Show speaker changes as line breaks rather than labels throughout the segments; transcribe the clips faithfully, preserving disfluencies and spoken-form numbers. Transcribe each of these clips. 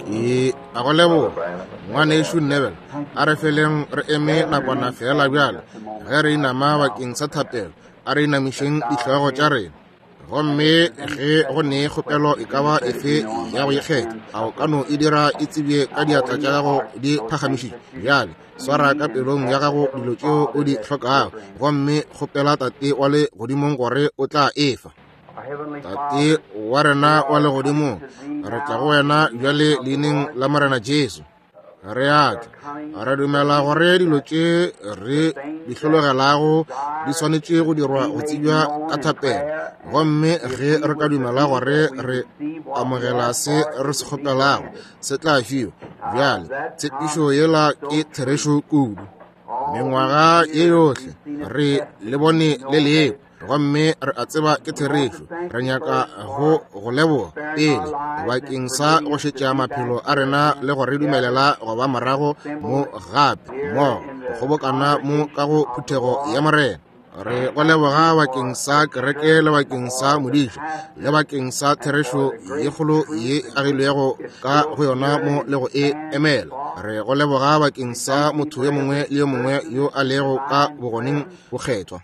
e a go lebo ngwaneso Neville a re feleng re eme nakwana fela bjale ge re inama bakeng sa thapelo a re inamišeng ditlhogo tša rena gomme ge go ne kgopelo e ka ba efe ya go ikgetha a o ka no e dira e tsebie ka diatla tša gago di phagamišitše bjale swara ka pelong ya gago dilo tšeo o di hlokago gomme kgopela tate wa le godimong gore o tla efa tate wa rena wa le godimong re tla go wena bjale leineng la morena Jesu re atla re dumela gore dilo tše re di hlologelago di swanetše go dirwa go tsebja ka thapelo gomme ge re ka dumela gore re amogela se re se kgopelago se tla fiwa bjale tshepišo yela ke therešo kudu mengwaga ye yohle re le bone le leeko gomme re a tseba ke therešo re nyaka go go leboga pele bakeng sa go šetša maphelo a rena le go re dumelela go ba morago mo gape mo go kgobokana mo ka go phuthego ya morena re go leboga bakeng sa kereke le bakeng sa modišo le bakeng sa therešo ye kgolo ye agilwego ka go yona mo le go e emela re go leboga bakeng sa motho yo mongwe le yo mongwe yo a lego ka bogoneng bokgethwa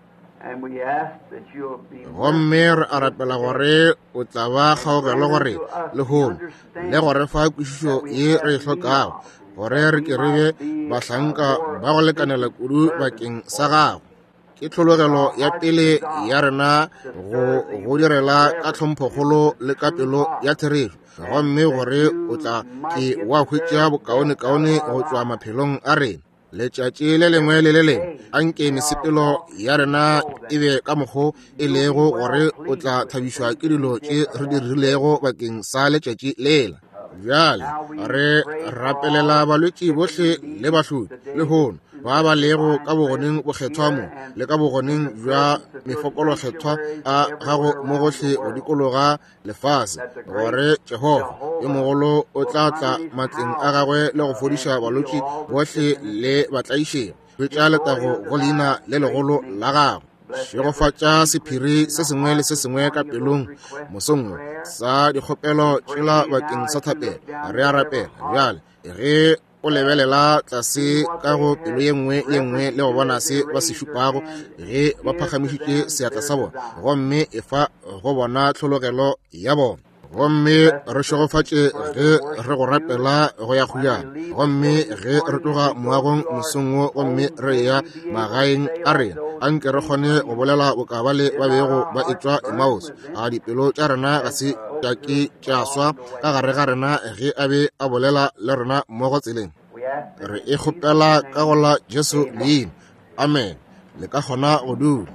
gomme re a rapela gore o tla ba kgaogelo gore le hono le gore fa kwešišo ye re e hlokago gore re ke re be bahlanka ba go lekanela kudu bakeng sa gago ke tlhologelo ya pele ya rena go go direla ka tlhomphokgolo le ka pelo ya therešo gomme gore o tla ke wa hwetša bokaone-kaone go tšwa maphelong a rena letšatši le lengwe le le lengwe a nke mesepelo ya rena e be ka mokgwa e lego gore o tla thabišwa ke dilo tše re di rilego bakeng sa letšatši lela bjale re rapelela balwetši bohle le bahlodi le hono ba ba lego ka bogoneng bokgethwa mo le ka bogoneng bja mefokolo-kgethwa a gago mo gohle go dikologa lefase gore Jehova yo mogolo o tla tla matleng a gagwe le go fodiša balwetši bohle le batlaišeng hwetša letago go leina le legolo la gago šegofatša sephiri se sengwe le se sengwe ka pelong mosongwe sa dikgopelo tšela bakeng sa thapelo re a rapela bjale ge o lebelela tlase ka go pelo ye nngwe ye nngwe le go bona se ba se šupago ge ba phagamišitše seatla sa bona gomme e fa go bona tlhologelo ya bona gomme re šegofatše ge re go rapela go ya kgojana gomme ge re tloga moagong mosong wo gomme re ya magaeng a rena a nke re kgone go bolela bokaba le ba bego ba etšwa Emmaus a dipelo tša rena ga se take tša swa ka gare ga rena ge a be a bolela le rena mo go tseleng re e kgopela ka go la Jesu leina amen le ka kgona go dula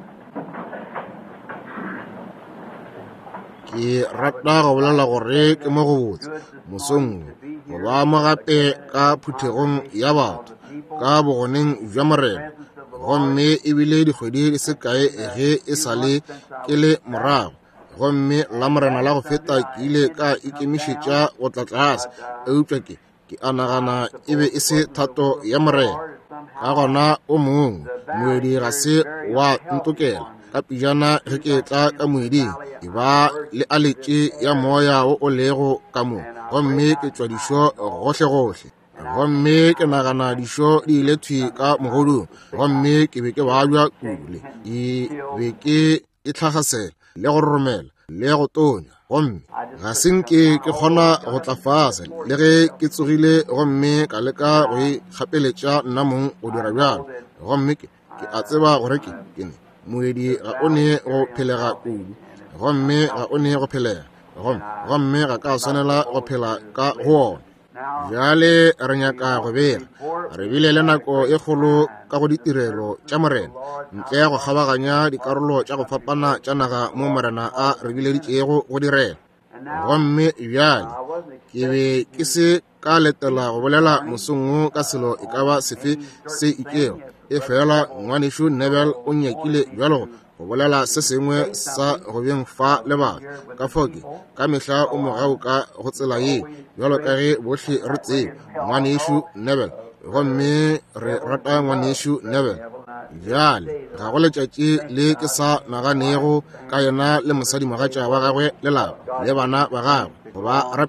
ke rata go bolela gore ke mo go botse mosong go ba mo gape ka phuthegong ya batho ka bogoneng jwa morena gomme ebile dikgwedi di se kae ge e sa le ke le morago gomme la morena la go feta ke ile ka ikemišetša go tla tlase eupša ke ke a nagana e be e se thato ya morena ka gona o mongwe moedi ga se wa ntokela ka pijana ge ke tla ka moeding e ba le aletše ya moya wo o lego ka mo gomme ke tšwa dišo gohle-gohle gomme ke nagana dišo di ile thwi ka mogodung gomme ke be ke bajwa kule e be ke e tlhagasela le go romela le go tonya gomme ga senke ke kgona go tla fase le ge ke tsogile gomme ka leka go ikgapeletša nna mong go dira bjalo gomme ke a tseba gore ke kene moedi ga o ne go phelega kudu gomme ga o ne go phelega gomme ga ka swanela go phela ka go ona bjale re nyaka go bega re bile le nako e kgolo ka go ditirelo tša morena ntle ya go kgabaganya dikarolo tša go fapana tša naga mo morena a re bile ditšego go direla gomme bjale ke be ke se ka letela go bolela mosong wo ka selo e ka ba sefe se ikego e fela ngwaneso Neville o nyakile bjalo go bolela se sengwe sa go beng fa le batho ka foke ka mehla o mogau ka go tsela ye bjalo ka ge bohle re tsebe ngwaneso Neville gomme re rata ngwaneso Neville bjale ga go letšatši le ke sa naganego ka yena le mosadi mogatša wa gagwe le lapa le bana ba gagwe go ba rapelela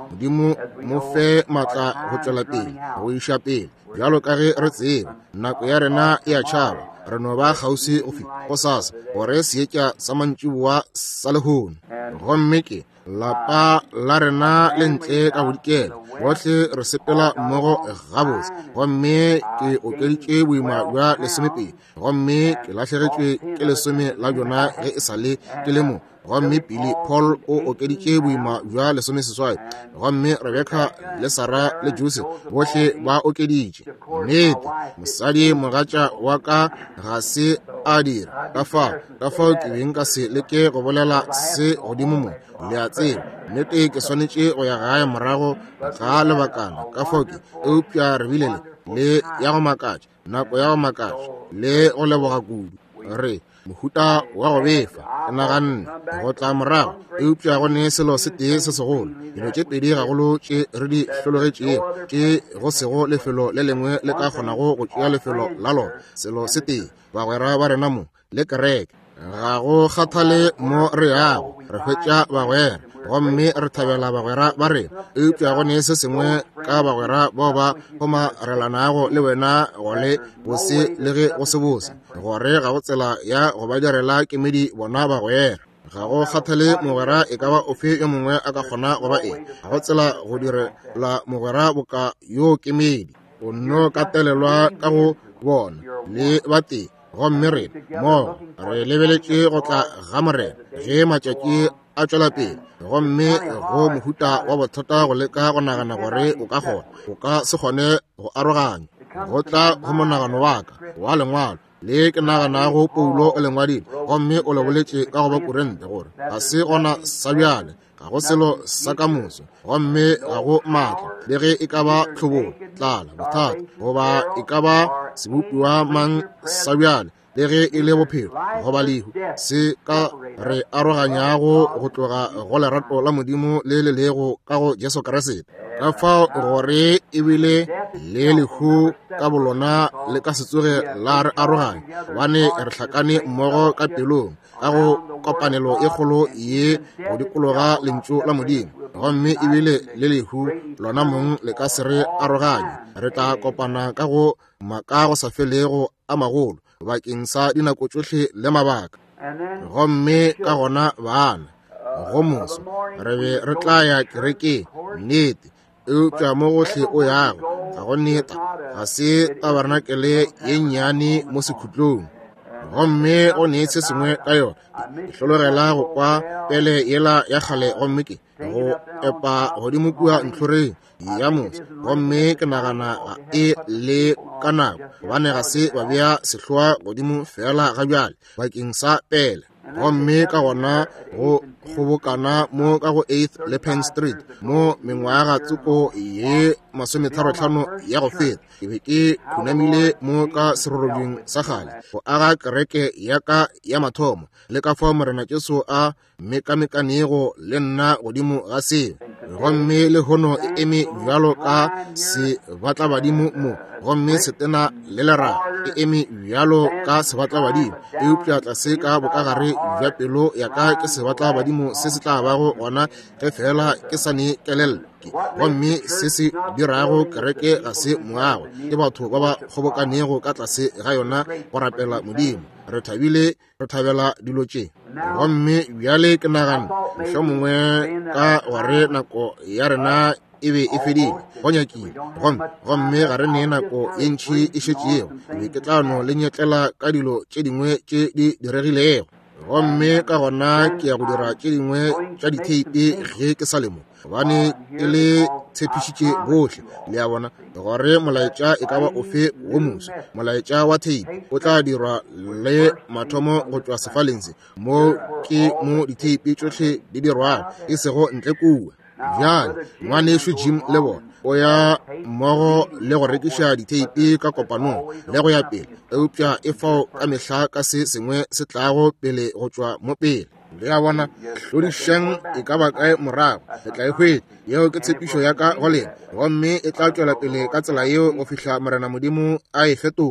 modimo mo fe matla go tswela pele go iša pele bjalo ka ge re tseba nako ya rena e a tšhaba re no ba kgausi go sasa gore seetša sa mantšiboa sa lehono gomme ke lapa la rena le ntle ka bodikela bohle re sepela mmogo gabotse gomme ke okeditše boima bja lesomepedi gomme ke lahlegetšwe ke lesome la bjona ge e sa le ke le mo gomme pele Paul o okeditše boima bja lesomeseswai gomme Rebecca le Sara le Jose bohle ba okeditše nnete mosadi mogatša wa ka ga se a dira ka fao ka fao ke beng ka se leke go bolela se godimo mo le a tseba nnete ke swanetše go ya gae morago ga lebakana ka fao ke eupša re bile le ya go makatša nako ya go makatša le go leboga kudu re mohuta wa go befa ke naganne go tla morago eupša go ne selo se tee se segolo dilo tše pedi gagolo tše re di hlologetšeo tše go sego lefelo le lengwe le ka kgonago go tšea lefelo la lona selo se tee bagwera ba rena mo le kereke ga go kgathale mo re yago re hwetša bagwera gomme re thabela bagwera ba rena eupša go ne se sengwe ka bagwera bao ba gomarelanago le wena go le bose le ge go se bose gore ga go tsela ya go ba direla kemedi bona bagwera ga go kgathale mogwera e ka ba ofe yo mongwe a ka kgona go ba eng ga go tsela go direla mogwera boka yo kemedi o nno ka telelwa ka go bona le bateng gomme re mo re lebeletše go tla ga morena ge matšatši a tšwela pele gomme go mohuta wa bothata go leka go nagana gore o ka kgona o ka se kgone go aroganya go tla go monagano wa ka wa lengwalo le ke naganago Paulo o lengwadile gomme o le boletše ka go ba Korinte gore ga se gona sa bjale ga go selo sa ka moso gomme ga go maatla le ge e ka ba tlhobolo tlala bothata goba e ka ba sebopiwa mang sa bjale le ge e le bophelo goba lehu se ka re aroganyago go tloga go lerato la modimo le le lego ka go Jesu Kriste ka fao gore e bile le lehu ka bolona le ka setsoge la re aroganya bane re hlakane mmogo ka pelong ka go kopanelo e kgolo ye go dikologa lentšu la modimo gomme e bile le lehu lona mong le ka se re aroganya re tla kopana ka go maka go sa felego a magolo bakeng sa dinako tsohle le mabaka gomme ka gona bana go moso re be re tla ya kereke nnete eupša mo gohle o yago ga go neta ga se tabernakele ye nnyane mo sekhutlong gomme o ne se sengwe ka yona ke hlologela go kwa pele yela ya kgale gomme ke go epa godimo kua ntlhoreng ya motse gomme ke nagana ga e le ka nako gobane ga se ba bea sehloa godimo fela ga bjale bakeng sa pele gomme ka gona go kgobokana mo ka go eighth le Penn Street mo mengwaga tsoko ye masometharo-hlano ya go feta ke be ke khunamile mo ka serorobing sa gale go aga kereke ya ka ya mathomo le ka fao morena Jesu a mekamekanego le nna godimo ga seo gomme le hono e eme bjalo ka se batla badimo mo gomme setena le lera e eme bjalo ka se batla badimo eupša tlase ka bokagare bja pelo ya ka ke se batla badimo se se tla bago gona ge fela ke sa ne kelello gomme se se dirago kereke ga se moago ke batho ba ba kgobokanego ka tlase ga yona go rapela modimo re thabile re thabela dilo tše gomme bjale ke nagana mošo mongwe ka gore nako ya rena e be e fedile go nyakile gomme ga re ne nako ye ntšhi e šetšego e be ke tla no le nyetlela ka dilo tše dingwe tše di diregilego gomme ka gona ke ya go dira tše dingwe tša diteipe ge ke sa lemo gobane ke le tshepišitše bohle le ya bona gore molaetša e ka ba ofe wo moso molaetša wa teipe o tla dirwa le mathomo go tšwa sefaleng se mo ke mo diteipe tšohle di dirwago e sego ntle kua bjale ngwanešo Jim le bona o ya mmogo le go rekiša diteipe ka kopanong le go ya pele eupša e fao ka mehla ka se sengwe se tlago pele go tšwa mo pele le ya bona hlodišang e ka ba kae morago e tla e hwetša yeo ke tshepišo ya ka go lena gomme e tla tšwela pele ka tsela yeo go fihla morena modimo a e fetola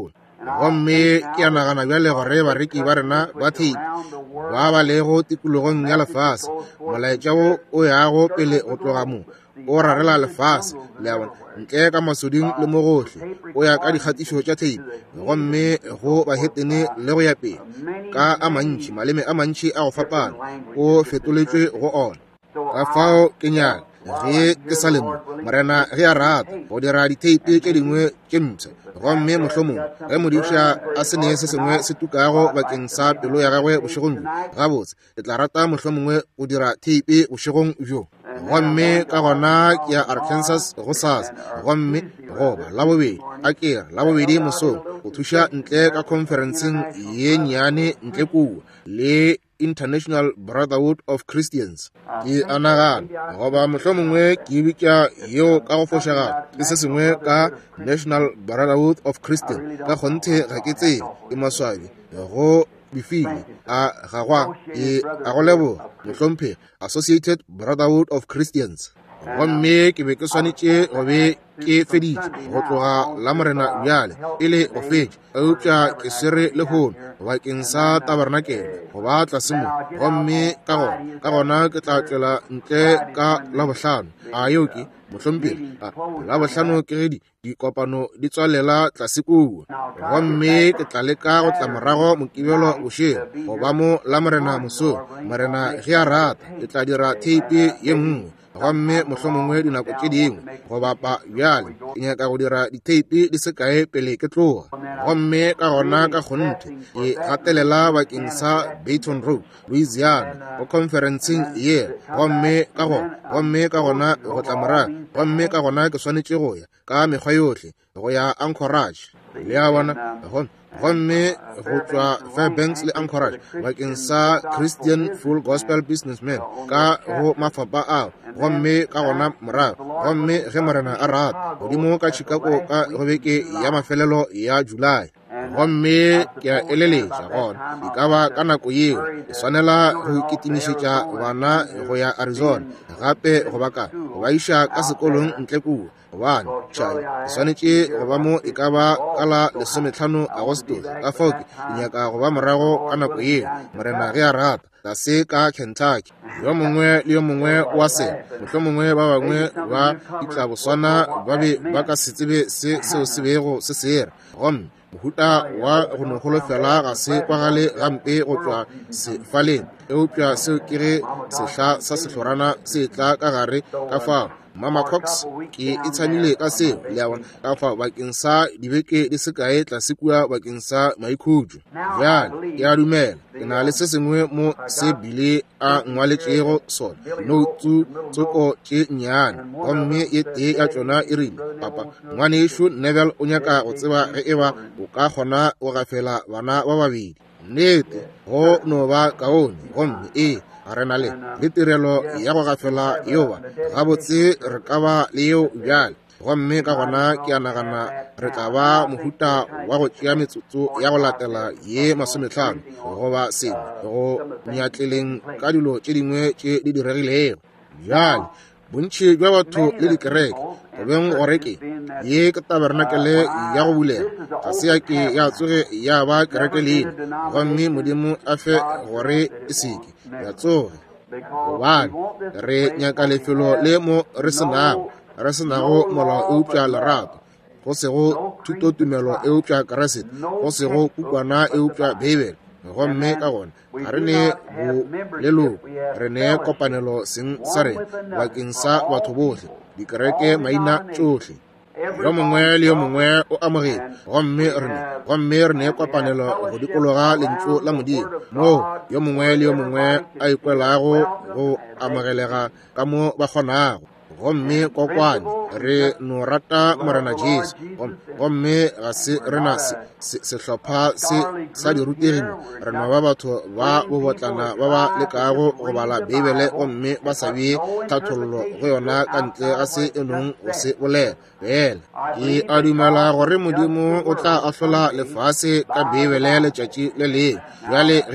gomme ke a nagana bjale gore bareki ba rena ba theipi ba ba lego tikologong ya lefase molaetša wo o yago pele go tloga mo o rarela lefase le a bona ntle ka masoding le mo gohle o ya ka dikgatišo tša theipi gomme go bahetene le go ya pele ka a mantši maleme a mantši a go fapana o fetoletšwe go ona ka fao ke nyaka ge ke sa lemo morena ge a rata go dira diteipi tše dingwe tše mpšha gomme mohlomong ge modiša a sene se sengwe se tukago bakeng sa pelo ya gagwe bošegong bjo gabotse ke tla rata mohlomongwe go dira teipi bošegong bjo gomme ka gona ke ya Arkansas go sasa gomme goba la bobedi a kera la bobedi mosong go thuša ntle ka conferenceng ye nnyane ntle kua le International Brotherhood of Christians ke anagana goba mohlomongwe ke bitša yeo ka go fošaga ke se sengwe ka National Brotherhood of Christians ka kgonthe ga ke tsebe ke maswabi go bifile a gagwa e a go leboga mohlomphegi Associated Brotherhood of Christians gomme ke be ke swanetše go be ke feditše go tloga la morena bjale e le go fetša eupša ke swere lehono bakeng sa tabernakele go ba tlase mo gomme ka gona ka gona ke tla tšwela ntle ka labohlano a yeo ke mohlomphegi labohlano ke ge dikopano di tswalela tlase kua gomme ke tla leka go tla morago mokibelo bošego go ba mo la morena mosong morena ge a rata ke tla dira teipi ye nngwe gomme mohlomongwe dinako tše dingwe go bapa bjale ke nyaka go dira diteipi di se kae pele ke tloga gomme ka gona ka kgonthe ke gatelela bakeng sa Baton Rouge Louisiana go conferenceng ye gomme ka gona gomme ka gona go tla morago gomme ka gona ke swanetše go ya ka mekgwa yohle go ya Anchorage le a bona gomme go tšwa Fairbanks le Anchorage bakeng sa Christian Full Gospel Businessmen ka go mafapa ao gomme ka gona morago gomme ge morena a rata godimo ka Chicago ka go beke ya mafelelo ya July gomme ke a eleletša gona e ka ba ka nako yeo e swanela go kitimišetša bana go ya Arizona gape go baka go ba iša ka sekolong ntle kua gobane tšai e swanetše go ba mo e ka ba ka la lesomehlano Agostose ka fao ke nyaka go ba morago ka nako yeo morena ge a rata tlase ka Kentucky yo mongwe le yo mongwe wa se mohlomongwe ba bangwe ba ditlaboswana ba be ba ka se tsebe se seo se bego se seera gomme mohuta wa go nogolofela ga se kwagale gampe go tšwa sefaleng eupša seo ke ge sehla sa sehlorana se tla ka gare ka fao Mama Cox ke e tshamile ka seo le a bona ka fao bakeng sa dibeke di se kae tlase kua bakeng sa maikhutšo bjale ke a dumela ke na le se sengwe mo se bile a ngwaletšego sona noutsu tsoko tše nnyane gomme ye tee ya tšona e rile papa ngwanešo Neville o nyaka go tseba ge e ba o ka kgona go gafela bana ba babedi nnete go no ba kaone gomme ee re na le le tirelo ya go gafela yeo ba gabotse re ka ba le yeo bjale gomme ka gona ke a nagana re tla ba mohuta wa go tšea metsotso ya go latela ye masomehlano goba sengwe go nyatleleng ka dilo tše dingwe tše di diregilego bjale bontši bja batho le dikereke go beng gore ke ye ke tabernakele ya go bulega ga se ya ke ya tsoge ya ba kereke leina gomme modimo a fe gore e seke ya tsoge gobane re nyaka lefelo le mo re senago re senago molao eupša lerato go sego thutotumelo eupša Keresete go sego kukwana eupša Bibele gomme ka gona ga re ne bo leloko re ne kopanelo seng sa rena bakeng sa batho bohle dikereke maina tšohle yo mongwe le yo mongwe o amogele gomme re ne gomme re ne kopanelo go dikologa lentšu la modimo moo yo mongwe le yo mongwe a ikwelago go amogelega ka mo ba kgonago gomme kokwane re no rata morena Jesu gomme ga se rena sehlopha se sa dirutegile re no ba batho ba bobotlana ba ba lekago go bala Bibele gomme ba sa bee tlhathololo go yona ka ntle ga se enong go se bolela fela ke a dumela gore modimo o tla ahlola lefase ka Bibele letšatši le leng bjale ge ba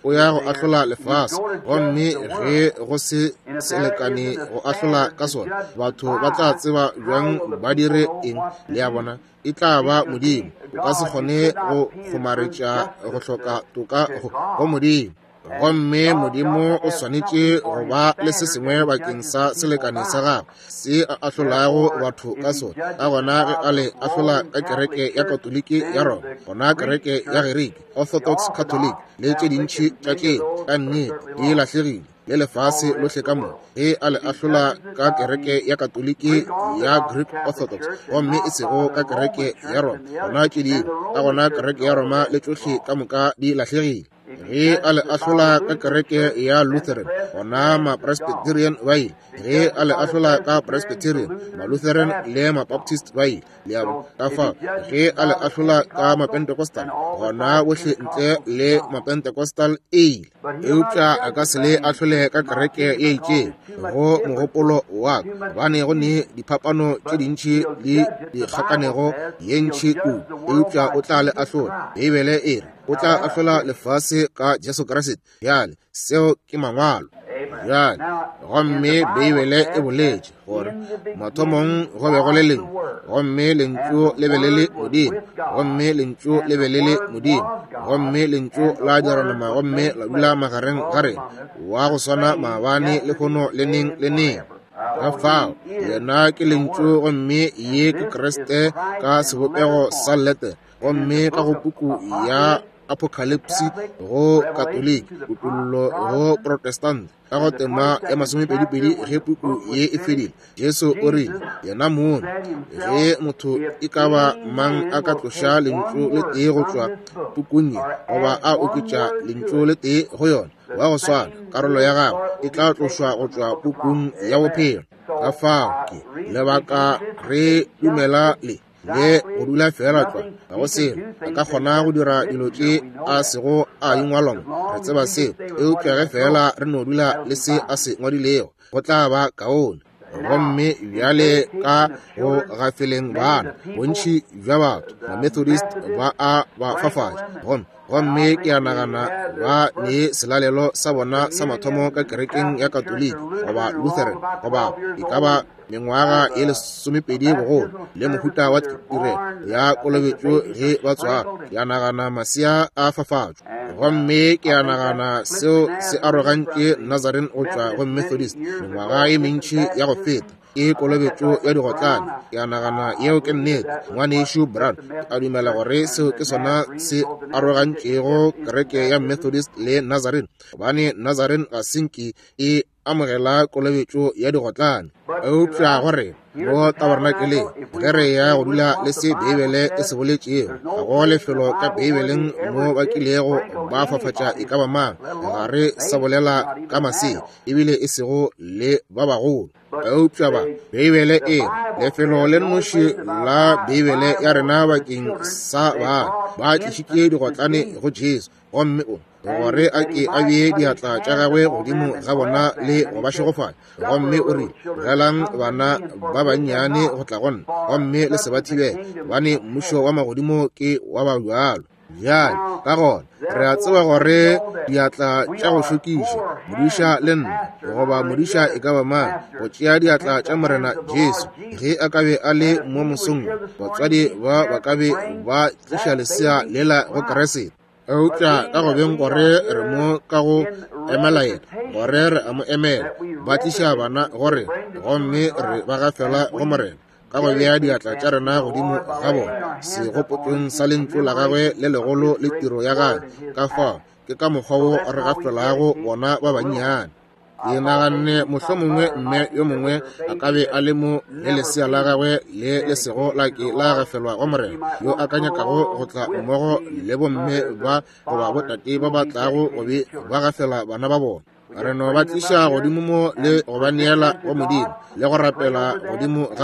o ya go ahlola lefase gomme ge go se selekane go ahlola ka sona batho ba tla tseba jang ba dire eng le ya bona e tla ba modimo o ka se kgone go kgomaretša go hloka toka go modimo gomme modimo o swanetše go ba le se sengwe bakeng sa selekane sa gagwe se a ahlolago batho ka sona ka gona ge a le ahlola ka kereke ya katoliki ya roma gona kereke ya geriki orthodox catholic le tše dintšhi tša tšeo ka nnete di lahlegile le lefase lohle ka mo ge a le ahlola ka kereke ya katoliki ya Greek Orthodox gomme e sego ka kereke ya roma gona tše dingwe ka gona kereke ya roma le tšohle ka moka di lahlegile ge a le ahlola ka kereke ya Lutheran gona ma-Presbyterian ba ile ge a le ahlola ka Presbyterian ma-Lutheran le ma-Baptist ba ile le ka fa ge a le ahlola ka ma-Pentecostal gona bohle ntle le ma-Pentecostal e ile eupša a ka se le ahlole ka kereke ye itšeng go mogopolo wa bane go ne diphapano tše dintšhi le dikgakanego ye ntšhi kudu eupša o tla le ahlola beibele e re o tla ahlola lefase ka Jesu Kriste bjale seo ke mangwalo bjale gomme beibele e boletše gore mathomong go be go le leng gomme lentšu le be le le modimo gomme lentšu le be le le modimo gomme lentšu la diranama gomme la dula magareng ga rena wa go swana maabane le kgono le neng le neng ka fao yena ke lentšu gomme ye ke Kriste ka sebopego sa lete gomme ka go puku ya Apocalypse go Catholic utullo go Protestant ka go tema ya masomepedi-pedi ge puku ye e fedile Jesu o rile yena mono ge motho e ka ba mang a ka tloša lentšu le tee go tšwa pukung ye goba a oketša lentšu le tee go yona wa go swana karolo ya gago e tla tlošwa go tšwa pukung ya bophelo ka fao ke lebaka re dumela le le go dula fela tšwa ga go selo a ka kgona go dira dilo tše a sego a ingwalong re tseba seo eupša ge fela re no dula le se a se ngwadilego go tla ba kaone gomme bjale ka go gafeleng bana bontši bja batho ma-Methodist ba a ba fafatša gomme gomme ke a nagana ba ne selalelo sa bona sa mathomo ka kerekeng ya katoliki goba Lutheran goba e ka ba mengwaga e lesomepedi bogolo le mohuta wa tirelo ya kolobetšo ge ba tswara ke a nagana masea a fafatšwa gomme ke a nagana seo se arogantše Nazarene go tšwa go Methodist mengwaga e mentši ya go feta e kolobetšo ya digotlane ke a nagana yeo ke nnete ngwane ešo Brown a dumela gore seo ke sona se arogantšego kereke ya Methodist le Nazarene gobane Nazarene ga senki e amogela kolobetšo ya digotlane eupša gore mo tabernakeleng ge re ya go dula le se beibele e se boletšego ga go lefelo ka beibeleng mo ba kilego ba fafatša e ka ba mang ga re sa bolela ka masea ebile e sego le ba bagolo eupša ba beibele e lefelo le nnoši la beibele ya rena bakeng sa ba ba tlišitše digotlane go Jesu gomme o gore a ke a bee diatla tša gagwe godimo ga bona le go ba šegofala gomme o rile gelang bana ba bannyane go tla gonna gomme le se ba thibela bane mmušo wa magodimo ke wa ba bjalo bjale ka gona re a tseba gore diatla tša go šokiša modiša le nna goba modiša e ka ba mang go tšea diatla tša morena Jesu ge a ka be a le mo mosong batswadi ba ba ka be ba tliša lesea lela go Keresete eupša ka go beng gore re mo ka go emela yena gore re a mo emela ba tliša bana gore gomme re ba gafela go morena ka go bea diatla tša rena godimo ga bona segopotong sa lentšu la gagwe le legolo le tiro ya gae ka fao ke ka mokgwa wo re gafelago bona ba bannyane ke naganne mohlomongwe mme yo mongwe a ka be a le mo le lesea la gagwe le lesego la ke la gafelwa go morena yo a ka nyakago go tla mmogo le bomme ba goba botate ba ba tlago go be ba gafela bana ba bona re no ba tliša godimo mo le go ba neela go modimo le go rapela godimo ga bona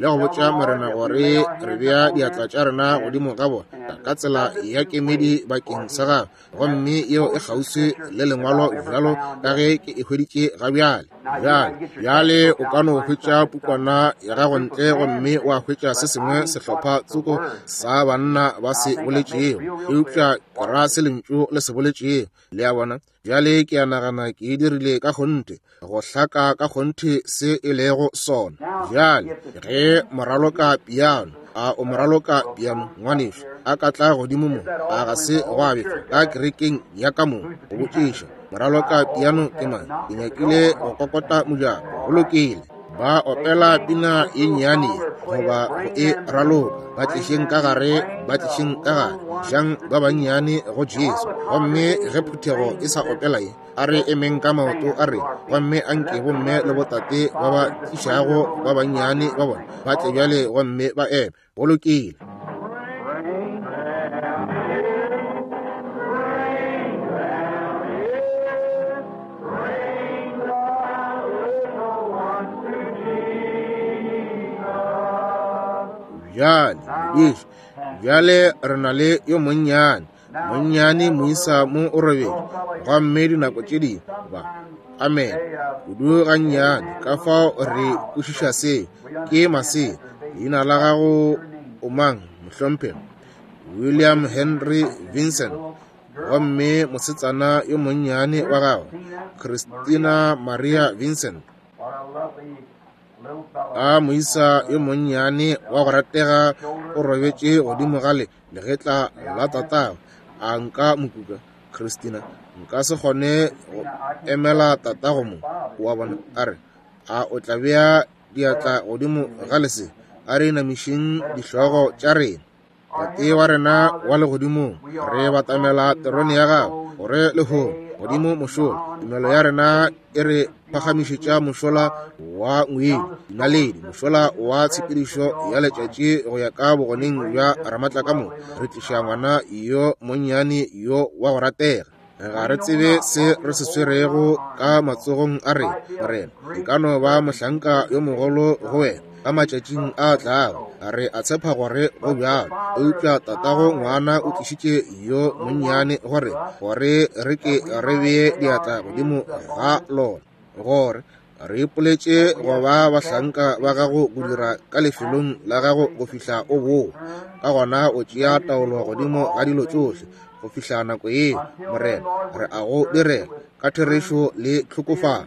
le go botša morena gore re bea diatla tša rena godimo ga bona ka tsela ya kemedi bakeng sa gago, gomme yeo e kgauswi le lengwalo bjalo ka ge ke e hweditše gabjale. Bjale o ka no hwetša pukwana ya gago ntle gomme wa hwetša se sengwe sehlopha tsoko sa banna ba se boletšego, eupša ke ra se lentšu le se boletšego le ya bona. Bjale ke a nagana ke e dirile ka kgonte go hlaka ka kgonte se e lego sona. Bjale ge moraloka piano a o moraloka piano ngwaneso a ka tla godimo mo a ga se go abefa ka kerekeng ya ka mo go botšiša moraloka piano ke man ke nyakile go kokota mojako go lokile ba opela pina e nnyane goba go e raloka ba tlišeng ka gare ba tlišeng ka gare jang ba bannyane go Jesu. Gomme ge phuthego e sa opela ye a re emeng ka maoto a re gomme a nke bomme le botate ba ba tlišago ba bannyane ba bona ba tle bjale gomme ba eme go lokile. Bjale bjale re na le yo monnyane monnyane moisa mo o robedi gomme dinako tše di ba amen kudu gannyane ka fao re kwešiša seo ke mase leina la gago o mang mohlomphego William Henry Vincent, gomme mosetsana yo monnyane wa gago Christina Maria Vincent, a moisa yo monnyane wa go ratega o robetše godimo gale legetla la tatago a nka mokuka Christina nka se kgone go emela tatago mo wa bona a re a o tla bea diatla godimo gale se a re namišeng dihlogo tša rena tate wa rena wa legodimo re batamela terone ya gago gore leho godimo mošola tumelo ya rena e re phagamišetša mošola wa ngwedi dinaledi mošola wa tshepedišo ya letšatši go ya ka bogoneng bja ramatlaka mo re tliša ngwana yo monnyane yo wa go ratega ga re tsebe se re se swerego ka matsogong a re morena e ka no ba mohlanka yo mogolo go wena ka matšatšing a tlago a re a tshepa gore go bjalo eupša tatago ngwana o tlišitše yo monnyane gore gore re ke re bee diatla godimo ga lona gore re ipoletše go ba bahlanka ba gago go dira ka lefelong la gago go fihla o boo ka gona o tšea taolo godimo ga dilo tšohle go fihla nako ye morena re a go direla ka therešo le tlhokofalo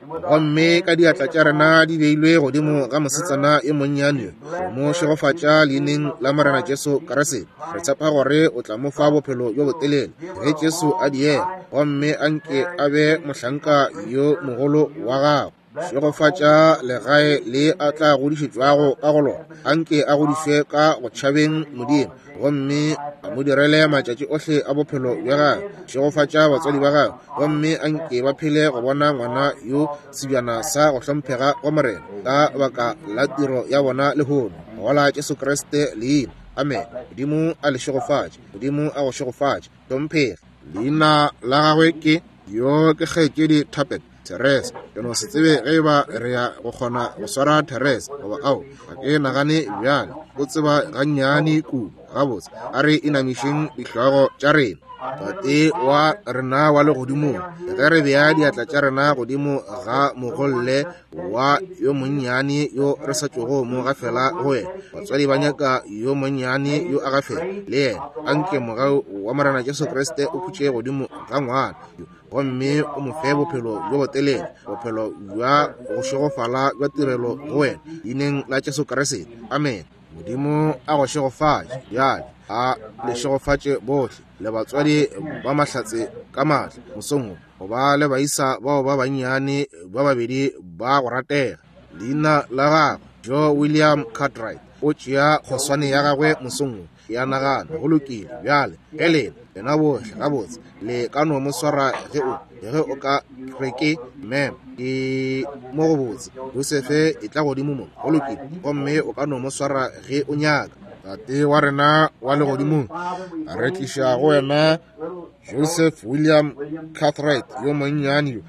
gomme ka diatla tša rena di beilwe godimo ga mosetsana e monnyane mo šegofatša leineng la morena Jesu Kriste re tshepa gore o tla mo fa bophelo jo botelele ge Jesu a diega gomme a nke a be mohlanka yo mogolo wa gago šegofatša legae le a tla godišetšwago ka go lona a nke a godišwe ka go tšhabeng modimo gomme a mo direle matšatši ohle a bophelo bja gagwe šegofatša batswadi ba gagwe gomme a nke ba phele go bona ngwana yo sebjana sa go hlomphega go morena ka baka la tiro ya bona lehono gola Jesu Kriste leina amen. Modimo a le šegofatše modimo a go šegofatše hlomphege leina la gagwe ke yo ke kgetšedi Thapet Therese ke no se tsebe ge ba re ya go kgona go swara Therese goba ao ga ke nagane bjale o tseba gannyane kudu gabotse a re inamišeng dihlogo tša rena tate wa rena wa legodimo ge re bea diatla tša rena godimo ga mogolle wa yo monnyane yo re sa tšogo mo gafela go wena batswadi ba nyaka yo monnyane yo a gafela le yena a nke mogau wa morena Jesu Kriste o khutše godimo ga ngwana gomme o mo fe bophelo jo botelele bophelo bja go šegofala bja tirelo go wena leineng la Jesu Kriste amen. Modimo a go šegofatše bjale a le šegofatše bohle le batswadi ba mahlatse ka maatla mosong go ba le baisa bao ba bannyane ba babedi ba go ratega leina la gagwe Joe William Cartwright o tšea kgoswane ya gagwe mosong ya nagana go lokile bjale ge lena lena bohle gabotse le ka no mo swara ge o ge o ka reke mem ke mo go botse Josefe e tla godimo mo go lokile gomme o ka no mo swara ge o nyaka tate wa rena wa legodimo a re tliša go wena Joseph William Cartwright yo monnyane yo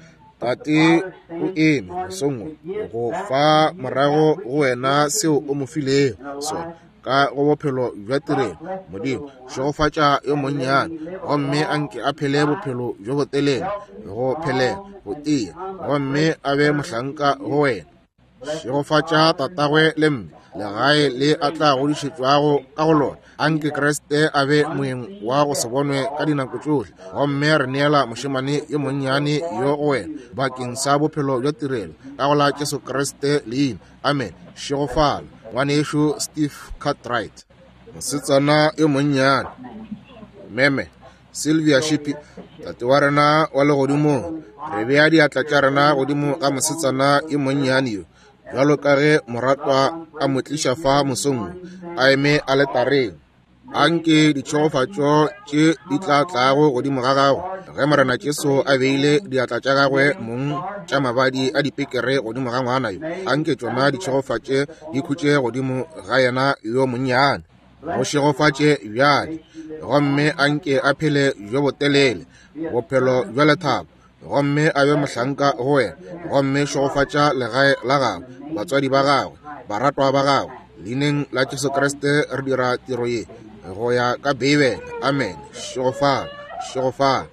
tate o eme mosongwe go fa morago go wena seo o mo filego sona ka go bophelo jwa tirelo. Modimo šogofatša yo monnyane gomme a nke a phele bophelo jo bo telele go phelega go tia gomme a be mohlanka go wena. Šogofatša tatagwe le mme legae le a tla godišetšwago ka go lona. Anke Kriste a be moeng wa go se bonwe ka dinako tsohle gomme re neela mošemane yo monnyane yo go wena bakeng sa bophelo jwa tirelo ka go la Jesu Kriste leina. Amen. Šegofala ngwanešo Steve Cartwright. Mosetsana yo monnyane Meme Sylvia Shipi, tate wa rena wa legodimo, re bea diatla tša rena godimo ga mosetsana yo monnyane yo, bjalo ka ge moratwa a mo tliša fa mosong a eme a le tareng. Anke ditšhogofatšo tše di tla tlago godimo ga gago ge morena Jesu a beile diatla tša gagwe mong tša mabadi a dipekere godimo ga ngwana yo. Anke tšona ditšhogofatše di khutše godimo ga yena yo monnyane. Go šegofatše bjale gomme anke a phele jo botelele bophelo jwa lethabo gomme a be mohlanka go wena gomme šegofatša legae la gago, batswadi ba gagwe, baratwa ba gagwe. Leineng la Jesu Kriste re dira tiro ye go ya ka Bibele. Amen. Šegofala, šegofala.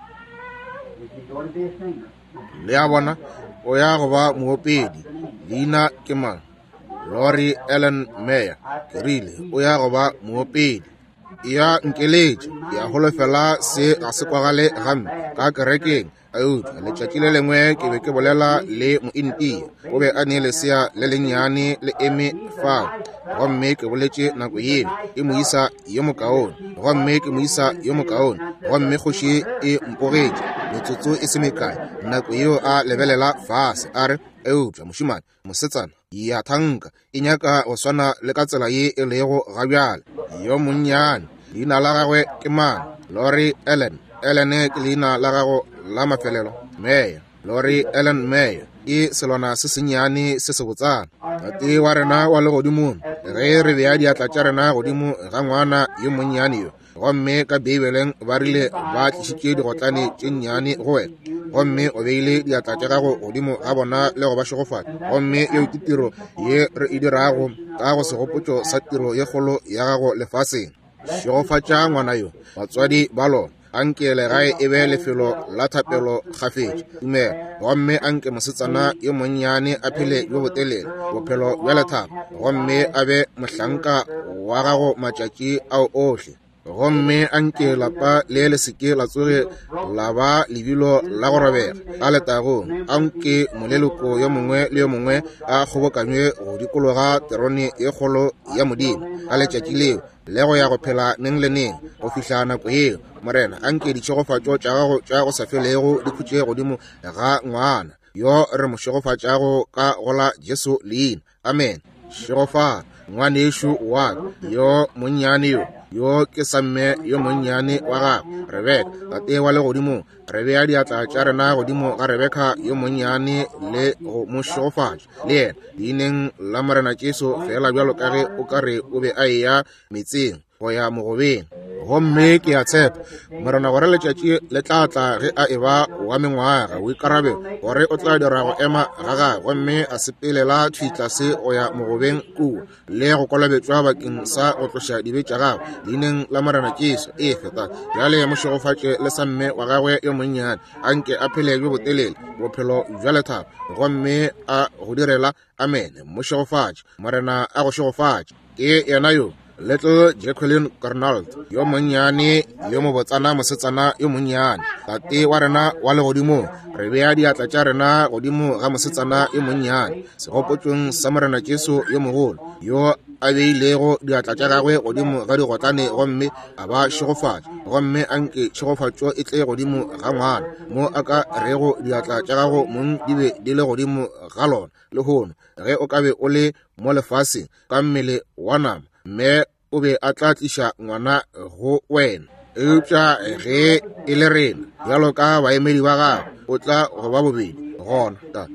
Le a bona o ya go ba moopedi. Leina ke mang? Lori Ellen Meyer. Ke rile o ya go ba moopedi. Ya nkeletše ya holofela se ga se kwagale gampe ka kerekeng. Auta letšatši le lengwe ke be ke bolela le mointia o be a ne lesea le lennyane le eme fao gomme ke boletše nako yeno e mo isa yo mokaone gomme ke mo isa yo mokaone gomme kgoši e mpogetše metsotso e se mekae nako yeo a lebelela fase a re eupša mošemane mosetsana ya thanka e nyaka go swana le ka tsela ye e lego ga bjale yo monnyane. Leina la gagwe ke mang? Lori Ellen. Ellen ke leina la gago la mafelelo. Meyer. Lori Ellen Meyer ke selwana se sennyane se se botsana. Tate wa rena wa legodimong ge re bea diatla tša rena godimo ga ngwana yo monnyane yo gomme ka Bibeleng ba rile ba tlišitše digotlane tše nnyane go wena gomme o beile diatla tša gago godimo ga bona le go ba šegofala gomme yeo ke tiro ye re e dirago ka go segopotšo sa tiro ye kgolo ya gago lefaseng. Šegofatša ngwana yo, batswadi ba lona. Anke legae e be lefelo la thapelo kgafetše. Dumela gomme anke mosetsana yo monnyane a phele jo botelele bophelo bja lethabo gomme a be mohlanka wa gago matšatši ao ohle gomme anke lapa le le seke la tsoge la ba lebilo la go robega ka letagong. Anke moleloko yo mongwe le yo mongwe a kgobokanywe go dikologa terone ye kgolo ya Modimo ka letšatši leo le go ya go phela neng le neng go fihla nako yeo. Morena anke ditšhogofatšo tša gago tša go sa felego di khutše godimo ga ngwana yo re mo šegofatšago ka gola Jesu leina. Amen. Šegofala ngwanešo wa yo monnyane yo yo ke samme yo monnyane wa gago Rebeka. Tate wa legodimo re bea diatla tša rena godimo ga Rebeka yo monnyane le go mo šegofatša le yena leineng la morena Jesu fela bjalo ka ge o ka re o be a eya metseng go ya mogobeng. Gomme ke a tshepa morena gore letšatši le tla tla ge a eba wa mengwaga o ikarabe gore o tla dira go ema ga gagwe gomme a sepelela tšhitla se go ya mogobeng kua le go kolobetšwa bakeng sa go tloša dibe tša gagwe leineng la morena Jesu e feta bjale mo šegofatše le samme wa gagwe yo monnyane anke a phele jo botelele bophelo jwa lethabo gomme a go direla. Amen. Mo šegofatše morena a go šegofatše ke yena yo Little Jacqueline Arnold yo monnyane yo mobotsana mosetsana yo monnyane. Tate wa rena wa legodimo re bea diatla tša rena godimo ga mosetsana yo monnyane segopotšong sa morena Jesu yo mogolo yo a beilego diatla tša gagwe godimo ga digotlane gomme a ba šegofatša gomme anke tšhegofatšo e tle godimo ga ngwana mo a ka rego diatla tša gago mong di be di le godimo ga lona le hono ge o ka be o le mo lefaseng ka mmele wa nama mme o be a tla tliša ngwana go wena. eupša ge e le rena bjalo ka baemedi ba gago o tla go ba bobedi gona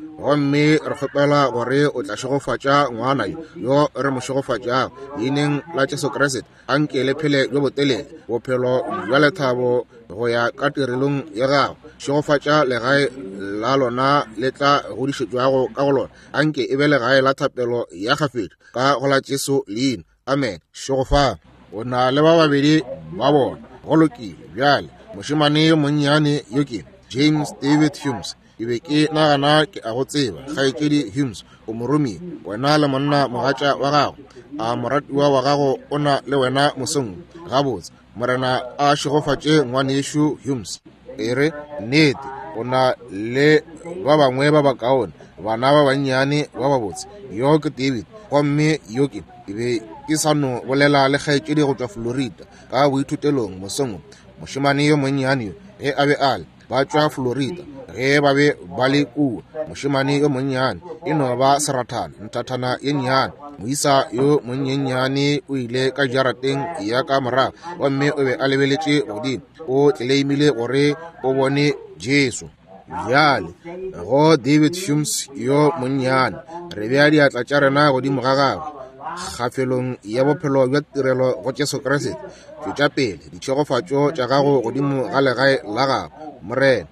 gomme re kgopela gore o tla šogofatša ngwana yo re mo šogofatšago leineng la Jesu Kriste a nke le phele jo botelele bophelo bja lethabo go ya ka tirelong ya gago. Šogofatša legae la lona le tla godišetšwago ka go lona a nke e be legae la thapelo ya kgafetša ka go la Jesu leina. Amen. Šogofa o na le ba babedi ba bona go lokile bjale mošemane yo monnyane yo ke James David Humes ke be ke nagana ke a go tseba kgaetšedi Humes o moromi wena le monna mogatša wa gago a moratiwa wa gago o na le wena mosong gabotse morena a šogofatše ngwane yešo Humes e re nnete o na le ba bangwe ba bakaone bana ba bannyane ba babotse yo ke David gomme yo ke e be ke sa no bolela le kgaetšedi go tšwa Florida ka boithutelong mosong mošemane yo monnyane ge a be ale ba tšwa Florida ge ba be ba le kua mošemane yo monnyane e no ba serathana ntathana ye nnyane moisa yo monnyennyane o ile ka jarateng ya ka morago gomme o be a lebeletše godimo o tlelemile gore o bone Jesu. Bjale go David Humes yo monnyane re bea diatla tša rena godimo ga gagwe kgafelong ya bophelo bja tirelo go Jesu Kriste tšwetša pele ditšhogofatšo tša gago godimo ga legae la gago morena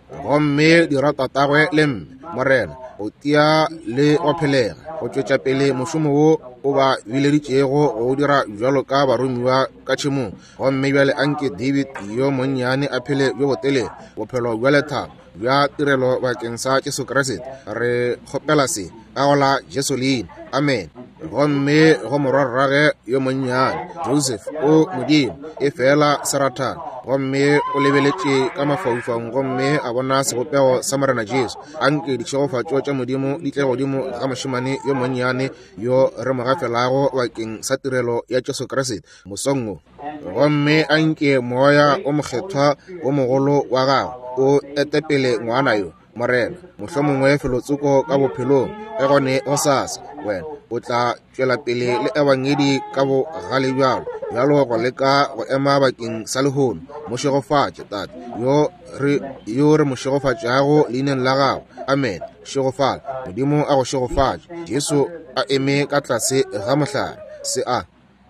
gomme dira tatagwe le mme morena o tia le go phelega go tšwetša pele mošomo wo o ba bileditšego go dira bjalo ka baromiwa ka tšhemong gomme bjale anke David yo monnyane a phele bjo botelele bophelo bja lethabo bja tirelo bakeng sa Jesu Kriste re kgopela se ka go la Jesu leina. Amen. Gomme go morwarrage yo monnyane Joseph o modimo e fela serathana gomme o lebeletše ka mafaufaung gomme a bona sebopego sa morena Jesu anke ditšhogofatšo tša modimo di tle godimo ga mošemane yo monnyane yo re mo gafelago bakeng sa tirelo ya Jesu Kriste mosong gomme anke moya o mokgethwa o mogolo wa gago o etepele ngwana yo morena mohlomongwe felotsoko ka bophelong e gone go sasa wena o tla tšwela pele le ebangedi ka bo gale bjalo bjalo go leka go ema bakeng sa lehono mošegofatše tate yo re yo re mošegofatšago leineng la gago. Amen. Šegofala modimo a go šegofatše Jesu a eme ka tlase ga mohlare se a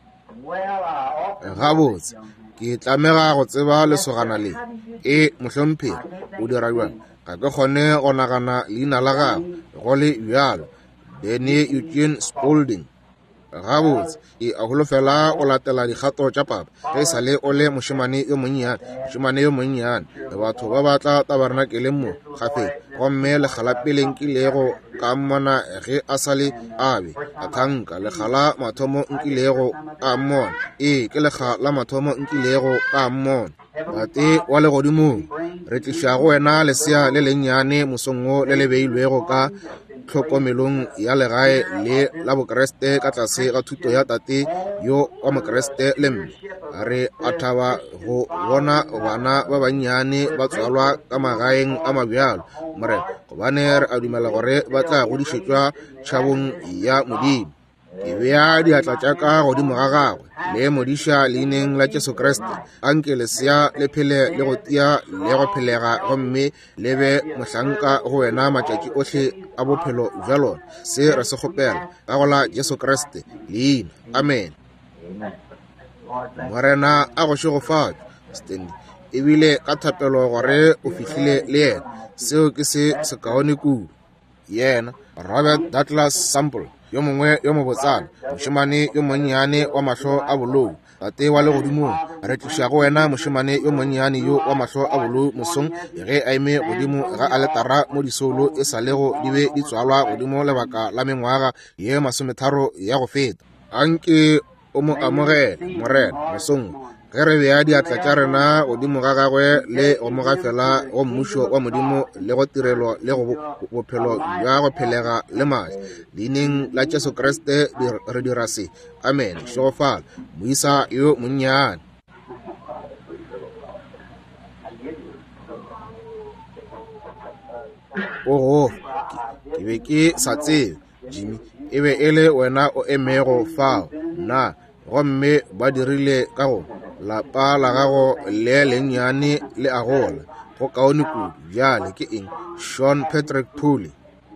gabotse ke tlamega go tseba lesogana le e mohlomphedi o dira bjalo ga ke kgone go nagana leina la gago go le bjalo Danny Eugene Spaulding gabotse e a holofela o latela dikgato tša papa ge sa le o le mošemane yo monnyane mošemane yo monnyane le batho ba batla tabernakeleng mo gafe gomme legala pele nkilego ka mmona ge a sa le abe a thanka legala mathomo nkilego a mmona ee ke legala la mathomo nkilego ka mmona bate wa legodimong re tlišago wena lesea le lennyane mosongo le le beilwego ka tlhokomelong ya legae le la bokreste ka tlase ga thuto ya tate yo wa mokreste le mme re a thaba go bona bana ba bannyane ba tswalwa ka magaeng a mabjalo more gobane re a dumela gore ba tla godišetšwa tšhabong ya modimo ke bea diatla tša ka godimo ga gagwe le modiša leineng la Jesu Kriste anke lesea le phele le go tia le go phelega gomme le be mohlanka go wena matšatši ohle a bophelo bja lona se re se kgopela ka go la Jesu Kriste leina. Amen. Morena a go šegofatšwa Stanley ebile ka thapelo gore o fihlile le yena seo ke se sekaone kudu yena Robert Douglas Sample yo mongwe yo mobotsana mošemane yo monnyane wa mahlo a bolou tate wa legodimong re tlišago wena mošemane yo monnyane yo wa mahlo a bolou mosong ge a eme godimo ga aletara mo disolo e sa lego di be di tswalwa godimo lebaka la mengwaga ye masometharo ya go feta anke o mo amogele morena mosong ge re bea diatla tša rena godimo ga gagwe le go mo gafela go mmušo wa modimo le go tirelo le go bophelo bja go phelega le maatla leineng la Jesu Kriste re dira se. Amen. Šegofala moisa yo monnyane ogo ke be ke sa tsebe Jimmy e be e le wena o emego fao na gomme ba dirile ka go lapa la gago le lennyane le agola go kaone kudu bjale ke eng Sean Patrick Pule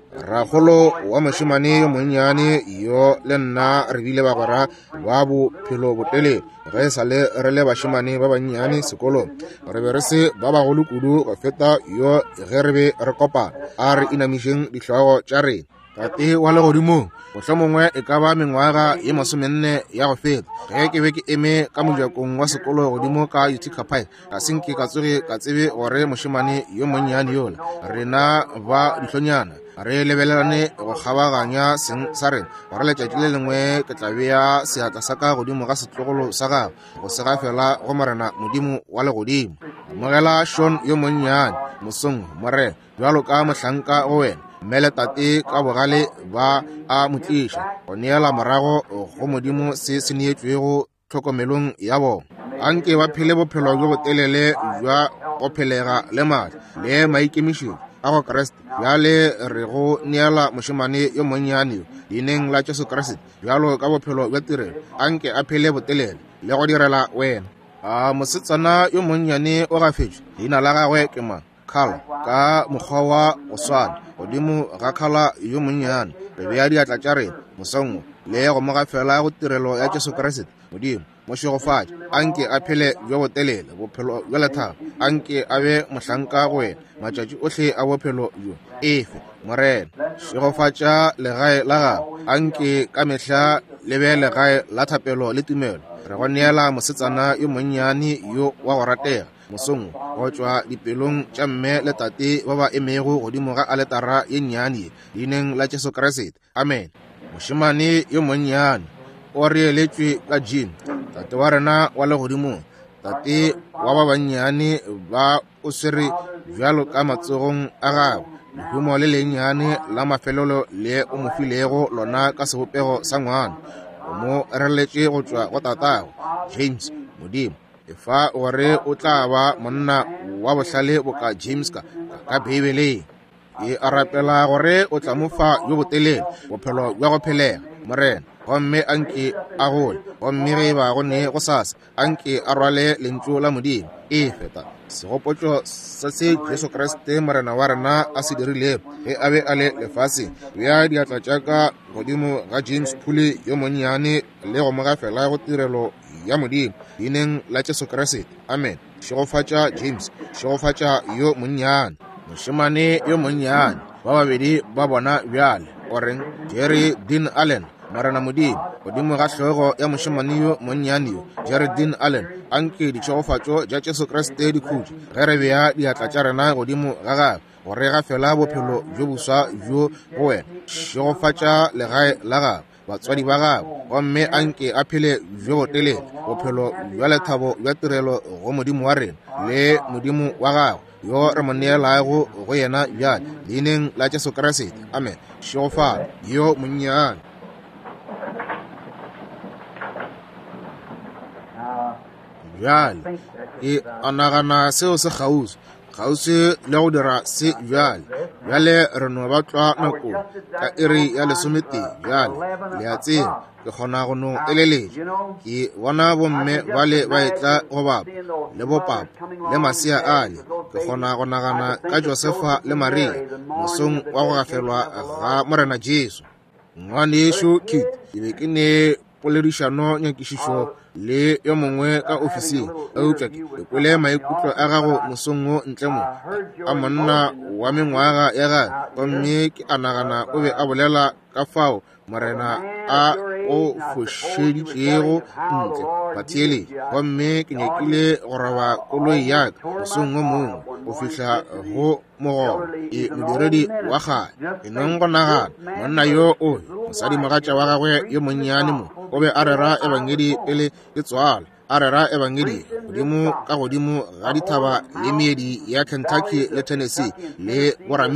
ragolo wa moshimane yo monnyane yo le nna re bile ba gora ba bophelo botele ge sa le re le bashimane ba bannyane sekolong re be re se ba bagolo kudu go feta yo ge re be re kopa a re inamišeng ditlhogo tša rena tate wa legodimo mohlomongwe e ka ba mengwaga ye masomenne ya go feta ge ke be ke eme ka mojakong wa sekolo godimo ka utikapai ga senke ka tsoge ka tsebe gore moshimane yo monnyane yola rena ba dihlonyana re lebelelane go kgabaganya seng sa rena gore letšatši le lengwe ke tla bea seatla sa ka godimo ga setlogolo sa gago go sega fela go morena modimo wa legodimo amogela Sean yo monnyane mosong morena bjalo ka mohlanka go wena mmele tate ka bogale ba a motliša go neela morago go modimo se se neetšwego tlhokomelong ya bona anke ba phele bophelo jo bo telele jwa go phelega le maatla le maikemišetšo a go Kriste bjale re go neela moshimane yo monnyane dineng la Jesu Kriste bjalo ka bophelo bja tirelo anke a phele botelele le go direla wena a mosetsana yo monnyane o gafetše leina la gagwe ke mang Kala ka mokgwa wa go swana godimo ga Kala yo monnyane re bea diatla tša rena mosongwe le go moga fela go tirelo ya Jesu Kriste modimo mošegofatša anke a phele bjo botelele bophelo bja lethabo anke a be mohlanka go wena matšatši ohle a bophelo bjo efe morena šegofatša legae la gago anke ka mehla le be legae la thapelo le tumelo re go neela mosetsana yo monnyane yo wa go ratega mosong go tšwa dipelong tša mme le tate ba ba emego godimo ga aletara ye nnyane dineng la Jesu Kriste amen moshimane yo monnyane o reeletšwe ka Jim tate wa rena wa legodimo tate wa ba bannyane ba o swere bjalo ka matsogong a gago lehumo le lennyane la mafelelo le o mo filego lona ka sebopego sa ngwana o mo reeletše go tšwa go tatago James modimo efa gore o tla ba monna wa bohlale bo ka James ka ka Bibeleng e arapela gore o tla mo fa yo botelele bophelo bja go phelega morena gomme anke a gole gomme ge ba go ne go sasa anke a rwale lentšu la modimo e feta segopotšo sa se Jesu Kriste morena wa rena a se dirile ge a be a le lefase bja diatla tša ka godimo ga James Pule yo monnyane le go moga fela go tirelo ya modimo dineng la Jesu Kriste amen šegofatša James šegofatša yo monnyane mošimane yo monnyane ba babedi ba bona bjale oreng Jerry Dean Allen marana modimo godimo ga hlogo ya mošimane yo monnyane yo Jerry Dean Allen anke ditšegofatšo tša Jesu Kriste di khutše ge re bea diatla tša rena godimo ga gagwe gore ga fela bophelo jo boswa jo go wena šegofatša legae la gagwe batswadi ba gagwe gomme anke a phele bjo botelele bophelo bja lethabo bja tirelo go modimo wa rena le modimo wa gagwe yo re mo neelago go yena bjale leineng la Jesu Kriste amen šegofala yo monnyane bjale e anagana seo se kgauswi kgauswi le go dira se bjale bjale re no ba tšwa nako ka iri ya lesometee bjale le a tseba ke kgona go no eleletša ke bona bomme ba le ba etla go bapa le bopapa le masea ale ke kgona go nagana ka Josefa le Maria mosong wa go gafelwa ga morena Jesu ngwane yešo kit ke be ke ne poledišano nyakišišo le yo mongwe ka ofising eupša ke kwele maikutlo a gago mosong o ntle mo a monna wa mengwaga ya gae gomme ke a nagana o be a bolela ka fao morena a o fošeditšego ntle batheeletši gomme ke nyakile go roba koloi yaka mosong o mongwe go fihla go mogolo e modiredi wa gale e neng go nagana monna yo o mosadi mogatša wa gagwe yo monnyane mo o be a rera ebangedi pele ke tswala a rera ebangedi godimo ka godimo ga dithaba le meedi ya Kentucky le Tennessee le boramiepe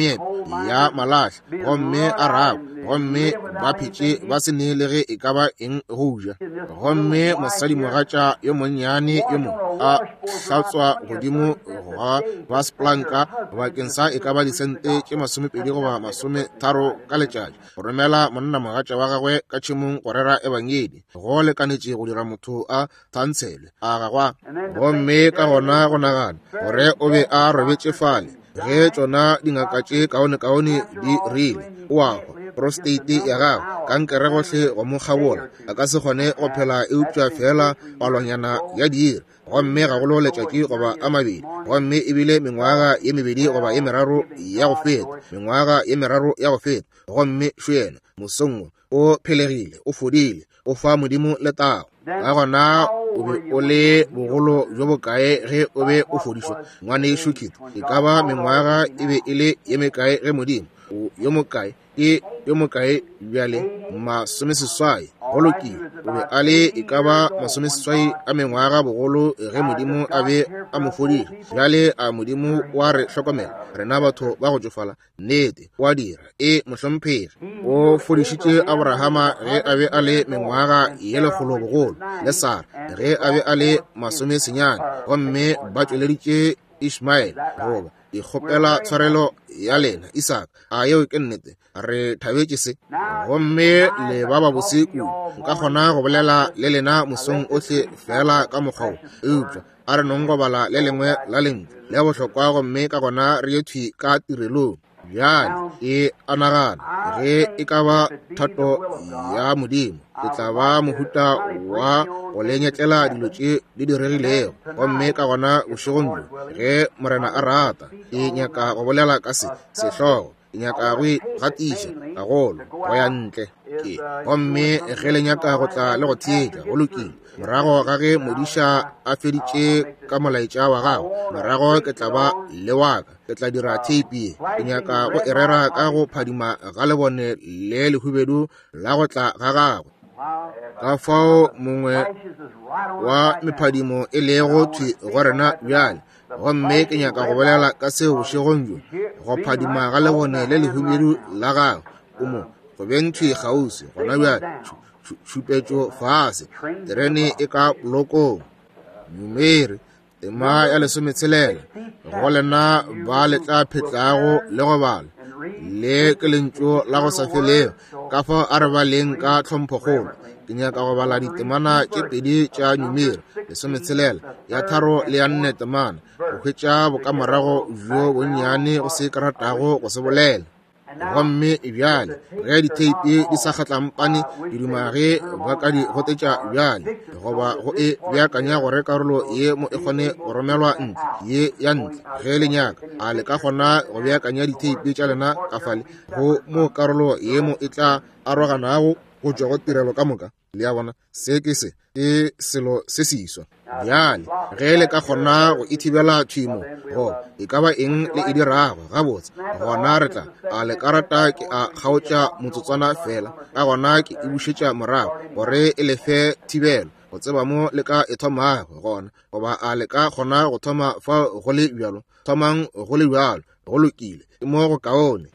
ya malahla gomme a raba gomme ba phetše ba se ne le ge e ka ba eng go ja gomme mosadi mogatša yo monnyane yo mo a hlatswa godimo ga ba splanka bakeng sa e ka ba disente tše masomepedi goba masome tharo ka letšatši go romela monna mogatša wa gagwe ka tšhemong go rera ebangedi go lekanetše go dira motho a tshwantshelwe a gagwa gomme ka gona go nagana gore o be a robetše fale ge tšona dingaka tše kaone-kaone di rile oa prostate ya gago kankere gohle go mo kgabola a ka se kgone go phela e upša fela palonyana ya diiri gomme ga golo letšatši goba a mabedi gomme ebile mengwaga ye mebedi goba ye meraro ya go feta mengwaga ye meraro ya go feta gomme šwena mosongwe o phelegile o fodile o fa modimo letago ka gona o be o le bogolo jo bokae ge o be o fodišwa ngwane šukitse e ka ba mengwaga e be e le ye mekae ge modimo yo mokae ke yo mokae bjale masomeseswai go lokile o be a le e ka ba masomeseswai a mengwaga bogolo ge modimo a be a mo fodile bjale a modimo wa re hlokomela rena batho ba go tsofala nnete wa dira e mohlomphegi o fodišitše abrahama ge a be a le mengwaga ye lekgolo bogolo le sara ge a be a le masomesenyane gomme ba tšweleditše Ishmael goba e kgopela tshwarelo ya lena Isaac a yeo ke nnete re thabetše se gomme le ba ba bosiku nka kgona go bolela le lena mosong ohle fela ka mokgwa eupša a re nongobala le lengwe la lentle le bohlokwa gomme ka gona re ye thwi ka tirelong bjale e anagana ge e ka ba thato ya modimo ke tla ba mohuta wa go lenyetlela dilo tše di diregilego gomme ka gona bošegong bjo ge morena a rata e nyaka go bolela ka se sehlogo e nyaka go gatiša gagolo go ya ntle ke gomme ge le nyaka go tla le go theetša go lokile morago ga ge modiša a feditše ka molaetša wa gago morago ke tla ba le waka ke tla dira teipi ke nyaka go e rera ka go phadima ga lebone le lehubedu la go tla ga gagwe ka fao mongwe wa mephadimo e le go thwi go rena bjale gomme ke nyaka go bolela ka seo bošegong bjo go phadima ga lebone le lehubedu la gagwe o mo go benthwi kgausi gona bjale šupetšo fase terene e ka polokong numeri tema ya lesometshelela go lena ba letla phetlago le go bala le ke lentšo la go sa felego ka fao a re baleng ka tlhomphogolo ke nyaka go bala ditemana tše pedi tša numeri lesometshelela ya tharo le ya nne temana go hwetša bokamorago bjo bonnyane go se karatago go se bolela gomme bjale ge diteipi di sa kgatlampane didumage ba ka di gotetša bjale goba go e beakanya gore karolo ye mo e kgone go romelwa ntle ye ya ntle ge le nyaka a le ka kgona go beakanya diteipi tša lena ka fale go mo karolo ye mo e tla aroganago go tšwa go tirelo ka moka le ya bona se ke se ke selo se seiswa bjale ge le ka kgona go ithibela tšhimo go e ka ba eng le e dirago gabotse gona re tla a le karata ke a kgaotša motsotswana fela ka gona ke e bušetša morago gore e lefe thibelo go tseba mo le ka e thomago gona goba a le ka kgona go thoma fa go le bjalo thomang go le bjalo go lokile e mo go kaone.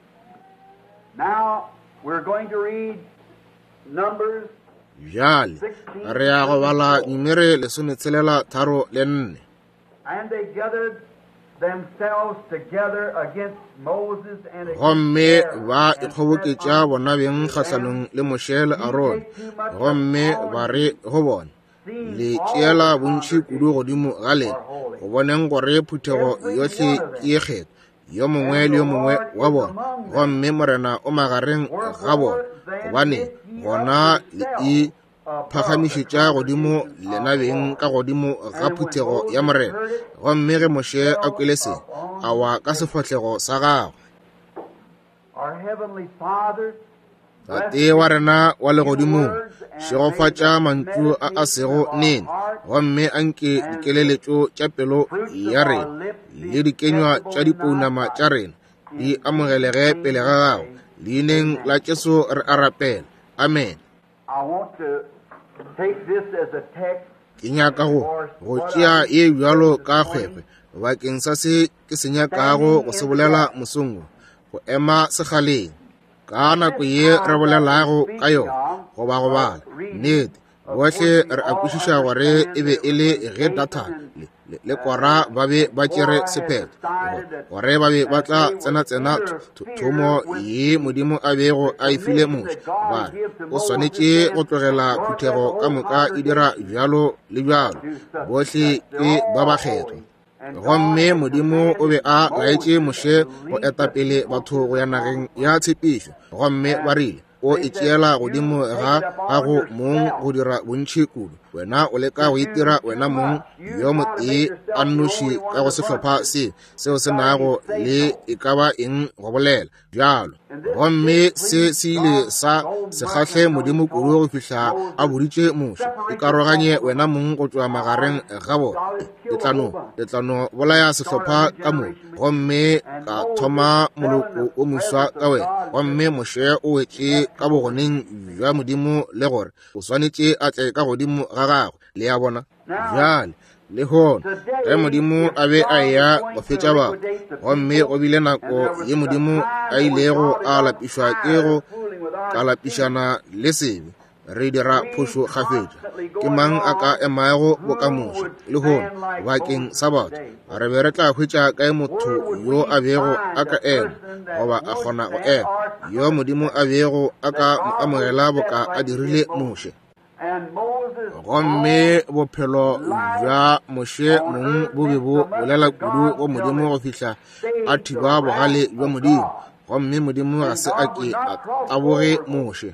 Now we're going to read Numbers
bjale re ya go bala numere lesometshelela tharo le nne.
And they gathered themselves together against Moses and against
gomme
Aaron,
ba
and
ikgoboketša bona beng kgahlanong le mošele Aaron gomme ba re go bona le tšeela bontši kudu godimo ga lena go boneng gore phuthego yohle ke ye kgetho yo mongwe le yo mongwe wa bona gomme morena o magareng ga bona gobane gona le e phagamišetša godimo lena beng ka godimo ga phuthego ya morena gomme ge moše a kwele se a wa ka sefahlego sa gagwe.
our heavenly Father,
tate wa rena wa legodimong šegofatša mantšu a a sego nene gomme a nke dikeleletšo tša pelo ya rena le dikenywa tša dipounama tša rena di amogelege pele ga gago leineng la Jesu re a rapela amen.
I want to take this as a text
ke nyaka go go tšea ye bjalo ka kgwekgwe bakeng sa se ke se nyakago go se bolela mosongwe go ema segaleng ka nako ye re bolelago ka yona go ba go bala nnete bohle re a kwešiša gore e be e le ge data le kora ba be ba tšere sephetho gore ba be ba tla tsena-tsena thomo ye modimo a bego a e file motho ba o swanetše go tlogela phuthego ka moka e dira bjalo le bjalo bohle ke ba ba kgethwa gomme modimo o be a laetše moše go etapele batho go ya nageng ya tshepišo gomme ba rile o e tšeela godimo ga gago mong go dira bontšhi kudu wena o leka go itira wena mong yo motee a nnoši ka go sehlopha se seo se nago le e ka ba eng go bolela bjalo gomme se se ile sa se kgahle modimo kudu go fihla a boditše moše e karoganye wena mong go tšwa magareng ga bona letlano letlano bolaya sehlopha ka moo gomme ka thoma moloko o moswa ka wena gomme moše o wetše ka bogoneng bja modimo le gore o swanetše a tle ka godimo ga gagwe le ya bona bjale le hona ge modimo a be a ya go fetša bao gomme go bile nako ye modimo a ilego a lapišwa ke go ka lapišana le sebe re dira phošo kgafetša ke mang a ka emago bokamoso le hona bakeng sa batho re be re tla hwetša kae motho yo a bego a ka ema goba a kgona go ema yo modimo a bego a ka mo amogela boka a dirile moše gomme bophelo bja moše mong bo be bo bolela kudu go modimo go fihla a thiba bogale bja modimo gomme modimo ga se a ke a taboge moše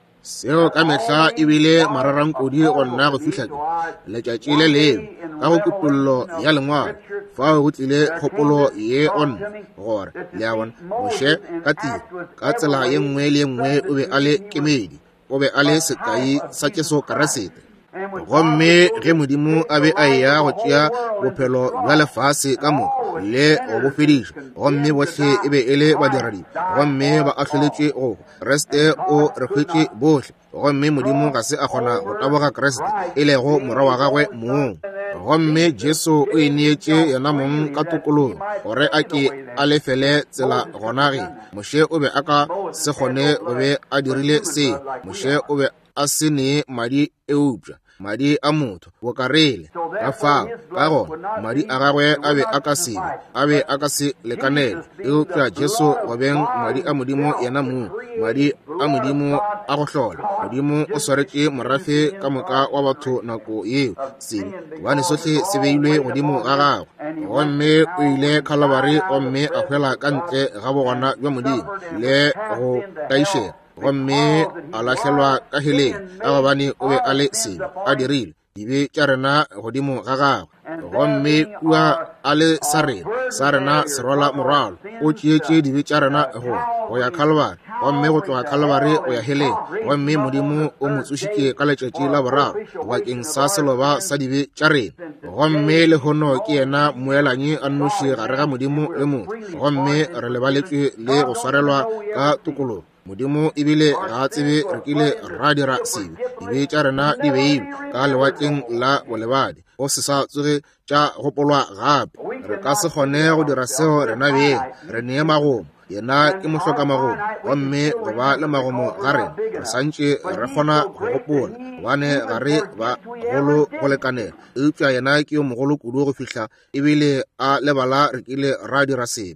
seo ka mehla e bile mararankodi go nna go fihla ke letšatši le leo ka go kutullo ya lengwalo fao go tlile kgopolo ye onna gore le a bona moše ka tiro ka tsela ye nngwe le ye nngwe o be a le kemedi o be a le sekai sa tšeso karasete gomme ge modimo a be a ya go tšea bophelo bja lefase ka moka le go bo fediša gomme bohle e be e le badiradi gomme ba ahloletše go kreste o re hwetše bohle gomme modimo ga se a kgona go taboga kreste e lego morwa wa gagwe mong gomme jesu o ineetše yena mong ka tokolong gore a ke a lefele tsela gona ge moše o be a ka se kgone go be a dirile se moše o be a se ne madi eupša madi a motho bokarele ka fao ka gona madi a gagwe a be a ka se a be a ka se lekanele eupša jesu go beng madi a modimo yena mong madi a modimo a go hlola modimo o swaretše morafe ka moka wa batho nako yeo sebe gobane sohle se beilwe godimo ga gagwe gomme o ile kalabari gomme a hwela ka ntle ga bogona bja modimo le go taišega gomme a lahlelwa ka heleng ka gobane o be a le sebe a dirile dibe tša rena godimo ga gagwe gomme kua a le sa rena sa rena se rwala morwalo o tšeetše dibe tša rena go go ya kalabari gomme go tloga kalabari go ya heleng gomme modimo o mo tsošitše ka letšatši la boraro bakeng sa seloba sa dibe tša rena gomme le hono ke yena moelanyi a nnoši gare ga modimo le motho gomme re lebaletšwe le go swarelwa ka tokologo modimo ebile ga a tsebe re kile ra dira sebe dibe tša rena di beilwe ka lewatleng la bolebadi go se sa tsoge tša gopolwa gape re ka se kgone go dira seo rena beng re nee magomo yena ke mohloka magomo gomme go ba le magomo ga rena re santše re kgona go gopola gobane ga re ba golo go lekanela eupša yena ke yo mogolo kudu go fihla ebile a lebala re kile ra dira sebe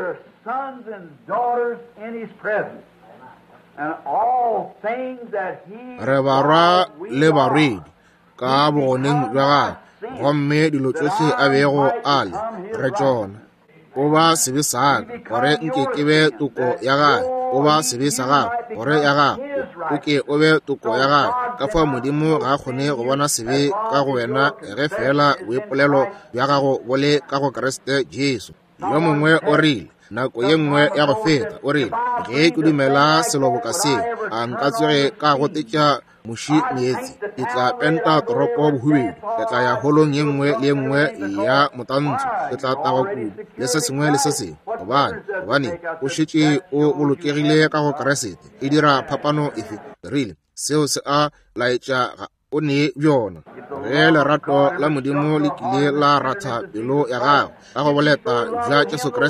sons and daughters in his presence. And all things that he
re barwa le barwedi ka bogoneng bja gagwe gomme dilo tsohle a bego a le re tšona o ba sebe sa ka gore nke ke be toko ya gagwe o ba sebe sa gagwe gore ya gagwe o ke o be toko ya gagwe ka fa modimo ga a kgone go bona sebe ka go wena ge fela boipolelo bja gago bo le ka go kreste jesu yo mongwe o rile nako ye nngwe ya go feta o rile ge ke dumela seloboka seo a nka tsoge ka go tetša moši meetse ke tla penta toropo bohubedi ke tla ya holong ye nngwe le ye nngwe ya motantsho ke tla taga kudu le se sengwe le se sengwe gobane gobane o šetše o bolokegile ka go keresete e dira phapano efe rile seo se a laetša o ne bjona ge lerato la modimo le kile la ratha pelo ya gago ka go boleta bja jesu kriste o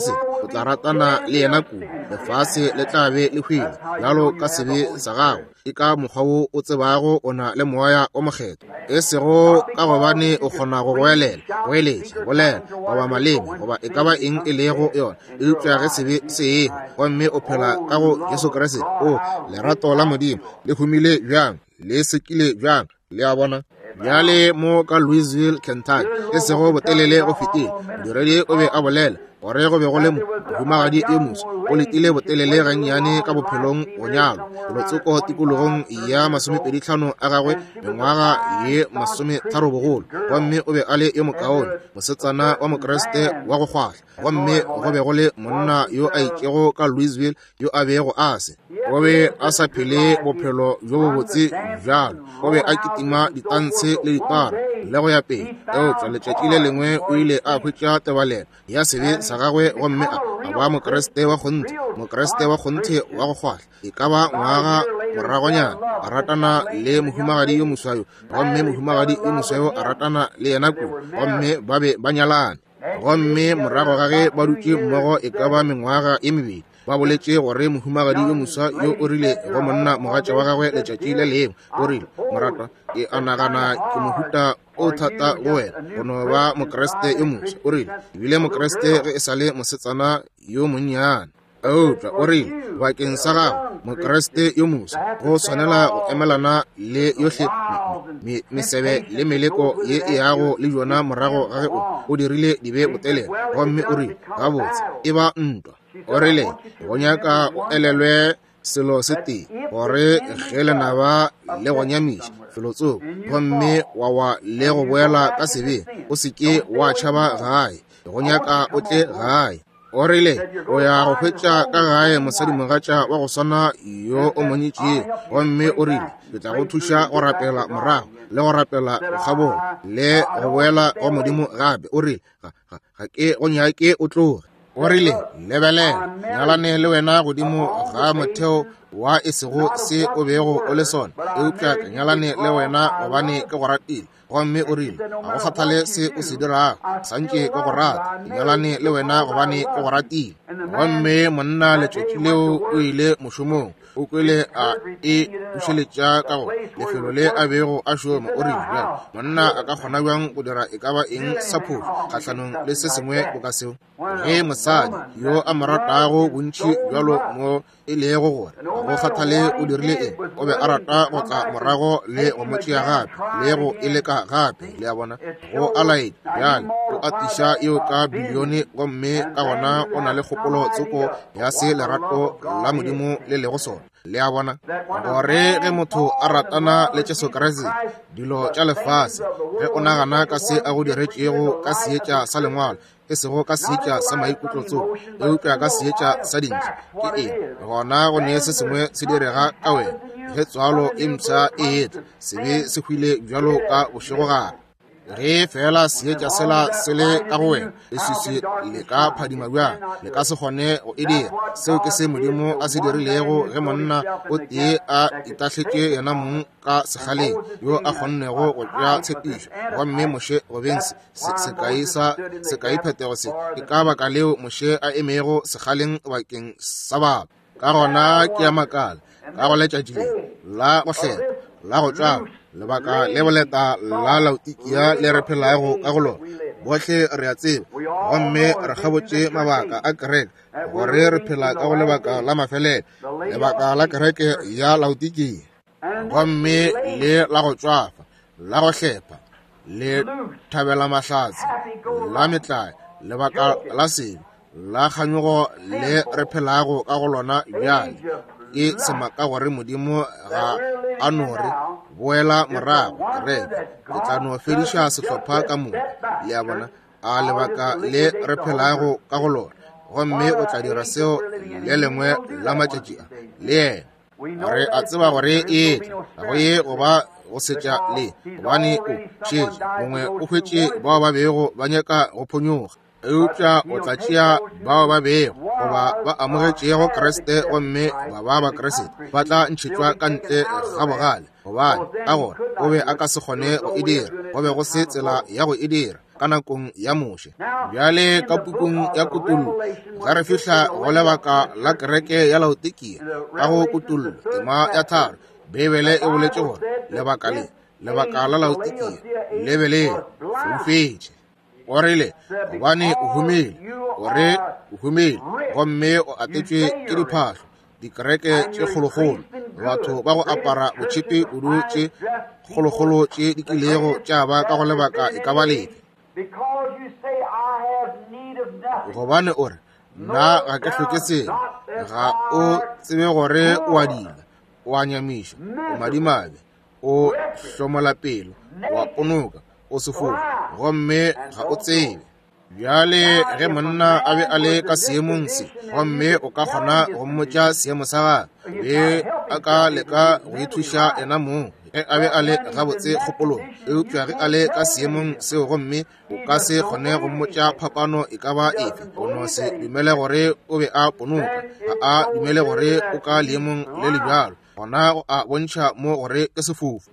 o tla ratana le yena kudu lefase le tlabe le hwile bjalo ka sebe sa gago e ka mokgwa wo o tsebago o na le moya o mokgetho e sego ka gobane o kgona go goelela goeletša bolela goba maleme goba e ka ba eng e lego yona e upša ge sebe se ego gomme o phela ka go Jesu Kriste o lerato la Modimo le humile bjang le sekile bjang le a bona bjale mo ka Louisville, Kentucky e sego botelele go fetile diredi o be a bolela gore go be go le mohumagadi e moso o letile botelele gannyane ka bophelong go nyalo lotsoko tikologong ya masomepedi tlhano a gagwe mengwaga ye masometharo bogolo gomme o be a le yo mokaone mosetsana wa mokeresete wa go kgwahla gomme go be go le monna yo a itšego ka Louisville yo a bego a se o be a sa phele bophelo jo bo botse bjalo o be a kitima ditantshe le dipara le go ya pele eotša letšatši le lengwe o ile a hwetša tebalelo ya sebe sa gagwe gomme a ba mokeresete wa kgonthe mokeresete wa kgonthe wa go kgwahla e ka ba ngwaga moragonyana a ratana le mohumagadi yo moswayo gomme mohumagadi yo moswayo a ratana le yena kudu gomme ba be ba nyalana gomme morago ga ge ba dutše mmogo e ka ba mengwaga e mebedi ba boletše gore mohumagadi yo moswa yo o rile go monna mogatša wa gagwe letšatši le lengwe o rile morata ke a nagana ke mohuta o thata go wena go no ba mokeresete yo moswa o rile ebile mokeresete ge e sa le mosetsana yo monnyane eupša o rile bakeng sa gago mokeresete yo moswa go swanela go emelana le yohle mesebe le meleko ye e yago le yona morago ga ge o dirile dibe botelele gomme o rile gabotse e ba ntwa o rile go nyaka o elelwe selo se tee gore ge lenaba le go nyamiša felotsoko gomme wa wa le go boela ka sebe o seke wa tšhaba gae go nyaka o tle gae o rile o ya go hwetša ka gae mosadi mogatša wa go swana yo o monyetše gomme o rile ke tla go thuša go rapela morago le go rapela bokgabong le go boela go Modimo gape o rile ga ke go nyake o tloge o rile lebelela nyalane le wena godimo ga motheo wa esego se o bego o le sona eupša ke nyalane le wena gobane ke go ratile gomme o rile ga go kgathale se o se dirago santše ke go rata ke nyalane le wena gobane ke go ratile gomme monna letšatši leo o ile mošomong o kwele a e bušeletša ka go lefelo le a bego a šoma o rile bjalo monna a ka kgona bjang go dira e ka ba eng sa phofu kgatlhanong le se sengwe go ka seo ge mosadi yo a mo ratago bontši bjalo mo e lego gore go kgathale o dirile eng o be a rata go tla morago le go motšea gape le go e leka gape le a bona go alaete bjale o atiša eo ka bilione gomme ka gona o na le kgopolo tsoko ya se lerato la Modimo le lego sona le a bona gore ge motho a ratana le Jesu Kriste dilo tša lefase ge o nagana ka se a go diretšego ka seetša sa lengwalo e sego ka seetša sa maikutlotso eupša ka seetša sa dintle ke eng gona go ne se sengwe se direga ka wena ge tswalo e mpša e etla sebe se hwile bjalo ka bošego gare ge fela seetša sela se le ka go wena leswiswi le ka phadima bjang le ka se kgone go e dira seo ke se Modimo a se dirilego ge monna o tee a itahletše yena mong ka segaleng yo a kgonnego go tšea tshepišo gomme moše gobeng sekai phetogo se e ka baka leo moše a emego segaleng bakeng sa batho ka gona ke ya makala ka go letšatši le la go hlela la go tšaba lebaka le boleta la Laodikia le re phelago ka go lona bohle re a tseba gomme re kgabotše mabaka a kereke gore re phela ka go lebaka la mafelelo lebaka la kereke ya Laodikia gomme le la go tšwafa la go hlepa le thabela mahlatse la metlae lebaka la sebe la kganyogo le re phelago ka go lona bjale ke semaka gore Modimo ga a no re boela morago kereke ke tla no fediša sehlopha ka moka le a bona a lebaka le re phelago ka go lona gomme o tla dira seo le lengwe la matšatši a le ena re a tseba gore e tla go ye goba go setša le gobane o šetše mongwe o hwetše bao ba bego ba nyaka go phonyoga eupša o tla tšea bao ba bego goba ba amogetšego Kriste gomme ba ba ba Kriste ba tla ntšhetšwa ka ntle ga bogale gobane ka gore o be a ka se kgone go e dira go be go se tsela ya go e dira ka nakong ya moshe. Bjale ka pukung ya kutullo ga re fihla go lebaka la kereke ya Laodikia ka go kutullo tema ya tharo. Bebele e boletse gore lebaka le lebaka la Laodikia le be le fofetse. O rile gobane o humile gore o humile gomme o atetswe ke diphahlo dikereke tše kgolokgolo batho ba go apara botšhepe kudu tše kgolokgolo tše di kilego tša ba ka go lebaka e ka ba lefe. Gobane o re nna ga ke hloke selo ga o tsebe gore o a dila o a nyamiša o madimabe o hlomola pelo o a ponoka o sefofu gomme ga o tsebe. Bjale ge monna a be a le ka seemong se gomme o ka kgona go mmotša seemo sa gagwe be a ka leka go ithuša ena moo ge a be a le gabotse kgopolong eupša ge a le ka seemong seo gomme o ka se kgone go mmotša phapano e ka ba efe. O no se dumele gore o be a ponoka ga a dumele gore o ka leemong le le bjalo gona go a bontšha mo gore ke sefofu.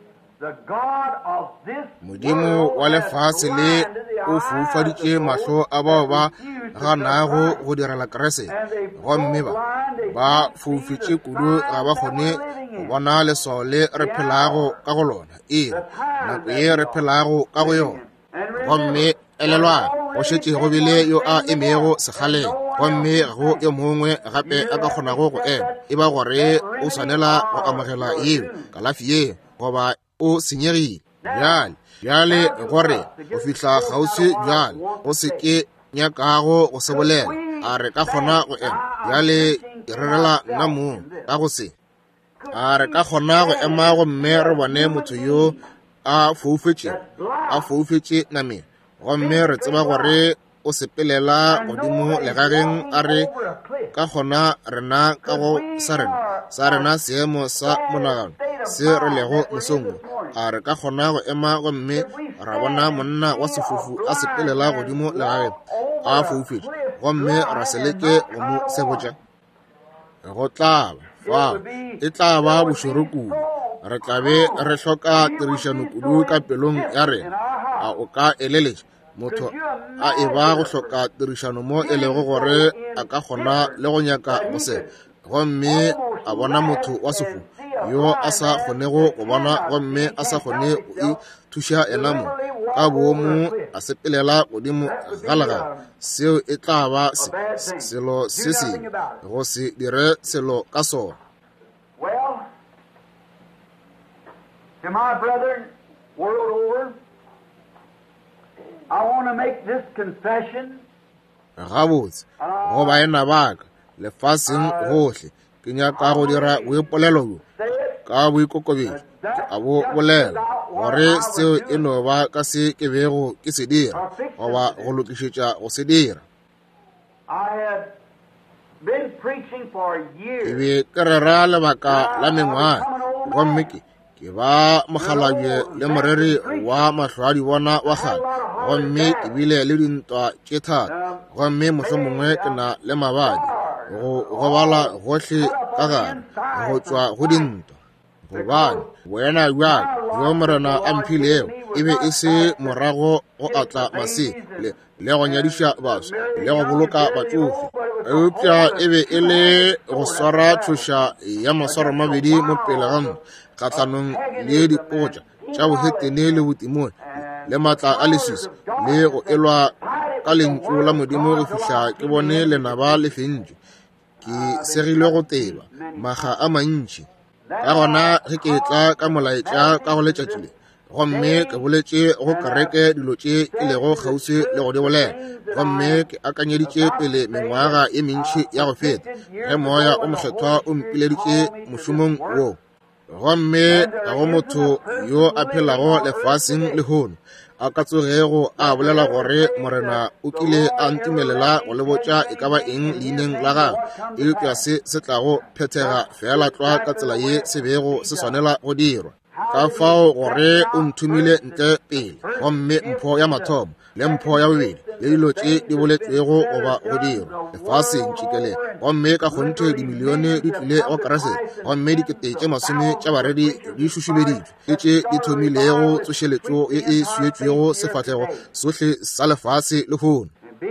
Modimo wa lefase le o foufaditše mahlo a bao ba ganago go direla kerese gomme ba ba foufetše kudu ga ba kgone go bona leswao le re phelago ka go lona ere nako ye re phelago ka go yona. Gomme elelwa go šetše go bile yo a emego sekgaleng gomme go e mongwe gape a ka kgonago go ema e ba gore o swanela go amogela yeo kalafi ye goba o senyegile. Bjale bjale gore go fihla kgauswi bjale go se ke nyakago go se bolela a re ka kgona go ema. Bjale ke rerela nna moo ka go se a re ka kgona go ema gomme re bone motho yo a foufetše a foufetše nameng gomme re tseba gore o sepelela godimo legageng a re ka kgona rena ka go sa rena sa rena seemo sa monagano se re lego mosong a re ka kgona go ema gomme ra bona monna wa sefofu a sepelela godimo legageng a foufetše gomme ra se leke go mo sebotša. Go tlaba fa e tla ba bošoro kudu re tlabe re hloka tirišano kudu ka pelong ya rena a o ka eleletša motho a e ba go hloka tirišano mo e lego gore a ka kgona le go nyaka go se gomme a bona motho wa sefofu yo a sa kgonego go bona gomme a sa kgone go ithuša ena mo ka boomo a sepelela godimo galaga seo e tla ba selo se sengwe go se dire selo ka sona.
To my brethren world over, I want to make this confession.
Gabotse go baena baka lefaseng gohle ke nyaka go dira boipolelo ka boikokobetso a bo bolela gore seo e no ba ka se ke bego ke se dira goba go lokišetša go se dira.
I have been preaching for years.
Ke be ke rera lebaka la mengwaga gomme ke ke ba mogalabje le moreri wa mahlo a dibona wa gale gomme ke bile le dintwa tše thata gomme mohlomongwe ke na le mabadi go bala gohle ka gare go tšwa go dintwa gobane boena bjale bjo morena a mphilego e be e se morago go atla maseng le go nyadiša baswa le go boloka batsofe eupša e be e le go swara tšhoša ya maswaro mabedi mo pele ga mma kgatlanong le dipotša tša bohetene le botimone le maatla a leswiswi le go elwa ka lentšu la modimo go fihla ke bone lenaba le fentše ke segilwe go teba maga a mantši ka gona ge ke tla ka molaetša ka go letšatši le gomme ke boletše go kereke dilo tše ke lego kgauswi le go di bolela gomme ke akanyeditše pele mengwaga e mentši ya go feta ge moya o mokgethwa o mpileditše mošomong woo gomme ga go motho yo a phelago lefaseng lehono a ka tsogego a bolela gore morena o kile a ntumelela go le botša e ka ba eng leineng la gagwe eupša se se tlago phethega fela tlwa ka tsela ye se bego se swanela go dirwa. ka fao gore o nthumile ntle pele gomme mpho ya mathomo le mpho ya bobedi le dilo tše di boletswego goba go dira lefaseng tšikele gomme ka kgonthe dimilione di tlile go keresete gomme dikete tše masome tša baredi di šušubeditšwe ke tše di thomilego tsošeletšo ye e suetšwego sefatlhego sohle sa lefase le kgono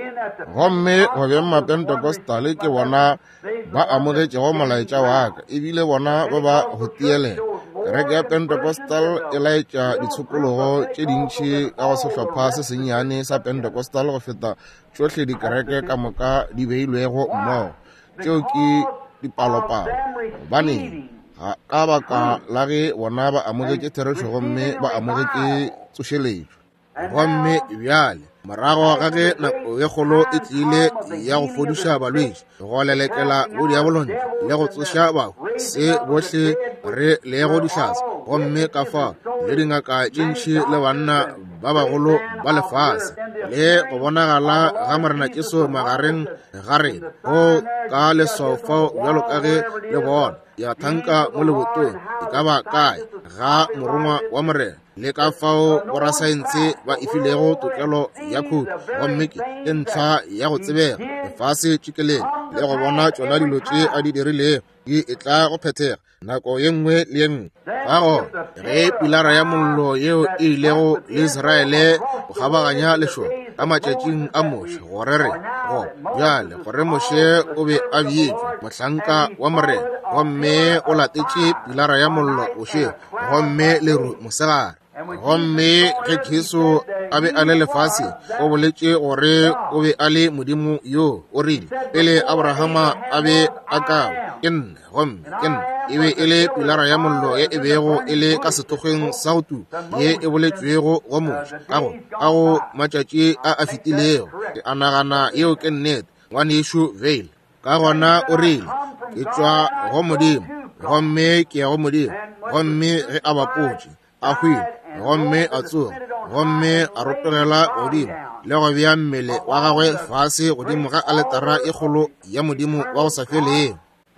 gomme go beng mapentekostale ke bona ba amogetšego molaetša wa ka ebile bona ba ba go tielela kereke ya pentekostal e laetša ditshokologo tše dintšhi ka go sehlopha se sennyane sa pentekostal go feta tšohle dikereke ka moka di beilwego mmogo tšeo ke dipalopalo gobane ka baka la ge bona ba amogetše therešo gomme ba amogetše tsošeletšo gomme bjale morago ga ge nako ye kgolo e tlile ya go fodiša balwetši go lelekela bodi ya bolontle le go tsoša bao se bohle re le go dihlatse gomme ka fao le dingaka tše ntšhi le banna ba bagolo ba lefase le go bonagala ga morena Jesu magareng ga rena go ka lesofao bjalo ka ge le bona ya thanka mo lebotong e ka ba kae ga morongwa wa morena le ka fao borasaense ba e filego tokelo ya khudu gomme ke ntlha ya go tsebega lefase tšikeleng le go bona tšona dilo tše a di dirilego di e tla go phethega nako ye nngwe le ye nngwe ka gona ge pilara ya mollo yeo e ilego le Iseraele go kgabaganya lešoka ka matšatšing a moše gore re go bjale gore moše o be a bietšwe mohlanka wa morena gomme o latetše pilara ya mollo bošego gomme le ru mosegare gomme ge Jesu a be a le lefase o boletše gore o be a le modimo yo o rile pele Abrahama a be a kao ke nne gomme ke nne e be e le pilara ya mollo ye e bego e le ka setogeng sa go tu ye e boletšwego go moše ka go matšatši a a fetilego ke a nagana yeo ke nnete ngwanešo veil ka gona o rile ke tšwa go modimo gomme ke ya go modimo gomme ge a bapotše a hwile gomme a tsoga gomme a ropegela godimo le go bea mmele wa gagwe fase godimo ga aletara e kgolo ya modimo wa go sa feleng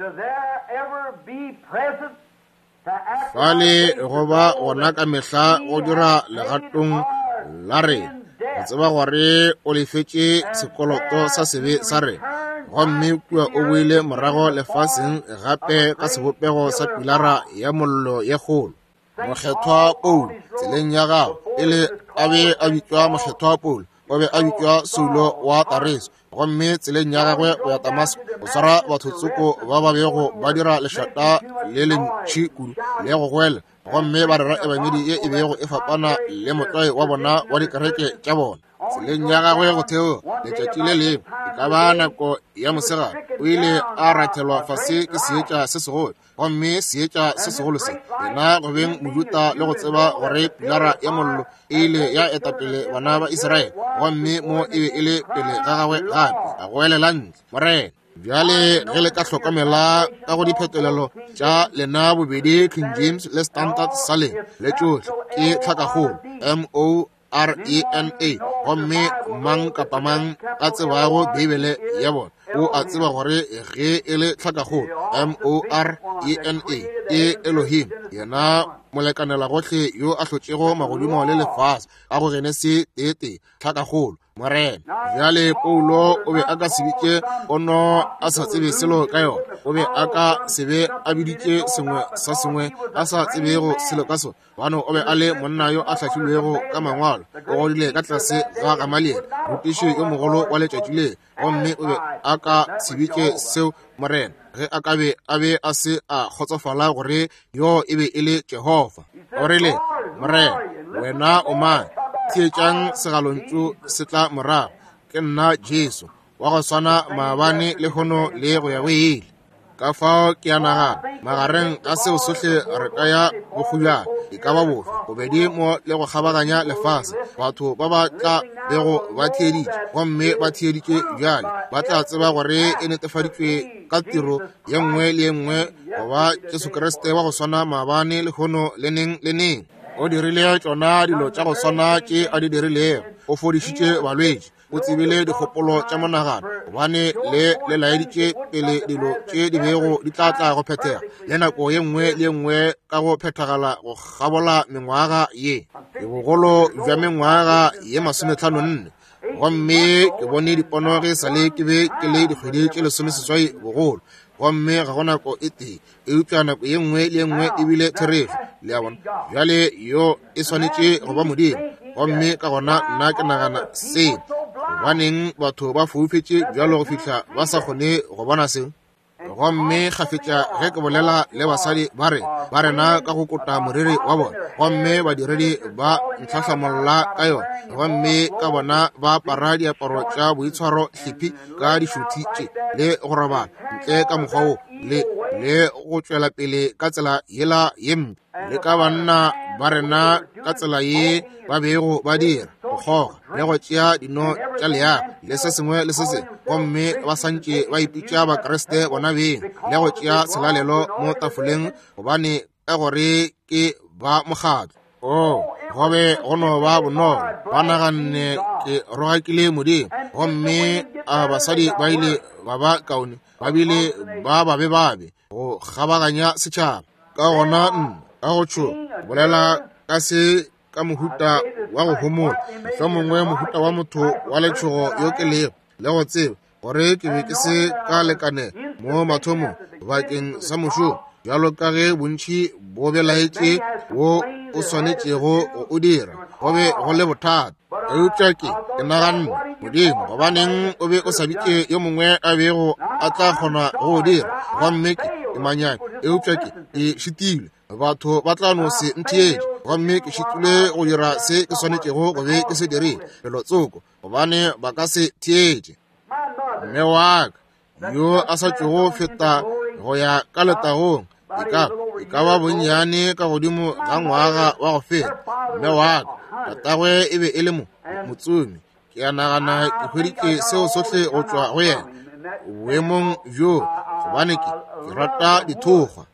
fale go ba gona ka mehla go dira legatong la rena go tseba gore o lefetše sekoloto sa sebe sa rena gomme kua o boile morago lefaseng gape ka sebopego sa pilara ya mollo ye kgolo mokgethwa Paul tseleng ya gago e le a be a bitšwa mokgethwa Paul o be a bitšwa Saulo wa Tareso gomme tseleng ya gagwe go ya Damasco o swara bathotsoko ba ba bego ba dira lešata le le ntšhi kudu le go gwela gomme ba rera ebangedi ye e bego e fapana le motlwae wa bona wa dikereke tša bona tseleng ya gagwe go theo letšatši le lengwe e ka ba nako ya mosegare o ile a rathelwa fase ke seetša se segolo gomme seetša se segolo se yena go beng mojuta le go tseba gore pilara ya mollo e ile ya etapele bana ba Iseraele gomme mo e be e le pele ga gagwe gape a goelela ntle morena bjale ge le ka hlokomela ka go diphetolelo tša lena bobedi King James le Standard Salem le tšohle ke tlhakagolo M O R E N A gomme mang kapa mang a tsebago Bibele ya bona o a tseba gore ge e le tlhakagolo M O R E N A e Elohim yena molekanela gohle yo a hlotšego magodimo le lefase a go Genese tete tlhakagolo morena bjale Paulo o be a ka sebitše ono a sa tsebe selo ka yona o be a ka sebe a biditše sengwe sa sengwe a sa tsebego selo ka sone bano o be a le monna yo a hlahlilwego ka mangwalo o godile ka tlase ga Gamaliel motiši yo mogolo wa letšatši le gomme o be a ka sebitše seo morena ge a ka be a be a se a kgotsofala gore yo e be e le Jehova o rile morena wena o mang thietšang segalontšu se tla morago ke nna Jesu wa go swana maabane le kgono le go ya go ile ka fao ke a nagana magareng a seo sohle re ka ya bogulana e ka ba bofe bobedi mo le go kgabaganya lefase batho ba ba tla bego ba thieditše gomme ba thieditše bjale ba tla tseba gore e netefaditšwe ka tiro ye nngwe le ye nngwe goba Jesu Kriste wa go swana maabane le kgono le neng le neng o dirile tšona dilo tša go swana tše a di dirilego o fodišitše balwetši o tsebile dikgopolo tša monagano gobane le le laeditše pele dilo tše di bego di tla tla go phethega le nako ye nngwe le nngwe ka go phethagala go gabola mengwaga ye ke bogolo bja mengwaga ye masomehlano nne gomme ke bone dipono ge sale ke be ke le dikgwedi tše lesomeseswai bogolo gomme ga go nako e tee e upša nako ye nngwe le nngwe ebile therefo le a bona bjale yo e swanetše go ba modimo gomme ka gona nna ke nagana seo gobaneng batho ba foufetše bjalo go fitlha ba sa kgone go bona seo gomme kgafetša ge ke bolela le basadi ba re ba rena ka go kota moriri wa bona gomme badiredi ba ntlhahlamolla ka yona gomme ka bona ba apara diaparo tša boitshwaro hlipi ka dišuthi tše le go robala ntle ka mokgwa o le le go tšwela pele ka tsela yela ye mpe le ka banna ba rena ka tsela ye ba bego ba dira go goga le go tšea dino tša leago le se sengwe le se sengwe gomme ba santše ba ipitša bakreste bona beng le go tšea selalelo mo tafoleng gobane ka gore ke ba mokgatlo o gobe go no ba bonolo ba naganne ke rogakile modimo gomme a basadi ba ile ba ba kaone ba bile ba babe babe go kgabaganya setšhaba ka gona nna ka go tšho bolela ka se ka mohuta wa go homola mohlwa mongwe mohuta wa motho wa letšhogo yo ke lego le go tseba gore ke be ke se ka lekane mo mathomong bakeng sa mošomo bjalo ka ge bontši bo belaetše wo o swanetšego o dira go be go le bothata eupša ke ke naganne modimo gobaneng o be o sa bitše yo mongwe a bego a tla kgona go o dira gomme ke ke manyane eupša ke ke šitile batho ba tla no se ntheetše gomme ke šitile go dira se ke swanetšego go be ke se dirile pelo tsoko gobane ba ka se theetše mme wa ka yo a sa tšego feta go ya ka letagong e ka ba bonnyane ka godimo ga ngwaga wa go feta mme wa ka tatagwe e be e le motsomi ke a nagana ke hweditše seo sohle go tšwa go yena boemong bjo gobane ke rata dithokgwa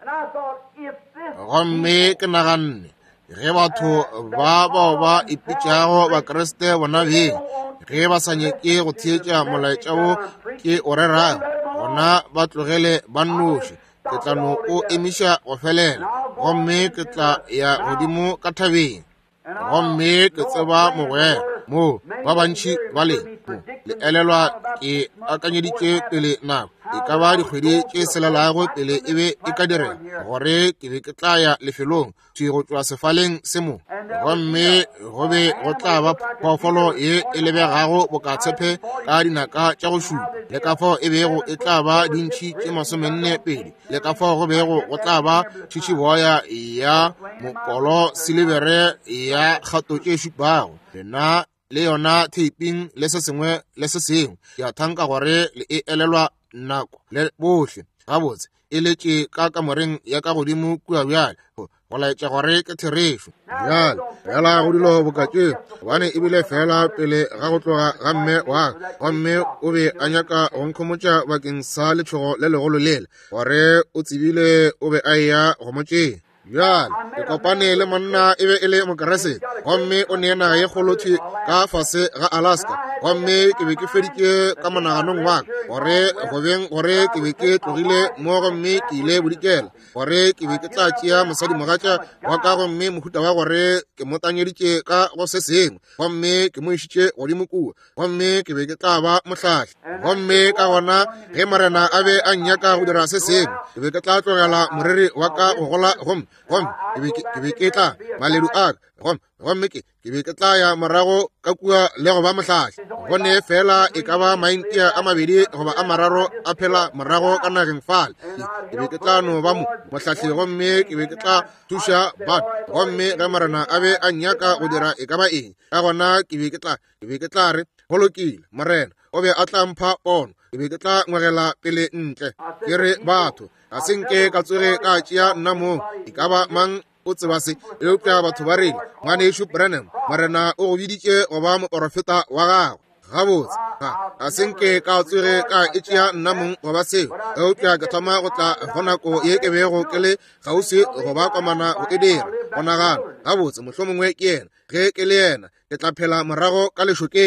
gomme ke naganne ge batho ba bao ba ipitšago bakreste bona beng ge ba sa nyeke go theetša molaetša wo ke o rerang gona ba tlogele ba nnoši ke tla no o emiša go felela gomme ke tla ya godimo ka thabeng gomme ke tseba mogwera mo ba bantši ba le le elelwa ke akanyeditše pele nako e ka ba dikgwedi tše selelago pele e be e ka direga gore ke be ke tla ya lefelong tšwe go tšwa sefaleng se mo gomme go be go tla ba phoofolo ye e lebegago bokatshepe ka dinaka tša go šupa le ka fao e bego e tla ba dintšhi tše masomenne pedi le ka fao go bego go tla ba tšhitšhiboya ya mokolo silibere ya kgato tše šupago lena le yona taping le se sengwe le se sengwe ya thanka gore le e elelwa nako le bohle gabotse e letše ka kamoreng ya ka godimo kua bjale go laetša gore ke therešo bjale fela go dilo bokatše gobane ebile fela pele ga go tloga ga mme wa gomme o be a nyaka go nkgomotša bakeng sa letšhogo le legolo lele gore o tsebile o be a eya go motšeng bjale ke kopane le monna e be e le mokeresete gomme o neena ye kgolotše ka fase ga Alaska gomme ke be ke feditše ka monaganong wa ka gore go beng gore ke be ke tlogile mo gomme ke ile bodikela gore ke be ke tla tšea mosadi mogatša wa ka gomme mohuta wa gore ke mo tanyeditše ka go se sengwe gomme ke mo išitše godimo kua gomme ke be ke tla ba mohlahli gomme ka gona ge marena a be a nnyaka go dira se sengwe ke be ke tla tlogela moriri wa ka go gola gomme gomme ke be ke tla maledu a ka gomme gomme ke ke be ke tla ya morago ka kua le go ba mohlahli gone fela e ka ba maintia a mabedi goba a mararo a phela morago ka nageng fale ke be ke tla no ba mohlahli gomme ke be ke tla thuša batho gomme ge marena a be a nnyaka go dira e ka ba eng ka gona ke be ke tla ke be ke tla re go lokile morena o be a tla mpha pono ke be ke tla ngwagela pele ntle ke re batho a senke ka tsoge ka tšea nna moo e ka ba mang o tseba se eupša batho ba rele ngwane ešo Branham marena o go biditše go ba moprofeta wa gago gabotse a senke ka tsoge ka e tšea nna mong goba seo eupša ke thoma go tla go nako ye ke bego ke le gausi go ba kwamana go e dira go nagana gabotse mohlomongwe ke yena ge ke le yena ke tla phela morago ka lešokeng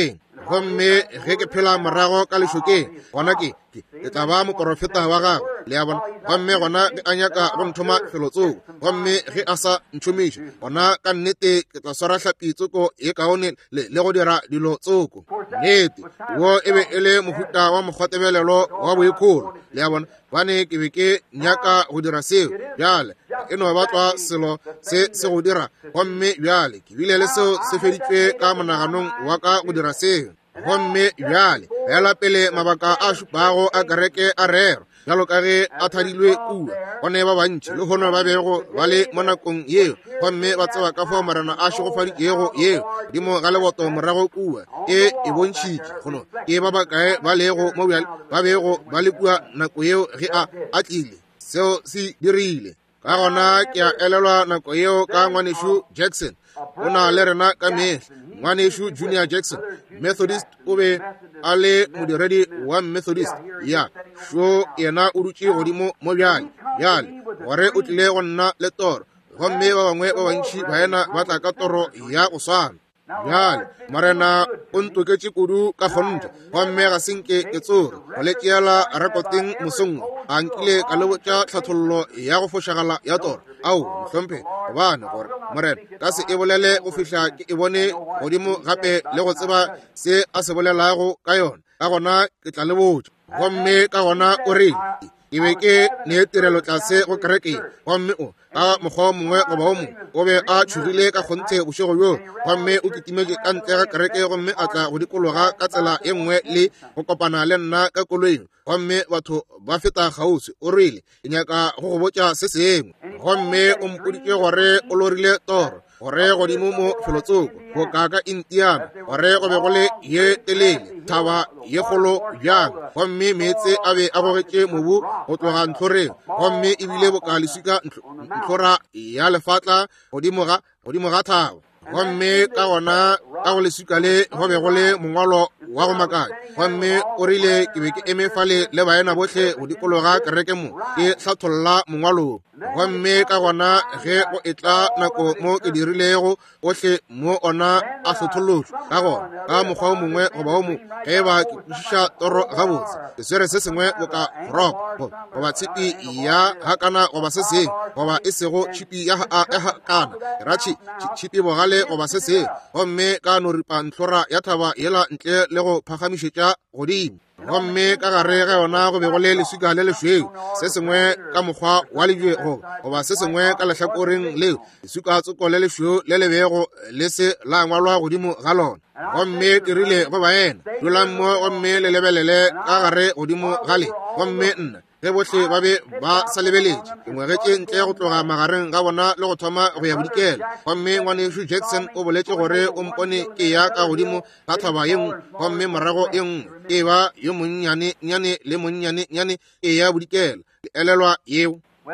gomme ge ke phela morago ka lešokeng gona ke ke tla ba moprofeta wa gago le ya bona gomme gona ke a nyaka go nthoma felotsoko gomme ge a sa ntšhomiše gona ka nnete ke tla swara tlhapitsoko e kaone le go dira dilo tsoko nnete wo e be e le mohuta wa mokgwatebelelo wa boekgolo le ya bona bane ke be ke nyaka go dira seo bjale e no batlwa selo se se go dira gomme bjale ke bile le seo se feditšwe ka monaganong wa ka go dira seo gomme bjale fela pele mabaka a šupago a kereke a rero jalo ka ge a thadilwe kua gone ba bantši le gone ba bego ba le mo nakong yeo gomme ba tseba ka fao marana a šogofaditšego yeo dimo ga leboto morago kua e e bontšhitše gono ke ba bakae ba lego mo bjale ba bego ba le kua nako yeo ge a a tlile seo se dirile ka gona ke a elelwa nako yeo ka ngwanešo Jackson o na le rena ka mehla ngwanešo Junior Jackson Methodist o be a le modiredi wa Methodist ya šo yena o dutše godimo mo bjale bjale gore o tlile go nna le toro gomme ba bangwe ba bantši ba ena ba tla ka toro ya go swana bjale marena o ntoketše kudu ka kgonte gomme ga senke ke tsore go le tšeela rekoteng mosongwe a nkile ka lebotša tlhathololo ya go fošagala ya toro ao mohlompe gobane gore morena ka se e bolele go fihla ke e bone godimo gape le go tseba se a se bolelago ka yona ka gona ke tla lebotša gomme ka gona o re ke be ke neetirelo tlase go kerekeng gomme o ka mokgwa mongwe goba o mongwe o be a tšhogile ka kgonthe bošego bjo gomme o kitimetse ka ntle ga kereke gomme a tla go dikologa ka tsela e nngwe le go kopana le nna ka koloing gomme batho ba feta kgauswi o rile ke nyaka go go botša se sengwe gomme o mpoditše gore o lorile toro gore godimo mo felotsoko go kaka Indiana gore go be go le ye telele thaba ye kgolo bjang gomme meetse a be a gogetše mobu go tloga ntlhoreng gomme ebile bokalesika ntlhora ya lefatla godimo ga godimo ga thaba gomme ka gona ka go leswika le go be go le mongwalo wa go makanya gomme o rile ke be ke eme fale le baena botlhe go dikologa kereke mo ke hlatholla mongwalong gomme ka gona ge go etla nako mo ke dirilego ohle mo ona a hlotholotšwe ka gona ka mokgwa o mongwe goba o mongwe ge ba ke kwešiša toro gabotse seswere se sengwe go ka roko goba tshipi ya hakana goba se seng goba e sego tšhipi ya hakana ratšhi tšhipi bogale goba se seng gomme ka no ripa ntlhora ya thaba yela ntle le go phagamišetša godimo gomme ka gare ga yona go be go le leswika le lešweu se sengwe ka mokgwa wa lejwego goba se sengwe ka lehlakoreng leo leswika tsoko le lešweu le lebego le se la ngwalwa godimo ga lona gomme ke rile go baena dulang mo gomme le lebelele ka gare godimo ga le gomme nna ge botlhe ba be ba sa lebeletše ke ngwegetše ntle go tloga magareng ga bona le go thoma go ya bodikela gomme ngwanešo Jackson o boletše gore o mpone ke ya ka godimo ka thaba ye nngwe gomme morago e nngwe ke ba yo monnyane nyane le monnyane nyane e ya bodikela le elelwa yeo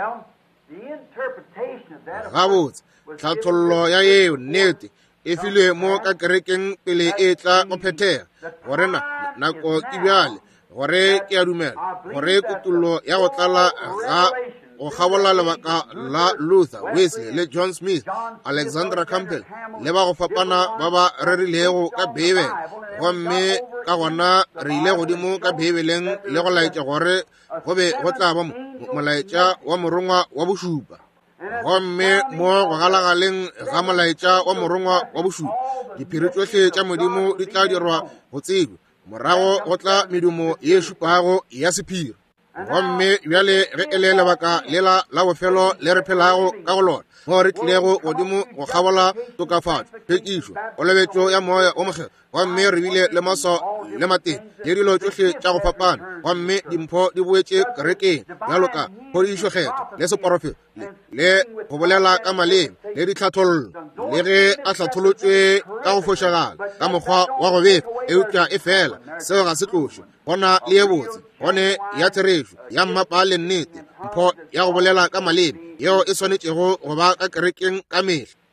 gabotse tlhathololo ya yeo nnete e filwe mo ka kerekeng pele e tla go phethega gore nako ke bjale gore ke a dumela gore kutullo ya go tlala ga go gabola lebaka la Luther, Wesley le John Smith, Alexander Campbell le ba go fapana ba ba rerilego ka Bibele gomme ka gona re ile godimo ka Bibeleng le go laetša gore go be go tla ba molaetša wa morongwa wa bošupa gomme mo go galagaleng ga molaetša wa morongwa wa bošupa diphiri tsohle tša modimo di tla dirwa go tsebwe morago go tla medumo ye šupago ya sephiri gomme bjale ge e le lebaka lela la bofelo le re phelago ka go lona mo re tlilego godimo go kgabola tokafatšo phekišo go lebetšo ya moya o mokgelo gomme re bile le maso le mateng le dilo tsohle tša go fapana gomme dimpho di boetše kerekeng bjalo ka phodišo kgetho le seporofeta le go bolela ka maleme le ditlhathololo le ge a hlatholotšwe ka go fošagala ka mokgwa wa go befa eupša e fela seo ga se tlošwe gona le ye botse gone ya therešo ya mmapa le nnete mpho ya go bolela ka maleme yeo e swanetšego go ba ka kerekeng ka mehla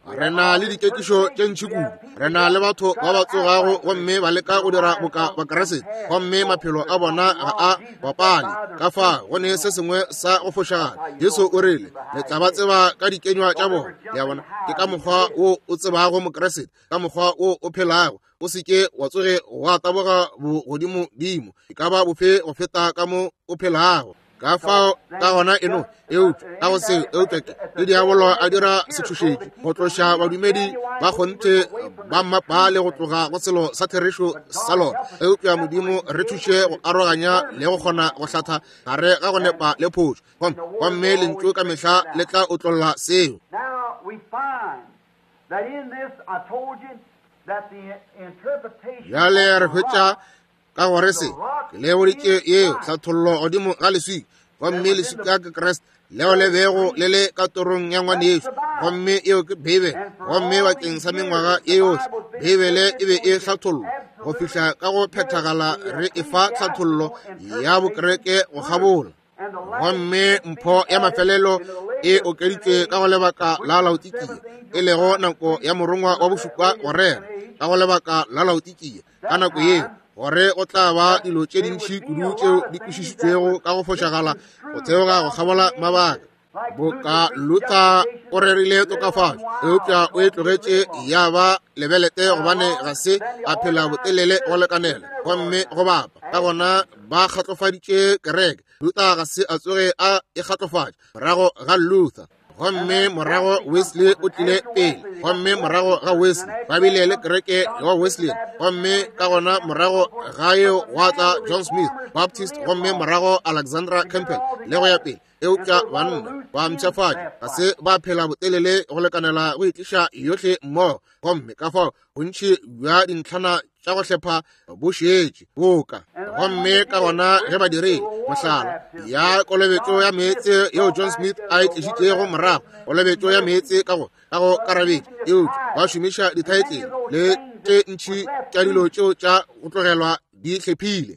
re na le dikekišo tše ntši kudu, re na le batho ba ba tsogago gomme ba leka go dira bokeresete, gomme maphelo a bona ga a bapale ka fa gone se sengwe sa go fošagala. Jesu o rile le tla ba tseba ka dikenywa tša bona. Ya bona ke ka mokgwa wo o tsebago mokeresete, ka mokgwa wo o phelago, o seke wa tsoge wa taboga godimo-dimo, e ka ba bofe go feta ka mo o phelago. Ka fao ka gona eno eutša ka go se euteke le diabolo a dira setšhošetši go tloša badumedi ba kgonthe ba mmapa le go tloga go selo sa therešo sa lona. Eupša Modimo re thuše go aroganya le go kgona go hlatha gare ga go nepa le photšo, gomme lentšu ka mehla le tla otlolola seo. Bjale re hwetša ka gore se ke leo dike yeo hlathollo godimo ga leswika, gomme leswika ke Kreste leo le bego le le ka torong ya ngwane Yesu, gomme eo ke bebe, gomme bakeng sa mengwaga ye yohle bebele e be e hlathollo go fihla ka go phethagala re e fa hlathollo ya bokereke go gabola. Gomme mpho ya mafelelo e okeditšwe ka go lebaka la Laodikia, e lego nako ya morongwa wa bošupa wa rera, ka go lebaka la Laodikia ka nako ye gore go tla ba dilo tše dintšhi kudu tšeo di kwešišitšwego ka go fošagala go theoga go gabola mabaka. Boka Luther o rerile tokafatšo, eupša o e tlogetše ya ba lebelete gobane ga se a phela botelele go lekanela, gomme go bapa ka gona ba kgatlofaditše kereke. Luther ga se a tsoge a e kgatlofatša morago ga Luther, gomme morago Wesley o tlile pele, gomme morago ga Wesley ba bile le kereke ya Wesleyan, gomme ka gona morago ga eo gwa tla John Smith Baptist, gomme morago Alexander Campbell le go ya pele. Eupša banna ba mpšhafatša ga se ba phela botelele go lekanela go itliša yohle mmogo, gomme ka fao bontši bja dintlhana tša go hlepha bo šetše boka. Gomme ka gona ge ba dirile mohlala ya kolobetšo ya meetse yeo John Smith a e tlišitšego morago, kolobetšo ya meetse ka go ka go karabetša eupša ba šomiša dithaetlele le tše ntšhi tša dilo tšeo tša go tlogelwa di hlephile.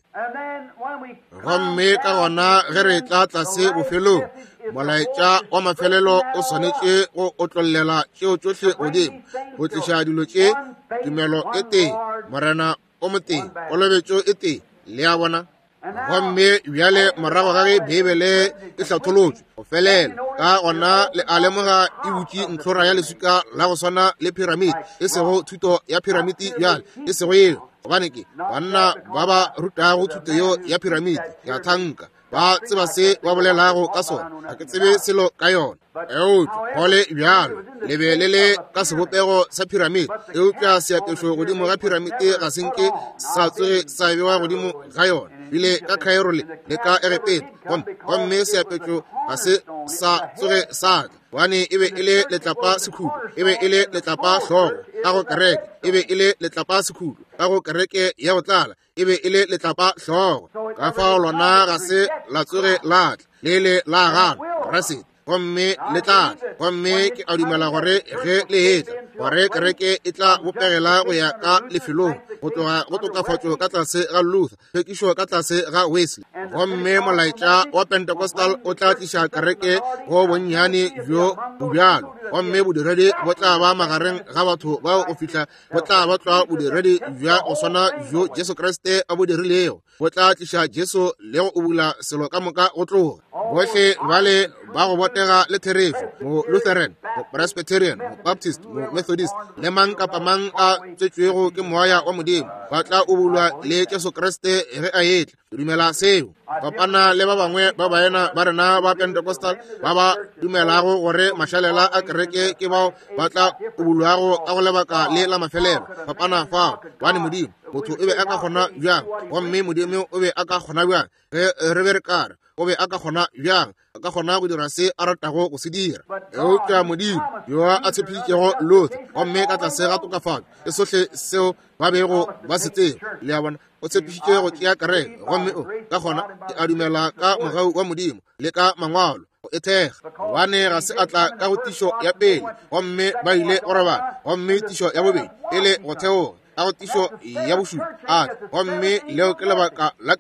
Gomme ka gona ge re tla tlase bofelong, molaetša wa mafelelo o swanetše go otlollela tšeo tšohle godimo, go tliša dilo tše, tumelo e tee, morena o moteng, kolobetšo e tee le ya bona. Gomme bjale morago ga ge Bibele e hlatholotšwe go felela ka gona le a lemoga e butše ntlhora ya leswika la go swana le piramidi, e sego thuto ya piramidi bjale, e sego eo gobane ke banna ba ba rutago thuto yo ya piramidi ya thanka ba tseba se ba bolelago ka sona, ga ke tsebe selo ka yona. Eutša gole bjalo le be le le ka sebopego sa piramidi, eupša seapešo godimo ga piramidi ga senke sa tsoge sa bewa godimo ga yona, bile ka Khairo le ka Egipete, gomme seapešo ga se sa tsoge sa tla, wane e be e le letlapa sekhudu, e be e le letlapa hlogo ka go kereke, e be e le letlapa sekhudu ka go kereke ya go tlala, e be e le letlapa hlogo. Ka fao lona ga se la tsoge la tla le le la gana Rasete, gomme le tla tla, gomme ke a dumela gore ge le etla gore kereke e tla bopegela go ya ka lefelong go tloga go tokafatšo ka tlase ga Luther, tlhwekišo ka tlase ga Wesley. Gomme molaetša wa Pentecostal o tla tliša kereke go bonnyane bjo bobjalo, gomme bodiredi bo tla ba magareng ga batho bao go fihla bo tla ba tloa bodiredi bja go swana bjo Jesu Kriste a bo dirilego, bo tla tliša Jesu le go bula selo ka moka go tloga. Bohle bale ba go botega le therefo, mo Lutheran, mo Presbyterian, mo Baptist, mo Methodist le mang kapa mang a tšetšwego ke moya wa Modimo ba tla o bulwa le Jesu Kriste ge a etla. Dumela seo fapana le ba bangwe ba baena ba rena ba Pentecostal ba ba dumelago gore mašalela a kereke ke bao ba tla o bulwago ka go lebaka le la mafelelo. Fapana fao bane Modimo motho e be a ka kgona bjang, gomme Modimo o be a ka kgona bjang ge re be re kare o be a ka kgona bjang, a ka kgona go dira se a ratago go se dira. Eupša Modimo yo a tshepišitšego Luther, gomme ka tlase ga tokafatšo e sohle seo ba bego ba se tseba le ya bona o tshepišitše go tšea kereke, gomme o ka kgona ke a dumela ka mogau wa Modimo le ka mangwalo go ethega, gobane ga se a tla ka go tišo ya pele, gomme ba ile go robala, gomme tišo ya bobedi e le go theoga ka go tišo ya bošupa a gomme leo ke lebaka la kereke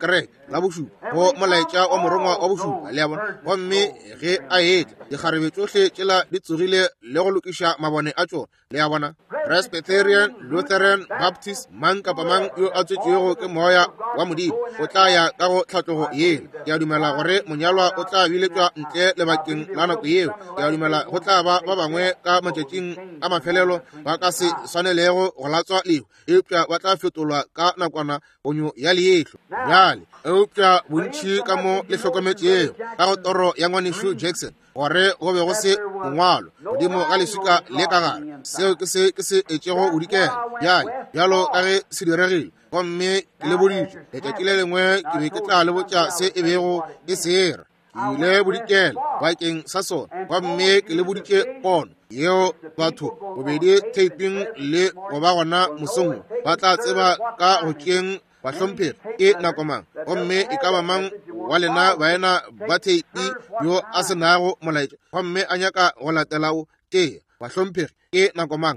la bošupa go molaetša wa morongwa wa bošupa le ya bona gomme ge a etla dikgarebe tsohle tšela di tsogile le go lokiša mabone a tšona le ya bona Presbyterian, Lutheran, Baptist, mang kapa mang yo a tswetšwego ke moya wa modimo o tla ya ka go tlhatlogo yela ke a dumela gore monyalwa o tla biletšwa ntle lebakeng la nako yeo ke a dumela go tla ba ba bangwe ka matšatšing a mafelelo ba ka se swanelego go latswa leo eupša ba tla fetolwa ka nakwana ponyo ya leetlo bjale eupša bontši ka mo le hlokometšeo ka go toro ya ngwanešu Jackson gore go be go se ngwalo godimo ga leswika le ka gare seo ke se ke se etšego bodikela bjale bjalo ka ge se diregile gomme ke le boditše letšatši le lengwe ke be ke tla le botša se e bego e sera ke ile bodikela bakeng sa sona gomme ke le boditše pono yeo batho bobedi taping le go ba gona mosong ba tla tseba ka go tšeng bahlomphegi e nako mang gomme e ka ba mang wa lena baena ba teipi yo a senago molaetša gomme a nyaka go latelago tee bahlomphegi e nako mang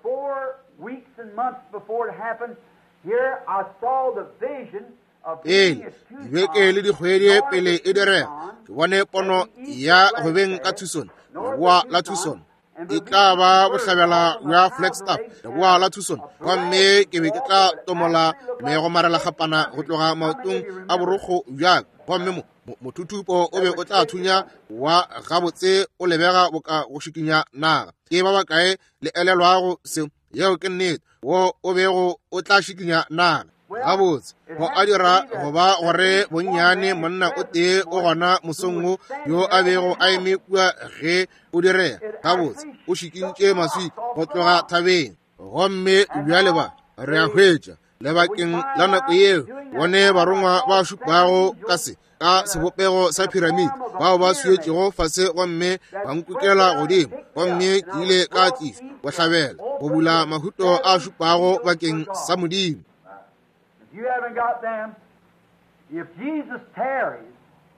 ee dibeke le dikgwedi pele e direga ke bone pono ya go beng ka thusong leboa la thusong e tla ba bohlabela ya Flagstaff leboa la thusong gomme ke be ke tla tomola me go marela gapana go tloga maotong a borogo bjaka gomme mothutupo o be o tla thunya wa gabotse o lebega boka go šikinya naga ke ba bakae le elelwago se yeo ke nnete wo o bego o tla šikinya naga gabotse go a dira go ba gore bonnyane monna o tee o gona mosongo yo a bego a eme kua ge o direga gabotse o šikintše maswi go tloga thabeng gomme bjale ba re a hwetša lebakeng la nako yeo bone barongwa ba šupago ka se ka sebopego sa piramid bao ba suetšego fase gomme ba nkukela godimo gomme ke ile ka tliša go hlabela go bula mahuto a šupago bakeng sa modimo.
You haven't got them. If Jesus tarries,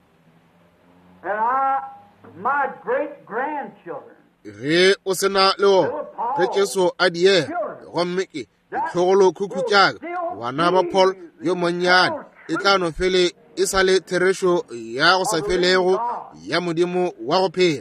and I, my great grandchildren,
ge o sena le o ge Jesu a die gomme ke tlhogolo khukhutsaka bana ba Paul yo monnyane e tla no fele e sale theresho ya go sa felego ya modimo wa go phela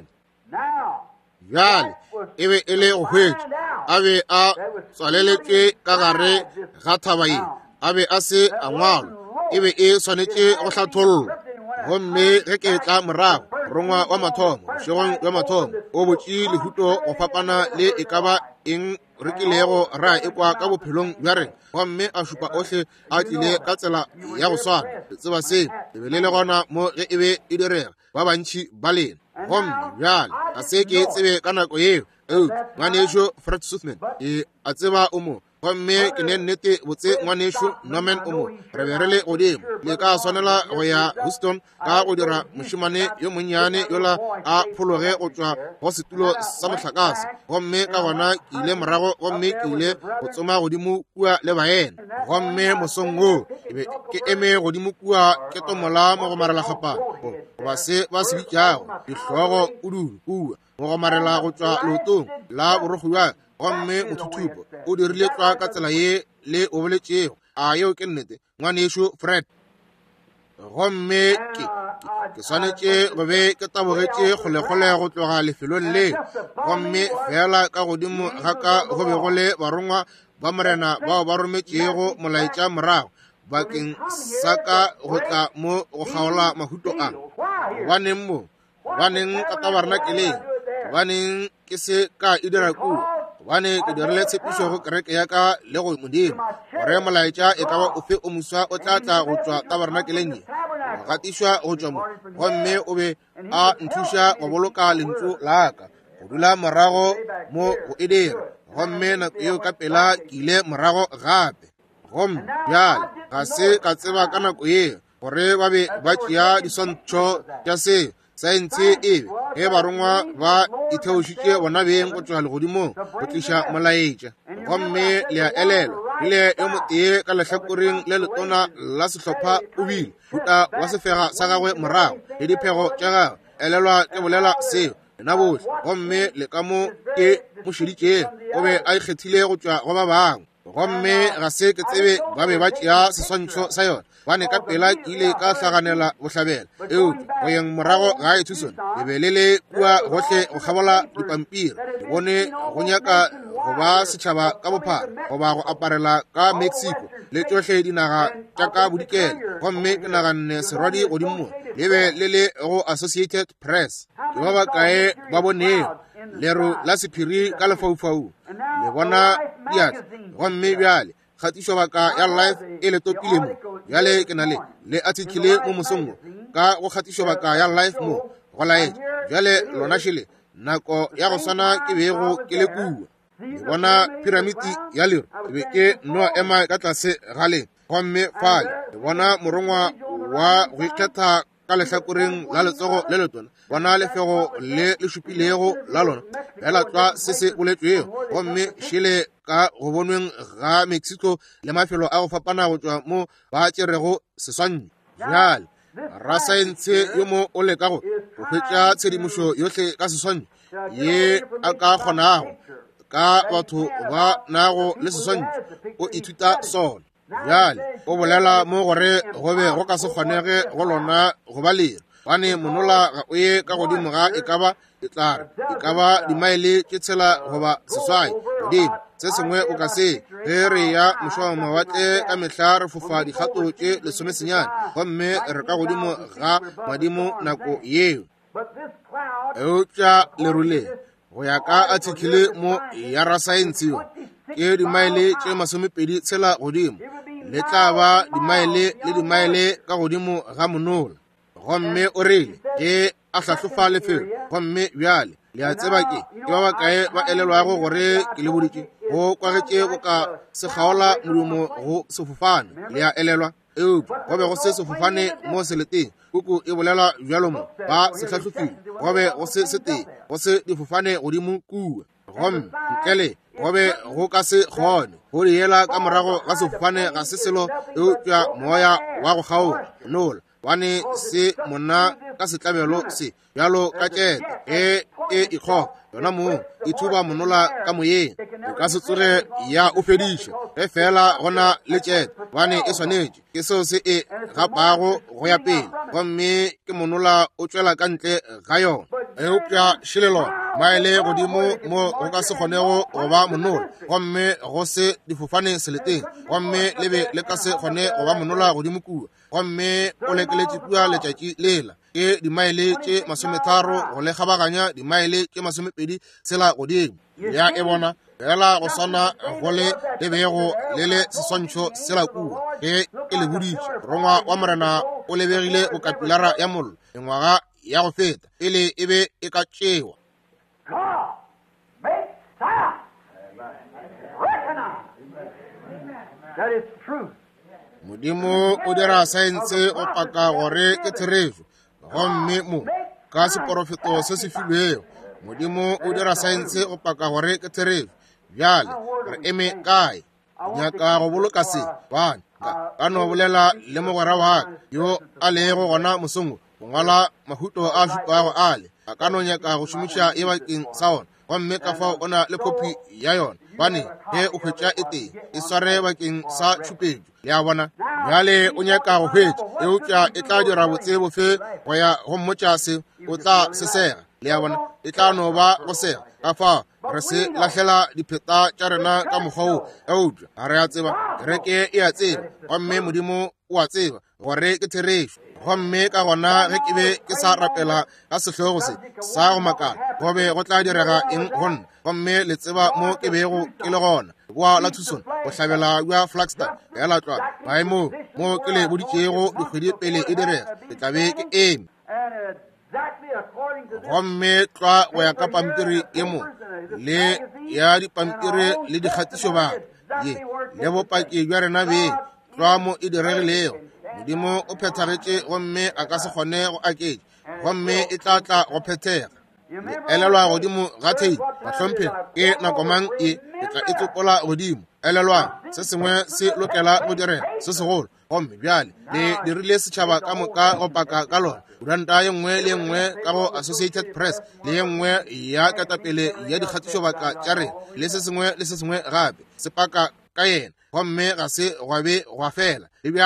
jale e be e le go hwetša a be a tswaleletswe ka gare ga thabaye a be a se a ngwalo e be e swanetše go hlathollwa gomme ge ke tla morago rongwa wa mathomo šegong wa mathomo o botše lehuto go fapana le e ka ba eng rekilego ra e kwa ka bophelong bja rena gomme a šupa ohle a tlile ka tsela ya go swana letseba se e be le le gona mo ge e be e direga ba bantši ba lena gomme bjale a se ke tsebe ka nako yeo eo ngwanešo Fred Suthman e a tseba o mo gomme ke ne nnete botse ngwanešo Norman o mo re be re le godimo le ka swanela go ya Houston ka go dira mošimane yo monnyane yola a phologe go tšwa go setulo sa mohlakase gomme ka gona ke ile morago gomme ke ile go tsoma godimo kua le baena gomme mosong o ke eme godimo kua ke tomola mo go marela gapana goba se ba se bitšago dihlogo kudu kua mo go marela go tšwa leotong la borogwa gomme mothuthupo o dirile tšwa ka tsela ye le o boletšego a yeo ke nnete ngwanešo Fred gomme ke ke swanetše go be ke tabogetše kgolekgole go tloga lefelong le gomme fela ka godimo ga ka go be go le barongwa ba morena bao ba rometšego molaetša morago bakeng sa ka go tla mo go kgaola mahuto a baneng mo baneng ka tabarnakeleng baneng ke se ka e dira kua bane ke dirile tshepišo go kereke ya ka le go modimo gore molaetša e ka ba ofe o moswa o tla tla go tšwa tabernakeleng ye go gatišwa go tšwa mo gomme o be a nthuša go boloka lentšu la ka go dula morago mo go e dira gomme nako eo ka pela ke ile morago gape gomme bjale ga se ka tseba ka nako ye gore ba be ba tšea diswantšho tša seo saense ebe ge barongwa ba itheošitše bona beng go tšwa legodimong go tliša molaetša gomme le a elelwa ile yo motee ka lehlakoreng le letona la sehlopha o bile huta wa sefega sa gagwe morago le diphego tša gagwe elelwa ke bolela seo lena bohle gomme le ka mo ke mošeditšeng o be a ikgethile go tšwa go ba bangwe gomme ga se ke tsebe ba be ba tšea seswantšho sa yona bane ka pela ke ile ka hlaganela bohlabela eo go yeng morago ga e thuson e be le le kua gohle go kgabola dipampiri ke bone go nyaka go ba setšhaba ka bophara go ba go aparela ka Mexico le tsohle dinaga tša ka bodikela gomme ke naganne serwadi godimo le be le le go Associated Press ke ba bakae ba boneng lero la sephiri ka lefaufau le bona diatla gomme bjale kgatišo baka ya Life e le topile mo bjale ke na le le article mo mosongo ka go kgatišo baka ya Life mo go laetša bjale lona šele nako ya go swana ke bego ke le kua le bona piramiti ya lero e be ke no ema ka tlase ga le gomme fale le bona morongwa wa go ikgetha ka lehlakoreng la letsogo le letona bona lefego le le šupilego la lona bjala tšwa se se boletswego gomme šele ka go bonweng ga Mexico le mafelo a go fapana go tšwa mo ba tšerego seswantšho bjale rasaense yo mo o lekago go hwetša tshedimošo yohle ka seswantšho ye a ka kgonago ka batho ba nago le seswantšho o ithuta sona bjale o bolela mo gore go be go ka se kgonege go lona go ba lero bane monola ga o ye ka godimo ga e ka ba e tlare e ka ba dimaele tše tshela goba seswai godimo se sengwe o ka se ge re ya mošwa mawatle ka mehla re fofa dikgato tše lesomesenyane gomme re ka godimo ga madimo nako yeo eupša lerule go ya ka article mo ya rasaense ke dimaele tše masomepedi tshela godimo le tla ba dimaele le dimaele ka godimo ga monola gomme o rile ke a hlahlofa lefelo gomme bjale le a tseba ke ke ba bakae ba elelwago gore ke le boditše go kwagetše go ka se kgaola modumo go sefofane le a elelwa eupša go be go se sefofane mo seleteng kuku e bolela bjalo mo ba se hlahlofile go be go se seteng go se difofane godimo kua gomme nkele go be go ka se kgone go diela ka morago ga sefofane ga se selo eupša moya wa go kgaoga nola wane se monna ka setlabelo se bjalo ka tšete e e ikgoga yona mo e thuba monola ka moyeng e ka se tsoge ya o fediša ge fela gona le tšete wane e swanetše ke seo se e gapago go ya pele gomme ke monola o tšwela ka ntle ga yona eupša šhelelona maele godimo mo go ka se kgonego go ba monola gomme go se difofane seleteng gomme le be le ka se kgone go ba monola godimo kua gomme o lekeletše kua letšatši lela ke dimaele tše masometharo go le kgabaganya dimaele tše masomepedi tshela godimo ya e bona fela go swana go le le bego le le seswantšho sela kua ge e le boditše rongwa wa morena o lebegile go kapilara ya mollo engwaga ya go feta pele e be e ka tšewa
that is truth.
modimo o dira saense o paka gore ke therejo gomme mo ka seporofeto se se filwego modimo o dira saense o paka gore ke therejo bjale re eme kae nyaka go boloka se bana ka no bolela le mogwera wa yo a lego gona mosongo go ngwala mahuto a šupago ale a ka no nyaka go šomiša e bakeng sa ona gomme ka fao o na le kopi ya yona bane ge o hwetša e teng e sware bakeng sa tšhupetšo le a bona bjale o nyaka go hwetša eupša e tla dira botse bofe go ya go mmotša se o tla se sega le a bona e tla no ba go sega ka fao re se lahlela dipheta tša rena ka mokgwa o eupša ga re a tseba kereke e a tseba gomme modimo o a tseba gore ke therešo gomme ka gona ge ke be ke sa rapela ka sehlogo se sa go makala go be go tla direga eng gonna gomme le tseba mo ke bego ke le gona boa la thusona go hlabela bja Flagstaff ya latwa maemo mo ke le boditšego dikgwedi pele e direga ke tla be ke eme gomme tla go ya ka pampiri e mo le ya dipampiri le dikgatišo ba ye le bopaki bja rena be tla mo e diregilego modimo o phethagetše gomme a ka se kgone go aketše gomme e tla tla go phethega elelwa godimo ga theite bahlompe ke nako mang e e tla e tsopola godimo elelwa se sengwe se lokela go direga se segolo gomme bjale le dirile setšhaba ka moka go paka ka lona kuranta ye nngwe le nngwe ka go Associated Press le ye nngwe ya katapele ya dikgatišo baka tša rena le se sengwe le se sengwe gape se paka ka yena gomme ga se gwabe gwa fela le bjale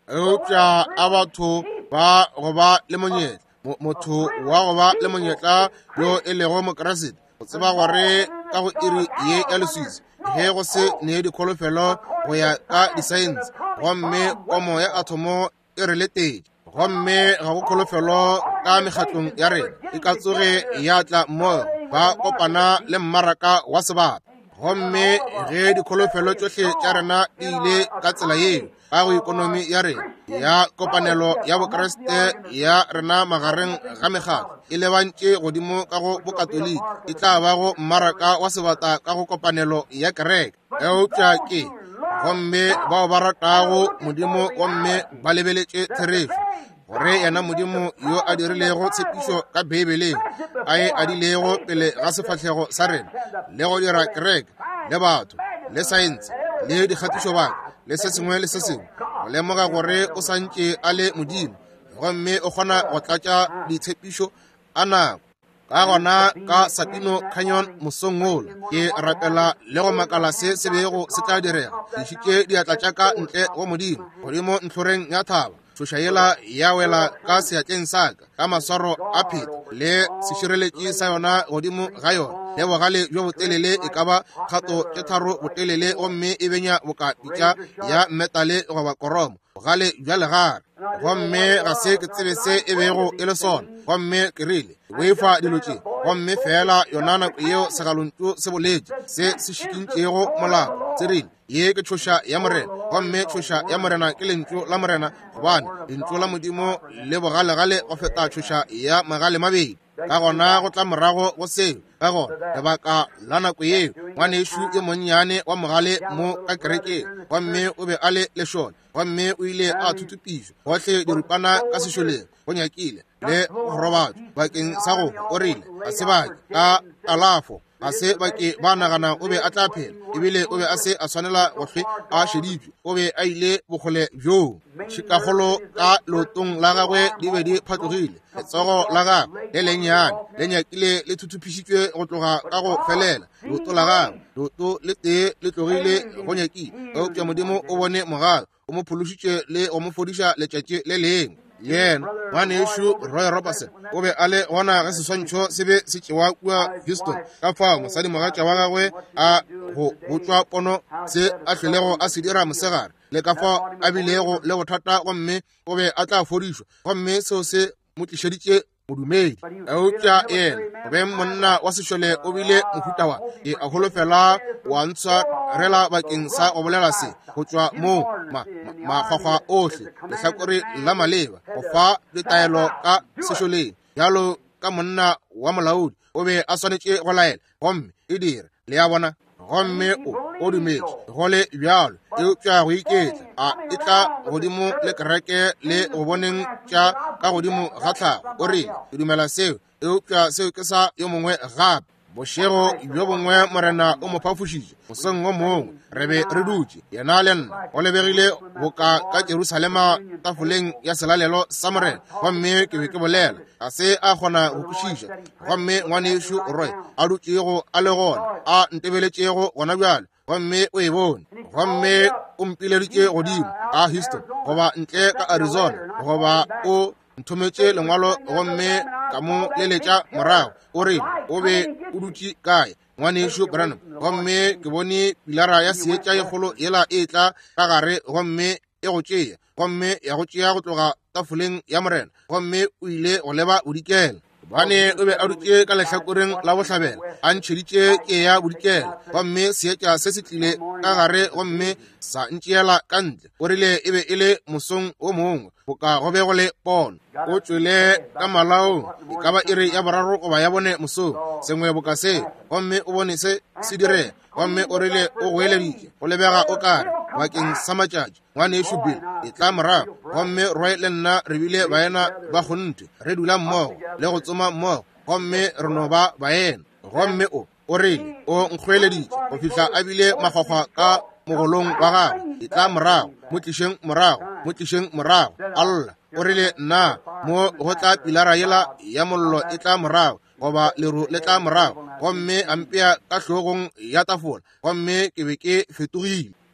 eupša a batho ba go ba le monyetla motho wa go ba le monyetla yo e lego mokeresete go tseba gore ka go iri ye ya leswiswi ge go se ne dikholofelo go ya ka disaense gomme komo ya atomo e re letetše gomme ga go kholofelo ka mekgatlong ya rena e ka tsoge ya tla mmogo ba kopana le mmaraka wa sebata gomme ge dikholofelo tsohle tša rena di ile ka tsela yeo ka go ikonomi ya rena ya kopanelo ya bokeresete ya rena magareng ga mekgatlo e lebantše godimo ka go bokatoliki e tla ba go mmaraka wa sebata ka go kopanelo ya kereke eupša ke gomme bao ba ratago modimo gomme ba lebeletše therefo gore yena modimo yo a dirilego tshepišo ka beibeleng a e adilego pele ga sefahlego sa rena le go dira kereke le batho le saense le dikgatišo baka le se sengwe le se sengwe go lemoga gore o santše a le modimo gomme o kgona go tlatša ditshepišo a nako ka gona ka Sapino Canyon mosong ola ke rapela le go makala se se bego se tla direga di šitše diatla tša ka ntle go modimo godimo ntlhoreng ya thaba tšhoša yela ya wela ka seatleng sa ka ka maswaro a pheta le sešireletši sa yona godimo ga yona le bogale bjo botelele e ka ba kgato tše tharo botelele gomme e benya bokatitša ya metale goba koromo bogale bja legare gomme ga se ke tsebe se e bego e le sona gomme ke rile boefa dilo tše gomme fela yona nako yeo segalontšu se boletše se se šikintšego molao tse rile ye ke tšhoša ya morena gomme tšhoša ya morena ke lentšu la morena gobane lentšu la modimo le bogalegale go feta tšhoša ya magale mabedi ka gona go tla morago go seo ka gona lebaka la nako yeo ngwanešo ye monnyane wa mogale mo ka kerekeng gomme o be a le lešole gomme o ile a thutupišwa gohle diripana ka sešoleng go nyakile le go robatšwa bakeng sa go o rile a se bake ka alafo a se bake ba nagana o be a tla phela ebile o be a se a tshwanela gohle a šeditšwe o be a ile bogole bjoo tšhikagolo ka leotong la gagwe di be di phatlogile letsogo la gagwe le lennyane le nyakile le thuthupišitšwe go tloga ka go felela leoto la gagwe leoto le tee le tlogile go nyakile eupša modimo o bone mogala o mo phološitše le go mo fodiša letšatši le lengwe yena ngwanešo Roy Robertson o be a le gona ge seswantšho se be se tšewa kua Houston ka fao mosadi mogatša wa gagwe a go botswa pono se a hlwelego a se dira mosegare le ka fao a bilego le bothata gomme o be a tla fodišwa gomme seo se mo tlišeditše modumedi eupša yena o be monna wa sešole o bile mohuta wa e a holofela wa ntshwarela bakeng sa go bolela se go tšwa mo makgwakgwa ohle lehlakore la maleba go fa ditaelo ka sešoleng bjalo ka monna wa molaodi o be a swanetše go laela gomme e dire le ya bona gomme o o dumetše gole bjalo eupša go iketla a e tla godimo le kereke le go boneng tša ka godimo ga tlhago o rile ke dumela seo eupša seo ke sa yo mongwe gape bošego bjo bongwe morena o mo phafošitše mosong o mongwe re be re dutše yena le nna o lebegile boka ka Jerusalema tafoleng ya selalelo sa morena gomme ke be ke bolela ga se a kgona go kwešiša gomme ngwanešo Roy a dutšego a le gona a ntebeletšego gona bjalo gomme o e bone gomme o mpileditše godimo a Houston goba ntle ka Arizona goba o nthometše lengwalo gomme ka mo leletša morago o rile o be o dutše kae ngwanešo Branham gomme ke bone pilara ya seetša ye kgolo yela e tla ka gare gomme e go tšea gomme ya go tšea go tloga tafoleng ya morena gomme o ile go leba bodikela bane o be a dutše ka lehlakoreng la bohlabela a ntšheditše ke ya bodikela gomme seetša se se tlile ka gare gomme sa ntšeela ka ntle o rile e be e le mosong o mongwe go ka go be go le pono o tšwele ka malaong e ka ba iri ya boraro goba ya bone mosong sengwe boka se gomme o bone se se dire gomme o rile o go eleditše go lebega o kare bakeng sa matšatši ngwanešo Bill e tla morago gomme Roy le nna re bile baena ba kgonte re dula mmogo le go tsoma mmogo gomme re no ba baena gomme o o rile o nkgweleditše go fihla a bile makgwakgwa ka mogolong wa gagwe e tla morago mo tlišeng morago mo tlišeng morago alla o rile nna mo go tla pilara yela ya mollo e tla morago goba leru le tla morago gomme a mpea ka hlogong ya tafola gomme ke be ke fetogile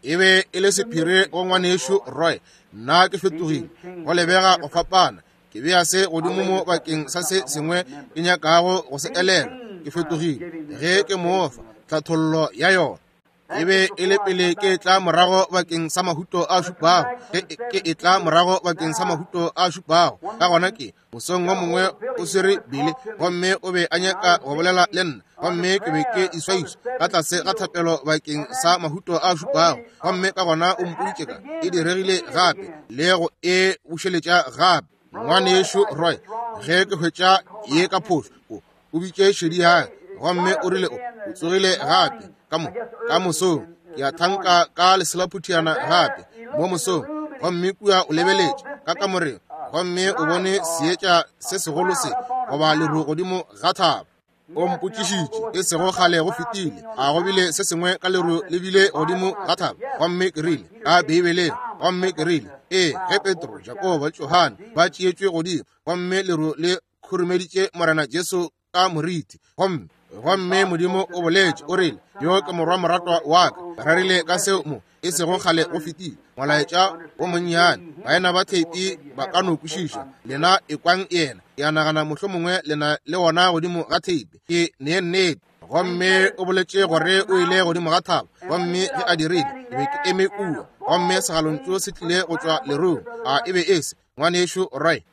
e be e le sephiri go ngwaneso Roy. Nna ke fetogile go lebega go fapana, ke bea se godimo mo bakeng sa se sengwe ke nyakago go se elela. Ke fetogile ge ke mofa tlathollo ya yona, e be e le pele ke tla morago bakeng sa mahuto a šupago, ke e tla morago bakeng sa mahuto a šupago. Ka gona ke mosong wa mongwe o sere bile, gomme o be a nyaka go bolela le nna, gomme ke be ke iswaiswa ka tlase ga thapelo bakeng sa mahuto a šupago. Gomme ka gona o mpoditše ka e diregile gape le go e bušeletša gape. Ngwaneso Roy, ge ke hwetša ye ka phošo o bitše šedi hae, gomme o rile o tsogile gape ka mosong. Ke a thanka ka leselaphuthiyana gape mo mosong, gomme kua o lebeletše ka kamoreng, gomme o bone seetša se segolo se goba leru godimo ga thaba. O mpotšišitše e sego kgale go fetile, a go bile se sengwe ka leru le bile godimo ga thaba. Gomme ke rile ka Beibeleng, gomme ke rile ee ge Petro, Jakobo le Johane ba tšeetšwe godimo, gomme leru le khurumeditše Morena Jesu ka moriti. Gomme gomme Modimo o boletše o rile, yo ke morwa moratwa wa ka, ba rarile ka seo mo e sego kgale go fetile. Molaetša o monnyane baena ba theipi ba ka no kwešiša, lena e kwang yena. Ke a nagana mohlomongwe lena le wona godimo ga theipi ke nee nnete. Gomme o boletše gore o ile godimo ga thaba, gomme ge a dirile e be ke eme kua, gomme segalontso se tlile go tšwa lerung, a e be ese ngwaneso Roy.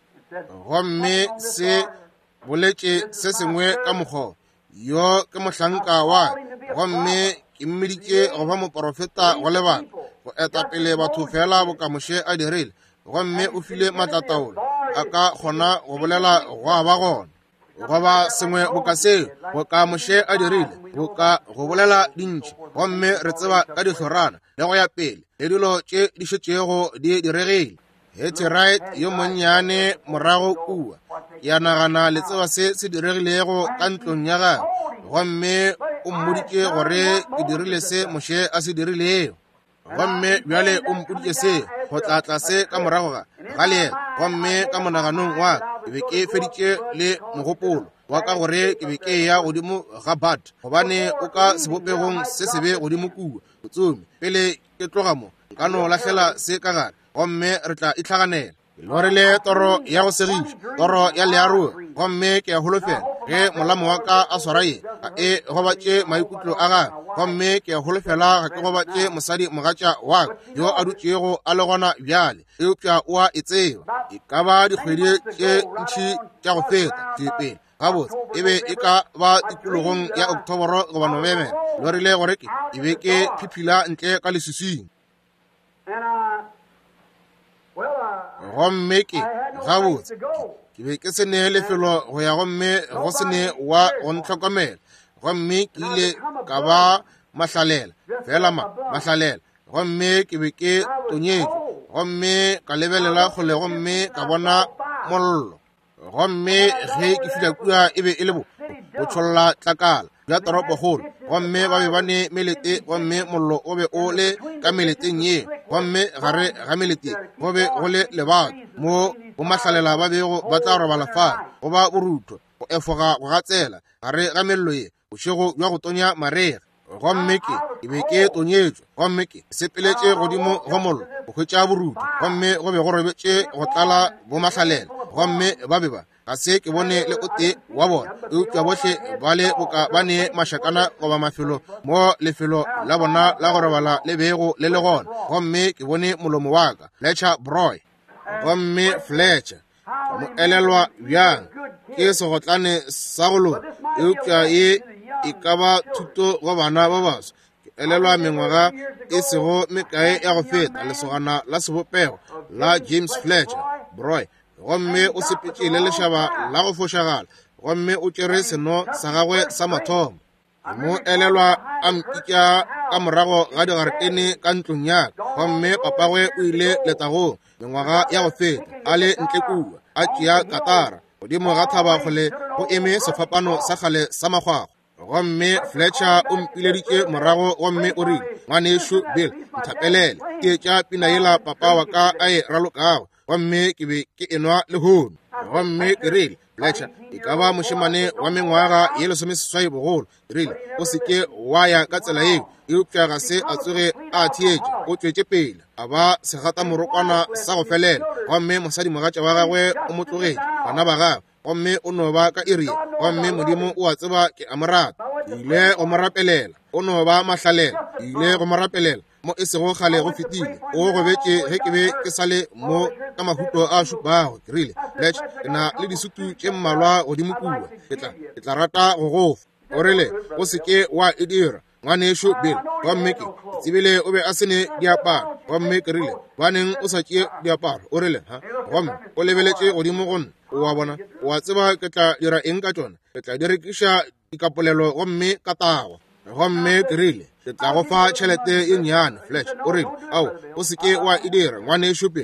Gomme se boletše se sengwe ka mokgwa yo ke mohlanka wa, gomme ke mmeditše go ba moprofeta go lebaka go eta pele batho fela bokamoše a dirile, gomme o file matlataolo a ka kgona go bolela go ba gona goba sengwe boka seo bokamoše a dirile boka go bolela dintši. Gomme re tseba ka dihlorana le go ya pele le dilo tše di šetšego di diregile. Hetty yo monnyane morago kua, ke a nagana le tseba se se diregilego ka ntlong ya gagwe, gomme o mmoditše gore ke dirile se moše a se dirilego. Gomme bjale o mpoditše se go tlatla se ka morago ga leena. Gomme ka monaganong wa ke be ke feditše le mogopolo wa ka gore ke be ke ya godimo ga bat, gobane o ka sebopegong se sebe godimo kua botsomi. Pele ke tloga mo nka no lahlela se ka gare, gomme re tla itlhaganela. Lo rile toro ya go segiša, toro ya learua. Gomme ke a holofela ge molamo wa ka a swara ye a e gobatše maikutlo a gagwe. Gomme ke a holofela ga ke gobatše mosadi mogatša wa ka yo a dutšego a le gona bjale, eupša o a e tseba. E ka ba dikgwedi tše ntšhi tša go feta tepeng gabotse, e be e ka ba tikologong ya Oktoboro goba November. Lo rile gore ke e be ke phiphila ntle ka lesusing. Gomme ke gabotse ke be ke se ne lefelo go ya, gomme go se ne wa go ntlhokomela. Gomme ke ile ka ba mahlalela fela ma mahlalela, gomme ke be ke tonyetšwe, gomme ka lebelela kgole, gomme ka bona mollo. Gomme ge ke fila kua e be e le bo go tšholla tlakala ya toropo golo, gomme ba be ba ne melete, gomme mollo o be o le ka meleteng ye. Gomme gare ga melete go be go le lebato mo bo mahlalela ba bego ba tla robala fa go ba borutho go efoga go gatsela gare ga mello ye bošego bja go tonya marega. Gomme ke e be ke tonyetšwe, gomme ke sepeletše godimo go mollo go hwetša borutho, gomme go be go robetše go tlala bo mahlalela. Gomme ba be ba ga se ke bone le o tee wa bona, eupša bohle ba le boka ba ne mašakana goba mafelo mo lefelo la bona la go robala le bego le le gona. Gomme ke bone molomo wa ka Fletcher Broy. Gomme Fletcher mo elelwa bjang ke segotlane sa go lona, eupša ye e ka ba thuto go bana ba baso. Ke elelwa mengwaga e sego mekae ya go feta lesogana la sebopego la James Fletcher Broy. Gomme o sepetše le lešaba la go fošagala, gomme o tšere seno sa gagwe sa mathomo. Mo elelwa a mpitša ka morago ga digaretene ka ntlong yaka. Gomme papagwe o ile letagong mengwaga ya go feta a le ntle kua, a tšea katara godimo ga thaba kgole go eme sefapano sa kgale sa magwagwa. Gomme Fletcher o mpileditše morago, gomme o rile, ngwaneso Bill nthapelele ke tša pina yela papa wa ka a e ralokago. gomme ke be ke enwa lehono gomme ke rile Fletcher e ka ba moshemane wa mengwaga ye lesomeseswai bogolo rile o seke wa ya ka tsela eo eupša ga se a tsoge a thietše o tšwetše pele a ba segata morokwana sa go felela gomme mosadi mogatša wa gagwe o mo tlogetše bana ba gagwe gomme o no ba ka iria gomme modimo o a tseba ke a mo rata ke ile go mo rapelela o no ba mahlalela ke ile go mo rapelela mo e sego gale go fetile o go betše ge ke be ke sale mo ka mahuto a šupago ke rile Fletcher ke na le disutu tše mmalwa godimo kua ke tla rata go gofa o rile o seke wa e dira ngwanešo Bill gomme ke tsebile o be a sene diaparo gomme ke rile baneng o sa tšee diaparo o rile ha gomme o lebeletše godimo go nna o a bona o a tseba ke tla dira eng ka tšona ke tla di rekiša dikapolelo gomme ka tago gomme ke rile ke tla go fa tšhelete ye nnyane Fletcher o rile ao o seke wa e dira ngwanešo Bill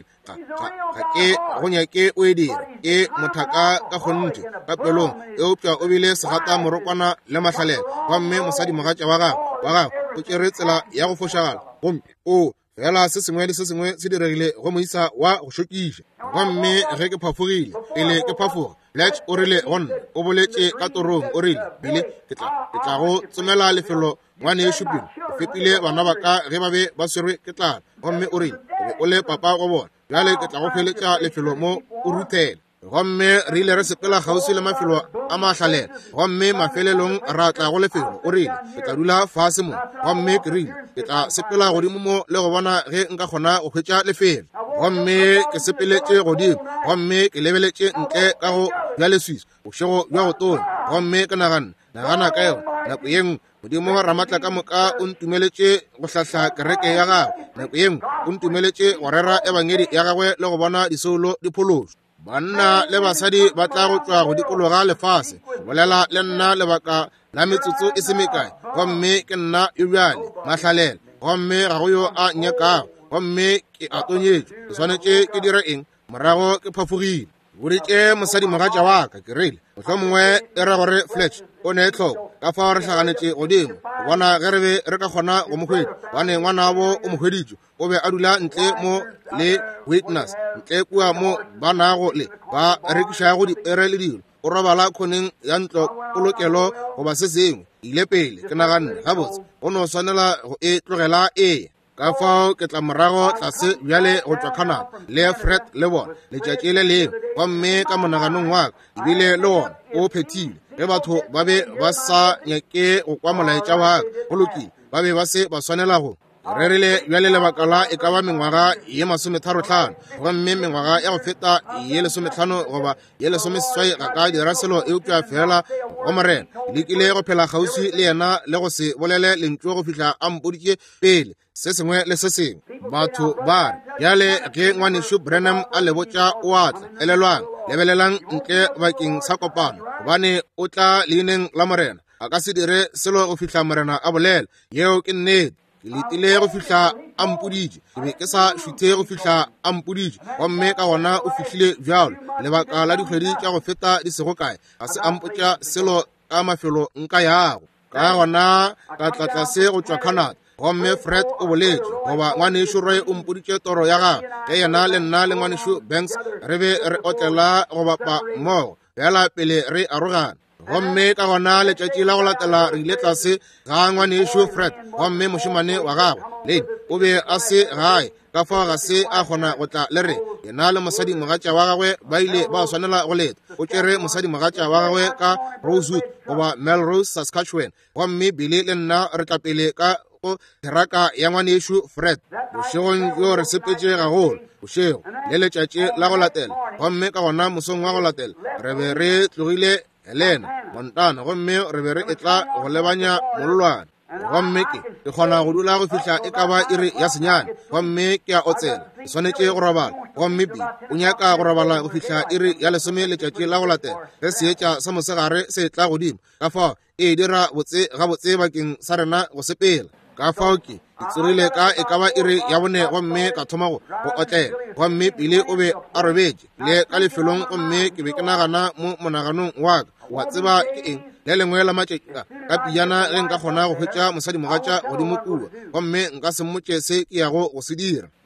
ga ke go nyake o e dira ke mothaka ka gontši ka pelong eupša o bile segata morokwana le mahlalela gomme mosadi mogatša wa gago wa gago o tšere tsela ya go fošagala gomme o fela se sengwe le se sengwe se diregile go moisa wa go šokiša gomme ge ke phafogile pele ke phafoga Fletcher o rile gonna o boletše ka torong o rile bile ke tla go tsomela lefelo ngwanešo Bill o fetile bana ba ka ge ba be ba swerwe ke tlala gomme o rile o be o le papa go bona bjale ke tla go feletša lefelo mo o ruthela gomme re ile re sepela kgauswi le mafelo a mahlalela gomme mafelelong ra tla go lefelo o rile ke tla dula fase mo gomme ke rile ke tla sepela godimo mo le go bona ge nka kgona go hwetša lefelo gomme ke sepeletše godimo gomme ke lebeletše ntle ka go bja leswisa bošego bja go tona gomme ke nagana nagana ka yona nako yengwe modimo ramatla ka moka o ntumeletše go hlahla kereke ya gagwe nako yengwe o ntumeletše go rera ebangedi ya gagwe le go bona disolo di phološwa banna le basadi ba tla go tšwa go dikologa lefase bolela le nna lebaka la metsotso e se mekae gomme ke nna yo bjale mahlalela gomme ga go yo a nyakago gomme ke a tonyetše ke swanetše ke dire eng morago ke phafogile boditše mosadi mogatša wa ka ke rile mohlomongwe e ra gore Fletcher o ne tlhoko ka fao re hlaganetše godimo go bona ge re be re ka kgona go mohwedi bane ngwanabo o mohweditše o be a dula ntle mo le witness ntle kua mo ba nago le ba rekišago dipere le dilo o robala kgoneng ya ntlo polokelo goba se sengwe ile pele ke naganne gabotse o no swanela go e tlogela ee ka fao ke tla morago tlase bjale go tšwa Canada le Fred le bona letšatši le lengwe gomme ka monaganong wa ka ebile le ona o phethile ge batho ba be ba sa nyake go kwa molaetša wa ka go lokile ba be ba se ba swanela go re rile bjale lebaka la e ka ba mengwaga ye masometharo-hlano gomme mengwaga ya go feta ye lesomehlano goba ye lesomeseswai ga ka dira selo eupša fela go morena lekile go phela kgauswi le yena le go se bolele lentšu go fihla a mpoditše pele se sengwe le se sengwe batho ba re bjale ge ngwanešo Branham a lebotša o atla elelwang lebelelang ntle bakeng sa kopano gobane o tla leineng la morena a ka se dire selo go fihla morena a bolela yeo ke nnete ke letile go fihla a mpoditše ke be ke sa šuthe go fihla a mpoditše gomme ka gona o fihlile bjalo lebaka la dikgwedi tša go feta di sego kae ga se a mpotša selo ka mafelo nka yago ka gona ka tlatlase go tšwa Canada gomme Fred o boletše goba ngwanešo Roy o mpoditše toro ya gagwe ge yena le nna le ngwanešo Banks re be re otlela go bapa mmogo bjala pele re arogana gomme ka gona letšatši la go latela re ile tlase ga ngwanešo Fred gomme mošemane wa gagwe Lane o be a se gae ka fao ga se a kgona go tla le re yena le mosadi mogatša wa gagwe ba ile ba swanela go leta o tšere mosadi mogatša wa gagwe ka Rosewood goba Melrose Saskatchewan gomme Billy le nna re tla pele ka teraka ya ngwanešo Fred bošegong yo re sepetše gagolo bošego le letšatši la go latela gomme ka gona mosong wa go latela re be re tlogile Helena Montana gomme re be re e tla go lebanya mololwane gomme ke ke kgona go dula go fihla e ka ba iri ya senyane gomme ke a otsela ke swanetše go robala gomme bi o nyaka go robala go fihla iri ya lesome letšatši la go latela ge seetša sa mosegare se tla godimo ka fao e dira botse gabotse bakeng sa rena go sepela ka fao ke itsorile ka e ka ba iri ya bone gomme ka thoma go otlela gomme pele o be a robetše le ka lefelong gomme ke be ke nagana mo monaganong wa ka wa tseba ke eng le lengwe la matšatši ka pijana ge nka kgona go hwetša mosadi mogatša godimo kua gomme nka se mmotše se ke yago go se dira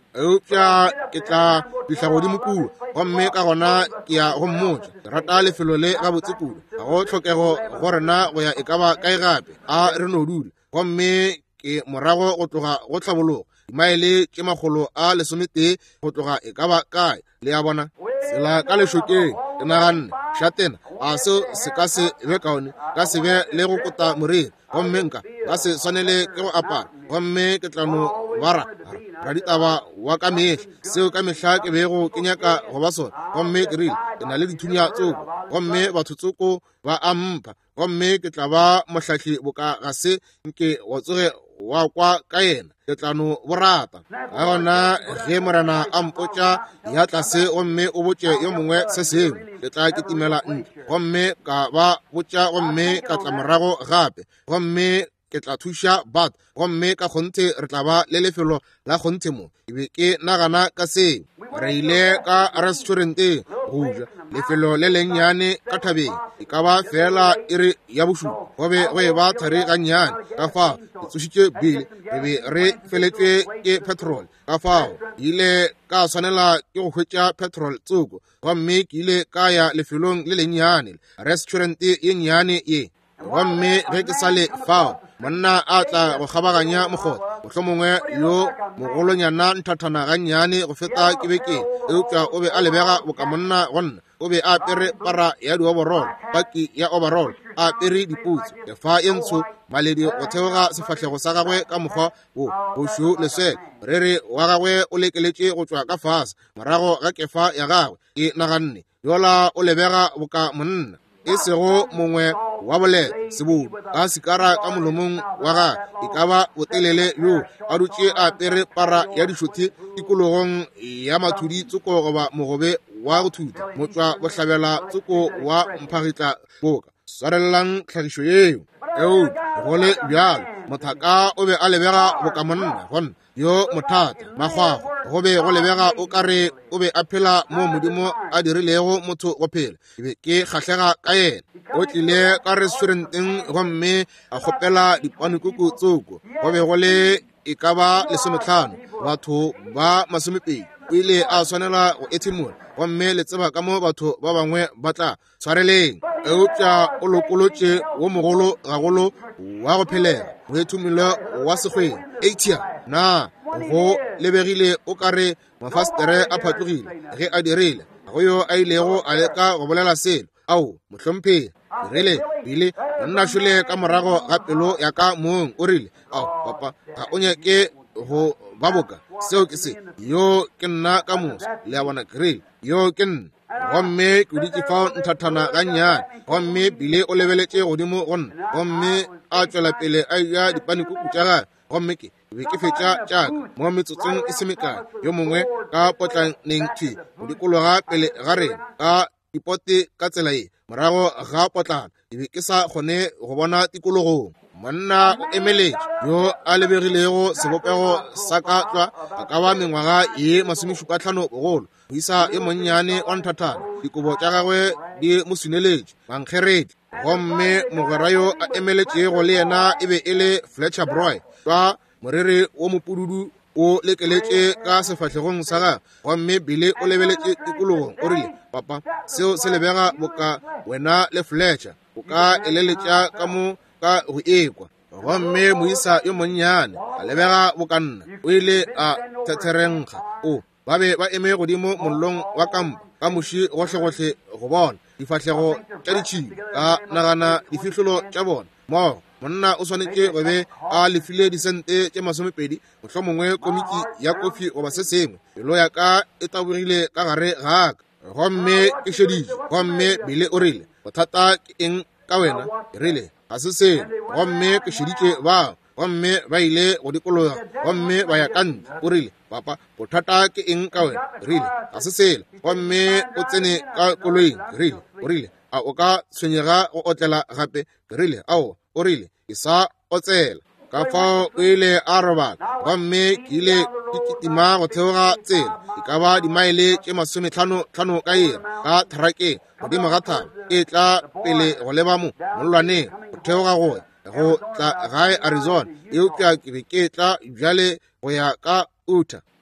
eupša ke tla fihla godimo kudu gomme ka gona ke ya go mmotša ke rata lefelo le gabotse kudu ga go tlhokego go rena go ya e ka ba kae gape a re no dula gomme ke morago go tloga go tlhabologa dimaele tše magolo a lesometee go tloga e ka ba kae le ya bona tsela ka lešokeng ke naganne šatena a seo se ka se be kaone ka se be le go kota moriri gomme nka ka se swanele ke go apara gomme ke tlano bara ra ditaba wa ka mehla seo ka mehla ke bego ke nyaka go ba sona gomme ke rile ke na le dithunya tsoko gomme batho tsoko ba a mpha gomme ke tla ba mohlahli boka ga se nke wa tsoge wa kwa ka yena ke tlano borata ga gona ge morena a mpotša ya tlase gomme o botše yo mongwe se sengwe ke tla kitimela ntle gomme ka ba botša gomme ka tla morago gape gomme ke tla thuša bat gomme ka kgonthe re tla ba le lefelo la kgonthe mo e be ke nagana ka seo re ile ka restauranteng go ja lefelo le lennyane ka thabeng e ka ba fela e re ya bošupa go be go e ba thari ga nnyane ka fao ke tsošitše bile re be re feletswe ke petrol ka fao ile ka swanela ke go hwetša petrol tsoko gomme ke ile ka ya lefelong le lennyane restaurant ye nnyane ye gomme ge ke sa le fao monna a tla go kgabaganya mogotlo mohlomongwe yo mogolonyana nthathana ga nnyane go feta ke bekeng eupša o be a lebega boka monna gonna o be a apere para ya di-overall paki ya overall a apere diputso efa e ntsho maledi go theoga sefahlego sa gagwe ka mokgwa wo bošo leswele moriri wa gagwe o lekeletše go tšwa ka fase morago ga kefa ya gagwe ke naganne yola o lebega boka monna e sego mongwe wa bolela sebodu ka sekara ka molomong wa ga e ka ba botelele yo a dutše a apere para ya dišothi tikologong ya mathudi tsoko goba mogobe wa go thuta motswa bohlabela tsoko wa mphagitla boka swarellang tlhagišo yeo eo go le bjalo mothaka o be a lebega boka monna gonna yo mothata magwagwa go be go lebega o kare o be a phela mo modimo a dirilego motho go phela e be ke kgahlega ka yena o tlile ka restauranteng gomme a kgopela dipanekuku tsoko go be go le e ka ba lesomehlano batho ba masomepedi o ile a swanela go ethimola gomme le tseba ka mo batho ba bangwe ba tla tshwareleng eupša o lokolotše wo mogolo gagolo wa go phelega go ethomile wa sekgweng atia na go lebegile o kare mafastere a phatlogile ge a dirile go yo a ilego a leka go bolela selo ao mohlompheng dirile bile monna šole ka morago ga pelo ya ka mong o rile ao papa ga o nyake go baboka seo ke se yo ke nna ka moso le a bona kerele yo ke nna gomme ke dutše fao nthathana ga nnyane gomme bile o lebeletše godimo gonna gomme a tšwela pele a ja dipanekuku tša gae gomme ke be ke fetša tšaka mo metsotsong e semekae yo mongwe ka potlaneng thi go dikologa pele ga rena ka dipote ka tsela ye morago ga potlana e be ke sa kgone go bona tikologong monna o emeletše yo a lebegilego sebopego sa ka tlwa a ka ba mengwaga ye masomešupahlano bogolo go isa e monnyane wa nthathana dikobo tša gagwe di mo suneletše bankgeredi gomme mogwera yo a emeletšego le yena e be e le Fletcher Broy twa moriri wo mopududu o lekeletše ka sefahlegong sa gagwe gomme bile o lebeletše tikologong o rile papa seo se lebega boka wena le Fletcher o ka eleletša ka mo ka go ekwa gomme moisa yo monnyane a lebega bokanna o ile a thetherenkga o ba be ba eme godimo mollong wa kampa ka moši gohle-gohle go bona difahlego tša ditšhibo ka nagana difihlolo tša bona mogo monna o swanetše go be a lefile disente tše masomepedi mohlomongwe komiti ya kofi goba se sengwe pelo ya ka e tabogile ka gare gaka gomme ke šeditše gomme bile o rile bothata ke eng ka wena e rile ga se seno gomme ke šeditše bao gomme ba ile go dikologa gomme ba ya ka ntle o rile papa bothata ke eng ka wena e rile ga se selo gomme o tsene ka koloing e rile o rile a o ka tshwenyega go otlela gape ke rile ao o rile ke sa otsela ka fao o ile a robala gomme ke ile ke kitima go theoga tsela e ka ba dimaele tše masomehlano ka ira ka tharakeng godimo ga thaba e tla pele go leba mo mollwaneng go theoga goe go tla gae Arizona eupša ke be ke tla bjale go ya ka Utah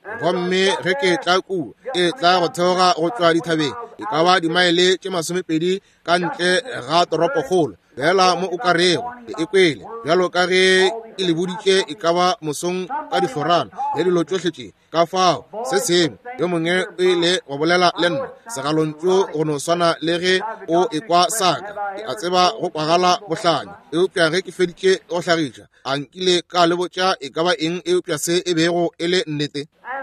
gomme ge ke tla ku e tla go theoga go tswa dithabeng e ka ba dimaele tše masomepedi ka ntle ga toropokgolo fela mo o ka rego e kwele bjalo ka ge e le boditše e ka ba mosong ka dihlorano le dilo tšohle tše ka fao se sengwe yo mongwe o ile wa bolela le nna segalontšu go no swana le ge o ekwa saka a tseba go kwagala bohlanya eupša ge ke feditše go hlagiša a nkile ka le botša e ka ba eng eupša se e bego e le nnete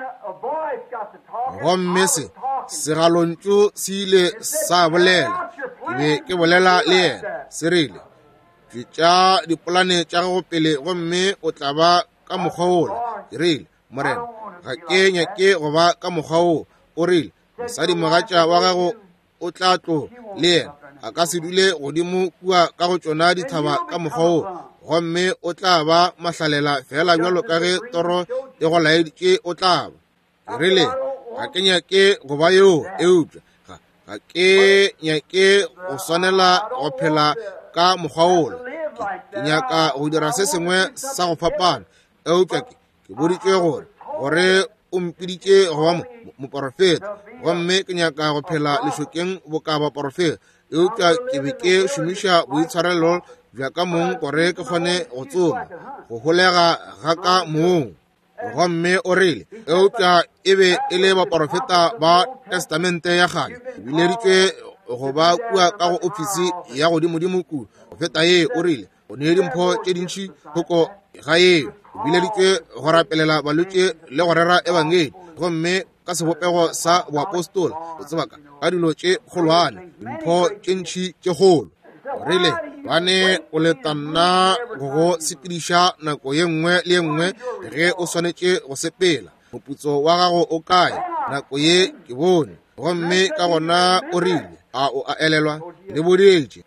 gomme se segalontšu se ile sa bolela ke be ke bolela le yena se rile tša dipolane tša go pele gomme o tla ba ka mokgwa ola ke rile morena ga ke nyake go ba ka mokgwa o o rile mosadi mogatša wa gago o tla tlo le yena a ka se dule godimo kua ka go tšona dithaba ka mokgwa o gomme o tla ba mahlalela fela bjalo ka ge toro e go laeditše o tla ba ke rile ga ke nyake go ba yo eupša ga ke nyake go swanela go phela ka mokgwa ola ke nyaka go dira se sengwe sa go fapana eupša ke boditše gore gore o mpiditše go ba moporofeta gomme ke nyaka go phela lešokeng bo ka ba porofeta eupša ke be ke šomiša boitshwarelo bja ka mong gore ke kgone go tsoma go holega ga ka mong gomme o rile eupša e be e le baporofeta ba testamente ya kgale e bileditšwe go ba kua ka go ofisi ya godimodimo kudu go feta ye o rile o nee dimpho tše dintšhi thoko ga yeo o bileditšwe go rapelela balwetše le go rera evangeli gomme ka sebopego sa boapostola o tsebaka ka dilo tše kgolwane dimpho tše ntšhi tše kgolo rile bane o letanna go go sepediša nako ye nngwe le ye nngwe ge o swanetše go sepela moputso wa gago o kae nako ye ke bone gomme ka gona o rile a o a elelwa le boditše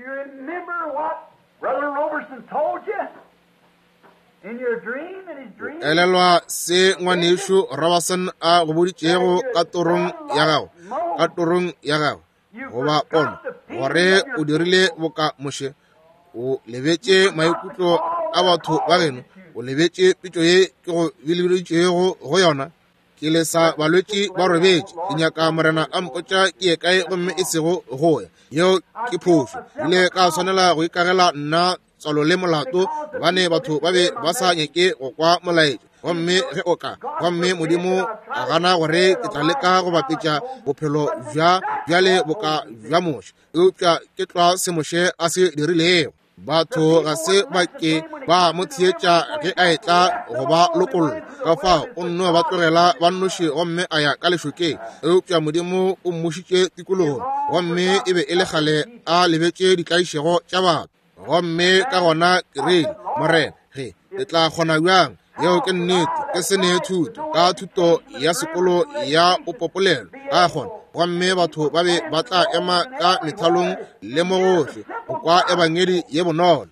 elelwa se ngwanešo Robertson a go boditšego ka torong ya gago ka torong ya gago goba pono gore o dirile bokamoše o lebetše maikutlo a batho ba geno o lebetše pitšo ye ke go bileditšego go yona ke le sa balwetši ba robetše ke nyaka morena a mpotša ke ye kae gomme e sego go ya yeo ke phošo ile ka swanela go ikagela nna tswalo le molato bane batho ba be ba sa nyake go kwa molaetša gomme ge o ka gomme modimo a gana gore ke tla leka go bapetša bophelo bja bjale boka bja moše eupša ke tla semoše a se dirilego batho ga se bake ba mo theetša ge a etla go ba lokolola ka fao o nno ba tlogela ba nnoši gomme a ya ka lešokeng eupša modimo o mmošitše tikologong gomme e be e le kgale a lebetše ditlaišego tša batho gomme ka gona ke rile morena ge ke tla kgona bjang yeo ke nnete ke se nee thuto ka thuto ya sekolo ya popopolelo ka gona gomme batho ba be ba tla ema ka methalong le mo gohle go kwa ebangedi ye bonolo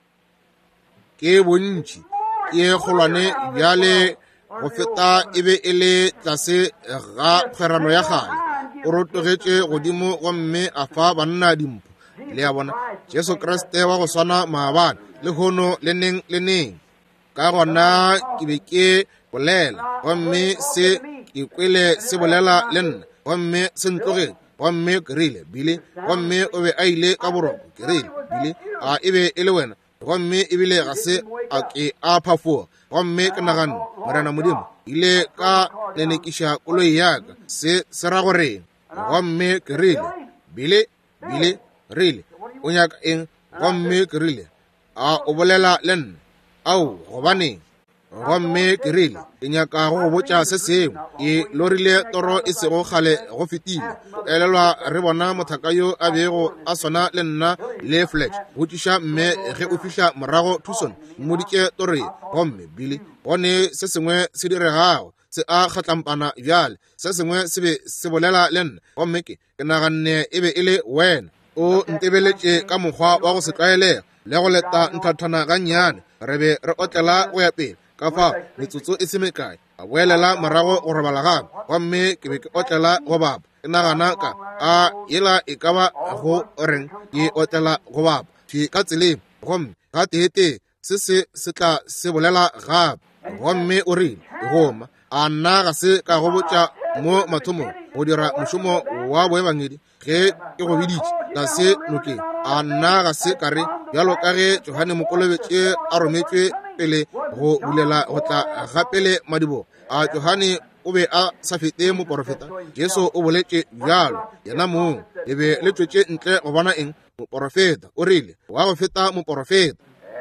ke bontši ke kgolwane bjale go feta e be e le tlase ga kgwerano ya gale o rotogetše godimo gomme a fa banna dimpho le ya bona Jesu Kriste wa go swana maabane le hono le neng le neng ka gona ke be ke bolela gomme se ke kwele se bolela le nna gomme se ntlogele gomme ke rile bile gomme o be a ile ka boroko ke rile bile a e be e le wena gomme ebile ga se a ke a phafoga gomme ke nagana morena modimo ile ka nenekiša koloi yaka se se ra goreng gomme ke rile bile bile rile o nyaka eng gomme ke rile a o bolela le nna ao gobaneng gomme ke rile ke nyaka go go botša se sengwe e lorile toro e sego kgale go fetile elelwa re bona mothaka yo a bego a swana le nna le fletch go tšiša mme ge o fiša morago thusong mmoditše tore gomme bile gone se sengwe se diregago se a kgatlampana bjale se sengwe se be se bolela le nna gomme ke ke naganne e be e le wena o ntebeletše ka mokgwa wa go se tlwaelega le go leta nthathana ga nnyane re be re otlela go ya pele ka fao metsotso e se mekae a boelela morago go robala gape gomme ke be ke otlela go bapa ke nagana ka a yela e ka ba go reng ke otlela go bapa thi ka tseleng gomme ga teete se se se tla se bolela gape gomme o rile goma a nna ga se ka go botša mo mathomong go dira mošomo wa boebangedi ge ke go biditše ka se nokeng. A nna ga se ka re bjalo ka ge Johane Mokolobetše a rometšwe pele go bulela go tla gapele madibogo. A Johane o be a sa fete moporofeta. Jesu o boletše bjalo yena mong e be le tšwetše ntle go bona eng moporofeta. O rile wa go feta moporofeta.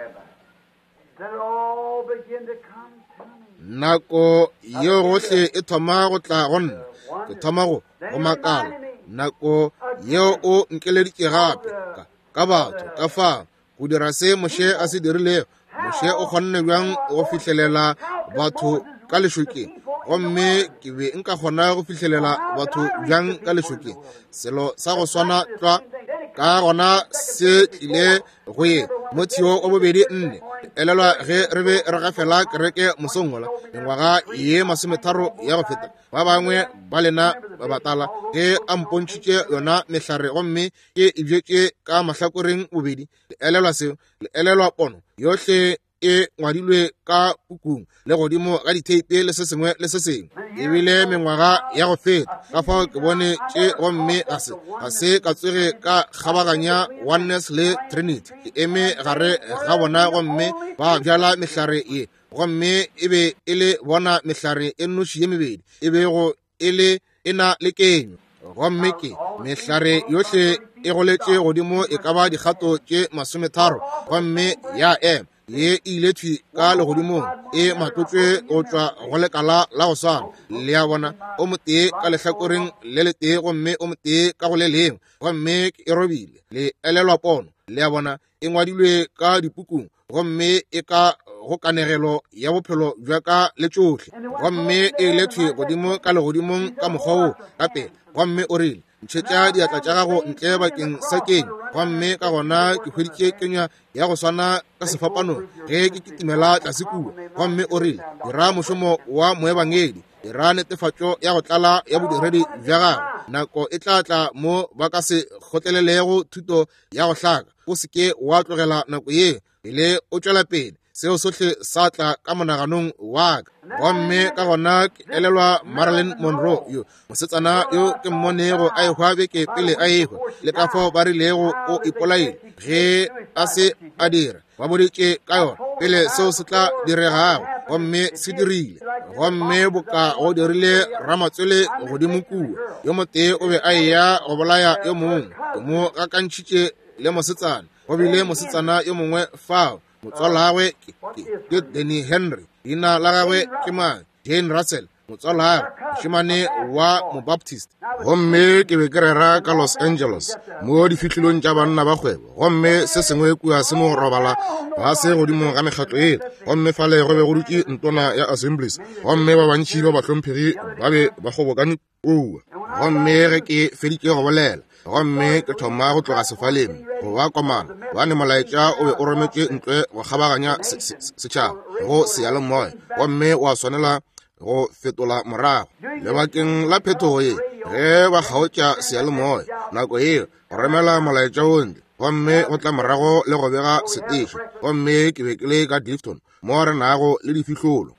Nako yeo gohle e thoma go tla go nna ke thoma go go makala. Nako yeo o nkeleditše gape ka batho ka fao go dira se Moše a se dirilego. Moše o kgonne bjang go fitlhelela batho ka lešokeng, gomme ke be nka kgona go fitlhelela batho bjang ka lešokeng. Selo sa go swana tla ka gona se tlile go ye mo Tšeo o bobedi nne elelwa ge re be re gafela kereke mosonggola mengwaga ye masometharo ya go feta. Ba bangwe ba lena ba batala ge a mpontšhitše yona mehlare gomme ke e bjetše ka mahlakoreng bobedi. Leelelwa seo leelelwa pono yohle e ngwadilwe ka pukung le godimo ka diteipe le se sengwe le se sengwe. E bile mengwaga ya go feta ka fao ke bone tše gomme ga se ga se ka tswege ka kgabaganya oneness le Trinity. Ke eme gare ga bona gomme ba bjala mehlare ye gomme e be e le bona mehlare e nnoši ye mebedi e bego e le e na le kenyo. Gomme ke mehlare yohle e goletše godimo e ka ba dikgato tše masometharo gomme ya ema ye ile thwi ka legodimong e matlotšwe go tšwa go lekala la go swana le ya bona o motee ka lehlakoreng le le tee gomme o motee ka go le lengwe gomme e robile. Le elelwa pono le ya bona e ngwadilwe ka dipukung gomme e ka go kanegelo ya bophelo bja ka le tšohle gomme e ile thwi godimo ka legodimong ka mokgwa wo gape gomme o rile ntšhetša diatla tša gago ntle bakeng sa kenyo gomme ka gona ke hweditše kenya ya go swana ka sefapanong ge ke kitimela tlase kuwa gomme o rile dira mošomo wa moebangedi dira netefatšo ya go tlala ya bodiredi bja gago. Nako e tla tla mo ba ka se gotlelelego thuto ya go hlaka o seke wa tlogela nako ye pele o tšwela pele seo sohle sa tla ka monaganong wa ka. Gomme ka gona ke elelwa Marilyn Monroe yo mosetsana yo ke mmonego a ehwa beke pele a ehwa le ka fao ba rilego o ipolaile ge a se a dira ba boditše ka yona pele seo se tla diregago gomme se dirile. Gomme boka go dirile Ramatswele godimo kuwa yo motee o be a eya go bolaya yo mongwe ke mo gakantšhitše le mosetsana go bile mosetsana yo mongwe fao motswala gagwe ke Denny Henry, leina la gagwe ke mang Jane Russell, motswala gagwe mošemane wa mobaptist. Gomme ke be ke rera ka Los Angeles mo difihlelong tša banna ba kgwebo gomme se sengwe kua se mo robala ba se godimo ga mekgatlo ele gomme fale go be go dutše ntona ya Assemblies gomme ba bantšhi ba bahlomphegi ba be ba kgobokane kua. Gomme ge ke feditše go bolela gomme ke thoma go tloga sefaleng go ba komana bane molaetša o be o rometše ntle go kgabaganya setšhaba go seyalemoya gomme wa swanela go fetola morago lebakeng la phetogo ye ge ba kgaotša seyalemoya nako eo go remela molaetša ontle gomme go tla morago le go bega setešo gomme ke be ke le ka Clifton mo re nago le difihlolo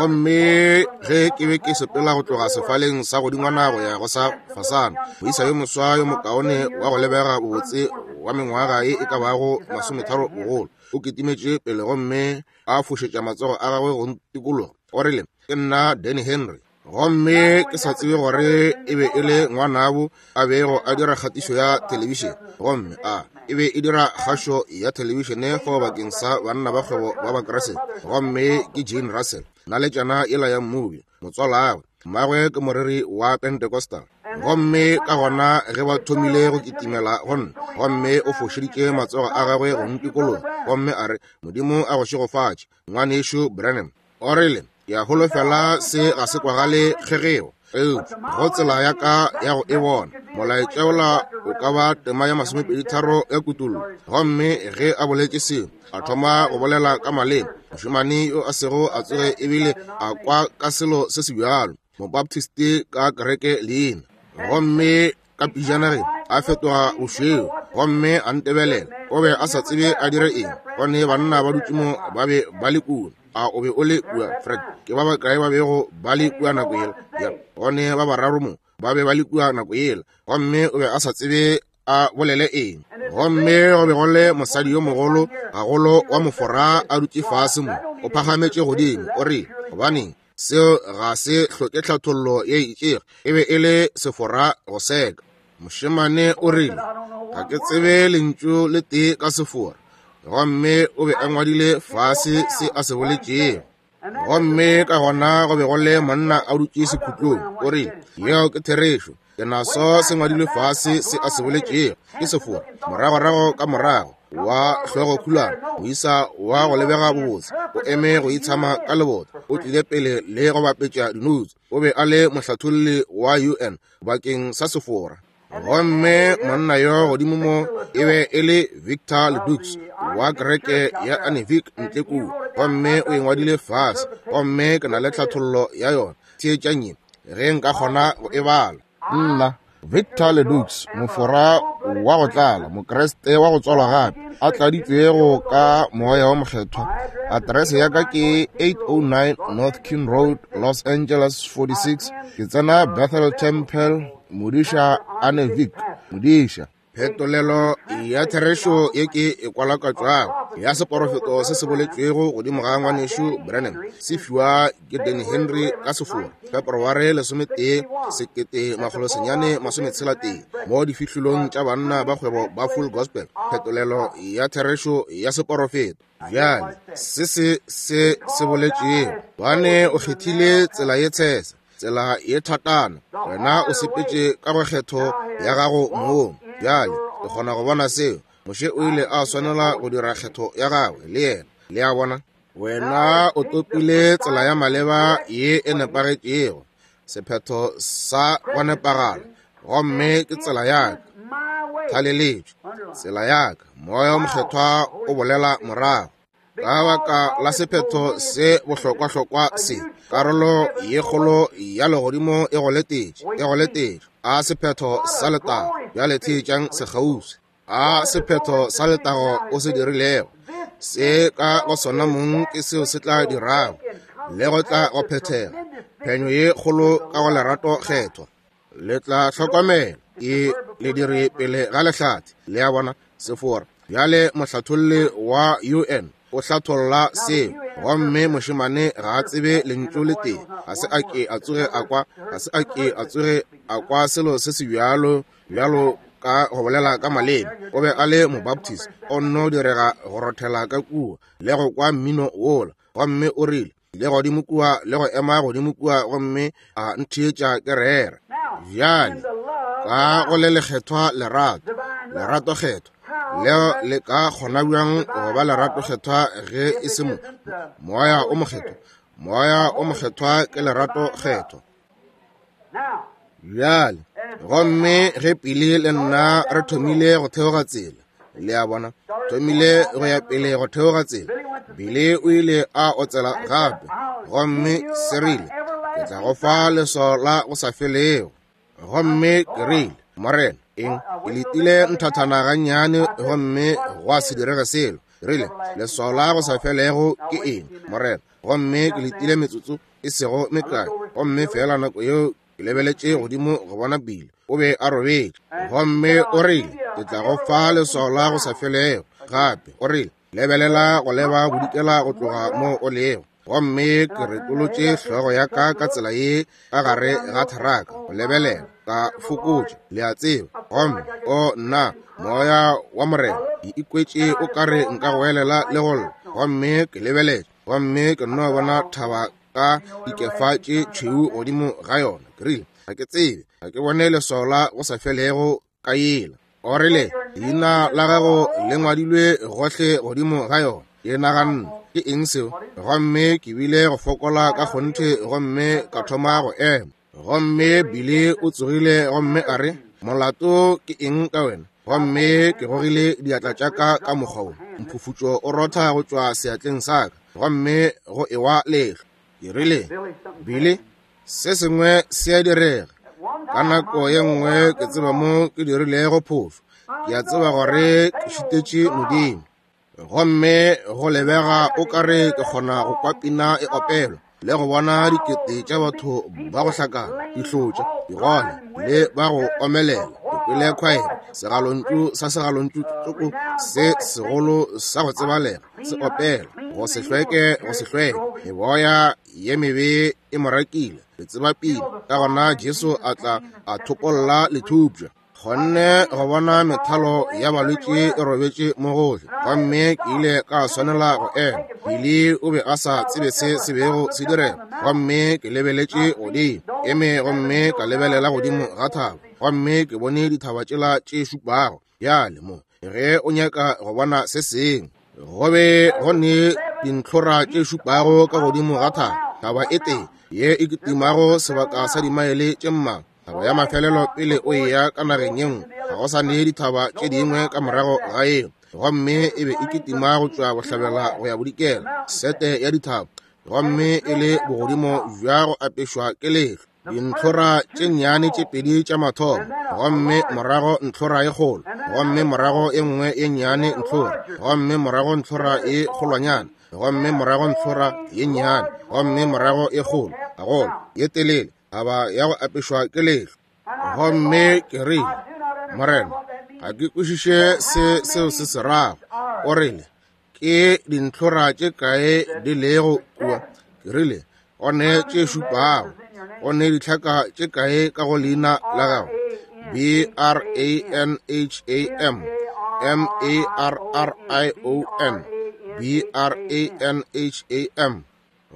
gomme ge ke be ke sepela go tloga sefaleng sa godingwana go ya go sa fasana go isa yo moswa yo mokaone wa go lebega botse wa mengwaga e e ka bago masometharo bogolo o ketimetše pele gomme a fošetša matsogo a gagwe go tikologo o rile ke nna Denny Henry gomme ke sa tsebe gore e be e le ngwanabo a bego a dira kgatišo ya telebišene gomme a e be e dira kgašo ya telebišene go bakeng sa banna ba kgwebo ba bakrese gomme ke Jane Russell na le tšana ela ya movie motswala gagwe mmagwe ke moriri wa Pentecostal gomme ka gona ge ba thomile go kitimela gonna gomme o fošeditše matsogo a gagwe go ntikologa gomme a re modimo a go šegofatše ngwanešo Branham o rile ke a holofela se ga se kwagale kgegeo eo go tsela ya ka ya go e bona molaetšaola o ka ba tema ya masomepedi tharo ya kutullo gomme ge a boletše seo a thoma go bolela ka maleme mošemane yo a sego a tsoge ebile a kwa ka selo se se bjalo mobaptiste ka kereke leina gomme ka pijanageng a fetoga bošweu gomme a ntebelela o be a sa tsebe a dire eng gone banna ba dutse mo ba be ba le kua a o be o le kua Fred ke ba ba kae ba bego ba le kua nako ele gone ba bararo mo ba be ba le kua nako ele gomme o be a sa tsebe a bolele eng gomme go be go le mosadi yo mogolo gagolo wa mofora a dutse fase mo o phagametše godimo o re gobane seo ga se hloke tlhathollo ye itšege e be e le sefora go seka mošemane o rile ga ke tsebe lentšu le tee ka sefora gomme o be a ngwadile fase se a se boletšego gomme ka gona go be go le monna a dutše sekhutlong o rile yeo ke therešo ke naso se ngwadilwe fase se a se boletšego ke sefora moragorago ka morago wa hlogo khulana o isa wa go lebega bobotse o eme go itshama ka lebota o tlile pele le go bapetša dinotsi o be a le mohlatlholli wa U N bakeng sa sefora gomme monna yo godimo mo e be e le Victor Ledoux wa kereke ya Anevik Ntlekua gomme o engwadile fase gomme ke na le tlhathollo ya yona theetšanye ge nka kgona go e bala nna Victor Ledoux mofora wa go tlala mokreste wa go tswalwa gape a tladitswego ka moya wa mokgethwa aterese ya ka ke eight oh nine North King Road Los Angeles forty-six ke tsena Bethel Temple Modisha Anevik Modisha phetolelo ya therešo ye ke e kwalakatswago ya seporofeto se se boletšwego godimo ga ngwanešu Branham se fiwa ke Denny Henry ka sefora February lesometee sekete makgolo senyane masometshela-tee mo difihlilong tša banna ba kgwebo ba Full Gospel phetolelo ya therešo ya seporofeto bjale se se se se boletšwego bane o kgethile tsela ye tshesa tsela ye thatana wena o sepetše ka go kgetho ya gago moo bjale ke kgona go bona seo moše o ile a swanela go dira kgetho ya gagwe le yena le a bona wena o topile tsela ya maleba ye e nepagetšego sephetho sa go nepagala gomme ke tsela yaka thaleletšo tsela yaka moya o mokgethwa o bolela morago ka baka la sephetho se bohlokwa-hlokwa se karolo ye kgolo ya legodimo e go letetše a sephetho sa letago ya lethetšang segausi a sephetho sa letago o se dirilego se ka go sona mong ke seo se tla dirago le go tla go phethega phenyo ye kgolo ka go lerato kgethwa le tla hlokomela e le dire pele ga lehlatse le a bona sefora bjale mohlatlholli wa U N o hlatholla seo gomme mošemane ga a tsebe lentšu le tee ga se a ke a tsoge a kwa ga se a ke a tsoge a kwa selo se se bjalo bjalo ka go bolela ka maleme o be a le mobaptist o nno direga go rothela ka kua le go kwa mmino wola gomme o rile le godimo kua le go ema godimo kua gomme a ntheetša ke reera bjale ka go le lekgethwa lerato lerato kgetho leo le ka kgona bjang go ba lerato kgethwa ge e se mo moya o mokgethwa moya o mokgethwa ke lerato kgetho bjale gomme ge pele le nna re thomile go theoga tsela le a bona thomile go ya pele go theoga tsela bile o ile a otsela gape gomme se rile ke tla go fa leso la go sa felego gomme ke rile morena eng ke letile nthathana gannyane gomme go a se direge selo rile leso la go sa felego ke eng morena gomme ke letile metsotso e sego mekae gomme fela nako yeo ke lebeletše godimo go bona pele o be a robetše gomme o rile ke tla go fa leso la go sa felego gape o rile lebelela go leba bodikela go tloga mo o lego gomme ke retolotše hlogo ya ka ka tsela ye ka gare ga tharaka go lebelela ka fokotša le a tseba gomme o nna moya wa morena ke ikwetše o kare nka go elela le golo gomme ke lebeletše gomme ke nno bona thaba ka dikefa tše tšhweu godimo ga yona ke rile ga ke tsebe ga ke bone lesola go sa felego ka yela o rile leina la gago le ngwadilwe gohle godimo ga yona e naganne ke eng seo gomme ke bile go fokola ka kgonthe gomme ka thoma go ema gomme bile o tsogile gomme a re molato ke eng ka wena gomme ke gogile diatla tša ka ka mokgwao mphufutšo o rotha go tšwa seatleng sa ka gomme go ewa letlho ke rile bile se sengwe se a direga ka nako ye nngwe ke tseba mo ke dirilego phofu ke a tseba gore ke šitetše modimo gomme go lebega o kare ke kgona go kwa pina e opelwa le go bona dikete tša batho ba go hlakana dihlotša digole le ba go omelela le khwaere segalontšu sa segalontšu tsoko se segolo sa go tsebalega se opela go se hlweke go se hlweke meboya ye mebe e morakile le tseba pina ka gona Jesu a tla a thopolla lethupša gonne go bona methalo ya balwetši e robetše mo gohle gomme ke ile ka swanela go ema pele o be a sa tsebe se se bego se direga gomme ke lebeletše godimo eme gomme ka lebelela godimo ga thaba gomme ke bone dithaba tšela tše šupago bjale mo ge o nyaka go bona se seng gobe go ne dintlhora tše šupago ka godimo ga thaba thaba e tee ye e ketimago sebaka sa dimaele tše mmang thaba ya mafelelo pele o eya ka nageng ye nngwe ga go sa ne dithaba tše dingwe ka morago ga eo gomme e be e ketima go tšwa bohlabela go ya bodikela sete ya dithaba gomme e le bogodimo bja go apešwa ke letlho dintlhora tše nnyane tše pedi tša mathomo gomme morago ntlhora e kgolo gomme morago e nngwe ye nnyane ntlhora gomme morago ntlhora e kgolwanyana gomme morago ntlhora ye nnyane gomme morago e kgolo gagolo ye telele aba ya go apešwa ke letlho gomme ke rile morena ga ke kwešiše se seo se se rago o rile ke dintlhora tše kae di lego kua ke rile one tše šupago one ditlhaka tše kae ka go leina la gago B R A N H A M M A R R I O N B R A N H A M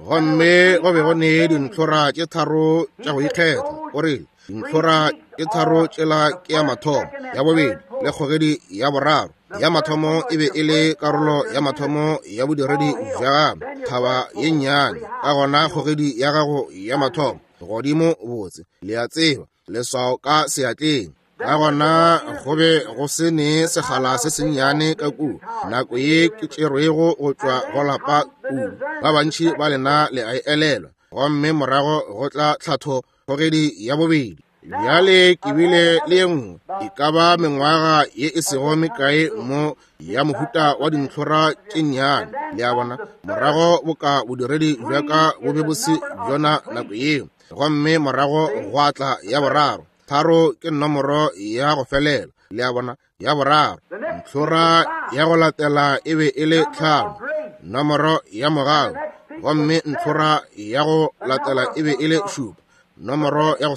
gomme go be go ne dintlhora tše tharo tša go ikgetha o rile dintlhora tše tharo tšela ke ya mathomo ya bobedi le kgogedi ya boraro ya mathomo e be e le karolo ya mathomo ya bodiredi bja thaba ye nnyane ka gona kgogedi ya gago ya mathomo godimo botse le a tseba leswao ka seatleng ka gona go be go se ne segala se sennyane ka kuo nako ye ke tšerwego go tšwa go lapa kuo ba bantši ba lena le a elelwa gomme morago go tla tlhatho kgogedi ya bobedi bjale ke bile le nngwe e ka ba mengwaga ye e sego mekae mo ya mohuta wa dintlhora tše nnyane le a bona morago boka bodiredi bja ka bo be bose bjona nako yeo gomme morago go atla ya boraro tharo ke nomoro ya go felela le a bona ya boraro ntlhora ya go latela e be e le tlhano nomoro ya mogago gomme ntlhora ya go latela e be e le šupa nomoro ya go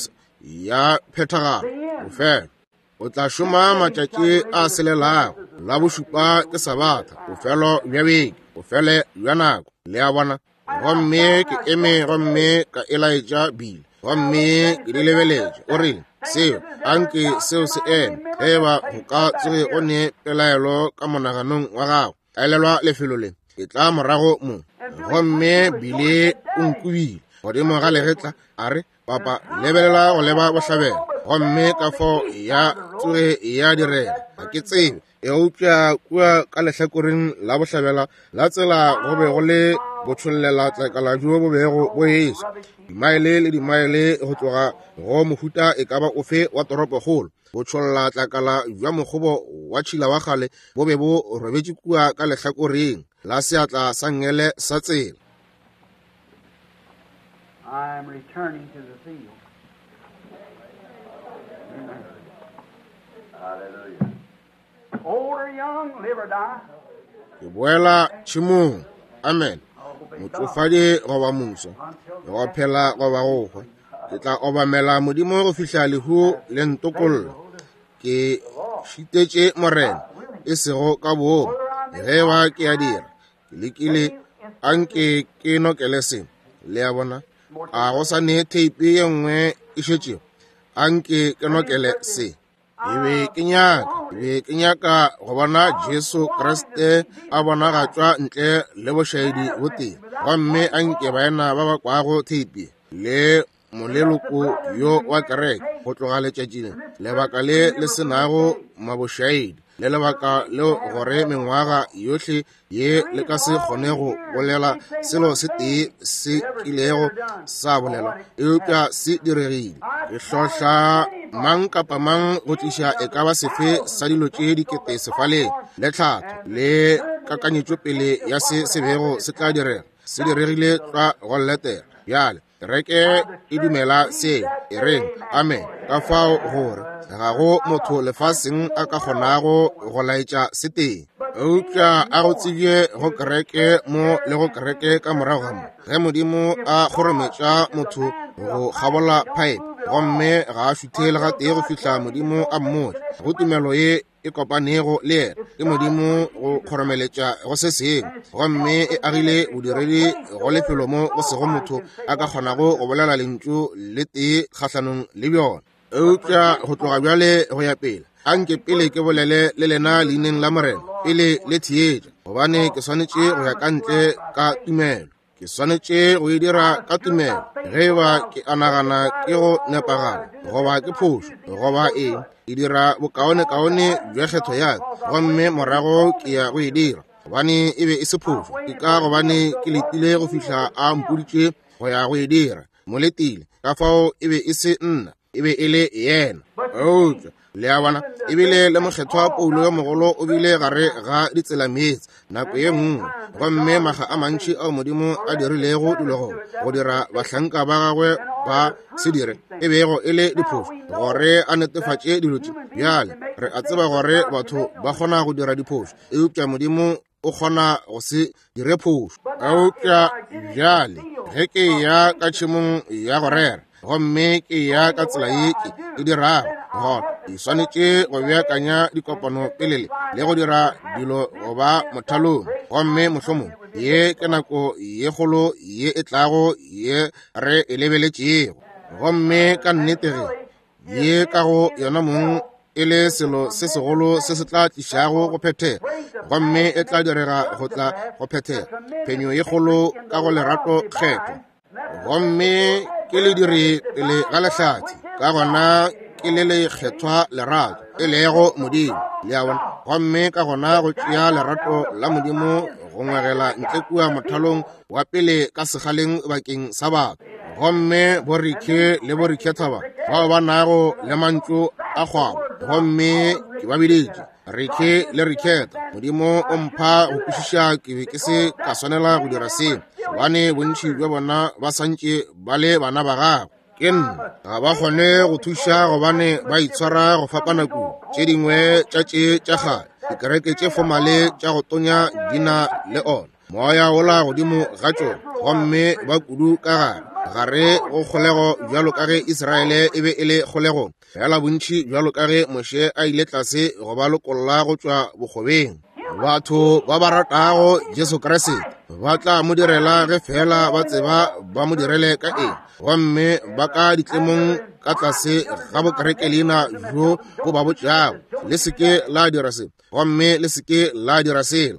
ya phethagalo o fela o tla šoma matšatši a selelago la bošupa ke sabata o felo bja beke o fele bja nako le a bona gomme ke eme gomme ka elaetša bile gomme ke di lebeletše o rile seo anke seo se eme ge ba go ka tsoge o ne pelaelo ka monaganong wa gago a elelwa lefelo le ke tla morago mo gomme bile o nkubile godimo ga legetla a re papa lebelela go leba bohlabela gomme ka fo ya tsoge ya direga ga ke tsebe e upša kua ka lehlakoreng la bohlabela la tsela go be go le botšhollela tlakala jo bo bego bo esa dimaele le dimaele go tloga go mohuta e ka ba ofe wa toropokgolo botšholla tlakala jwa mokgobo wa tšhila wa gale bo be bo robetše kua ka lehlakoreng la seatla sa ngele sa tsela.
I am returning to the field. Hallelujah. Old or young, live or die.
Ke boela tšhimong amen motsofadi goba moso go phela goba gogwe ke tla obamela modimo go fihla lehu le ntokolola ke šitetše morena e sego ka boomo ge ba ke a dira ke lekile anke ke nokele sengwe le a bona a go sa ne teipi ye nngwe e šetšego anke ke nokele se e be ke nyaka e be ke nyaka go bona Jesu Kriste a bonagatšwa ntle le bošaedi bo teng gomme anke baena ba ba kwago teipi le moleloko yo wa kereke go tloga letšatšing lebaka le le senago mabošaedi le lebaka le gore mengwaga yohle ye le ka se kgone go bolela selo se tee se kilego sa bolela eupša se diregile e hlohla mang kapa mang go tliša e ka ba sefe sa dilo tše dikete sefaleng le tlhatho le kakanyetšo pele ya se sebego se tla direga se diregile tla go letela bjale kereke e dumela se e reng amen ka fao gore ga go motho lefaseng a ka kgonago go laetša se teng eupša a go tsebie go kereke mo le go kereke ka morago ga mo ge modimo a kgorometša motho go kgabola pipe gomme ga a šuthele ga tee go fihla modimo a mmoja go tumelo ye e kopanego le ena ke modimo go kgoromeletša go se seng gomme e agile bodiredi go lefelo mo go sego motho a ka kgonago go bolela lentšu le tee kgatlhanong le bjona eupša go tloga bjale go ya pele a nke pele ke bolele le lena leineng la morena pele le theetša gobane ke swanetše go ya ka ntle ka tumelo ke swanetše go e dira ka tumelo ge ba ke anagana ke go nepagala goba ke phošo goba eng ke dira bokaone-kaone bja kgetho yaka gomme morago ke ya go e dira gobane e be e se phošo ke ka gobane ke letile go fihla a mpoditše go ya go e dira moletile ka fao e be e se nna e be e le yena eupša le a bona ebile le mokgetho wa Paulo yo mogolo o bile gare ga ditsela meetse nako ye nngwe gomme maga a mantši ao modimo a dirilego dilo go dira bahlanka ba gagwe ba se dire e bego e le diphošo gore a netefatše dilo tše bjale re a tseba gore batho ba kgona go dira diphošo eupša modimo o kgona go se dire phošo eupša bjale ge ke ya ka tšhemong ya go rera gomme ke ya ka tsela ye ke dirago gore e swanetše go beakanya dikopano pelele le go dira dilo go ba mothalong gomme mohlomong ye ke nako ye kgolo ye e tlago ye re e lebeletšego gomme ka nnetege ye ka go yona mong e le selo se segolo se se tla tlišago go phethega gomme e tla direga go tla go phethega phenyo ye kgolo ka go lerato kgetho gomme ke le dire pele ga lehlatsi ka gona ke le le kgethwa lerato e lego modimo le a bona gomme ka gona go tšea lerato la modimo go ngwagela ntle kua mothalong wa pele ka segaleng bakeng sa batho gomme borikhe le borikhetaba bao ba nago le mantšu a kgwabo gomme ke ba biditše rikhe le rikheta modimo o mpha go kwešiša ke be ke se ka swanela go dira seo gobane bontši bja bona ba santše ba le bana ba gago ke nna ga ba kgone go thuša gobane ba itshwara go fapana kudu tše dingwe tša tše tša gale dikereke tše fomale tša go tonya dina le ona moya ola godimo ga tšona gomme ba kudu ka gare gare go kgolego bjalo ka ge Israele e be e le kgolegong fela bontši bjalo ka ge Moshe a ile tlase go ba lokolola go tšwa bokgobeng batho ba ba ratago Jesu Kriste ba tla mo direla ge fela ba tseba ba mo direle ka eng gomme ba ka ditlemong ka tlase ga bokereke leina jo bo ba botšago le seke la dira se gomme le seke la dira selo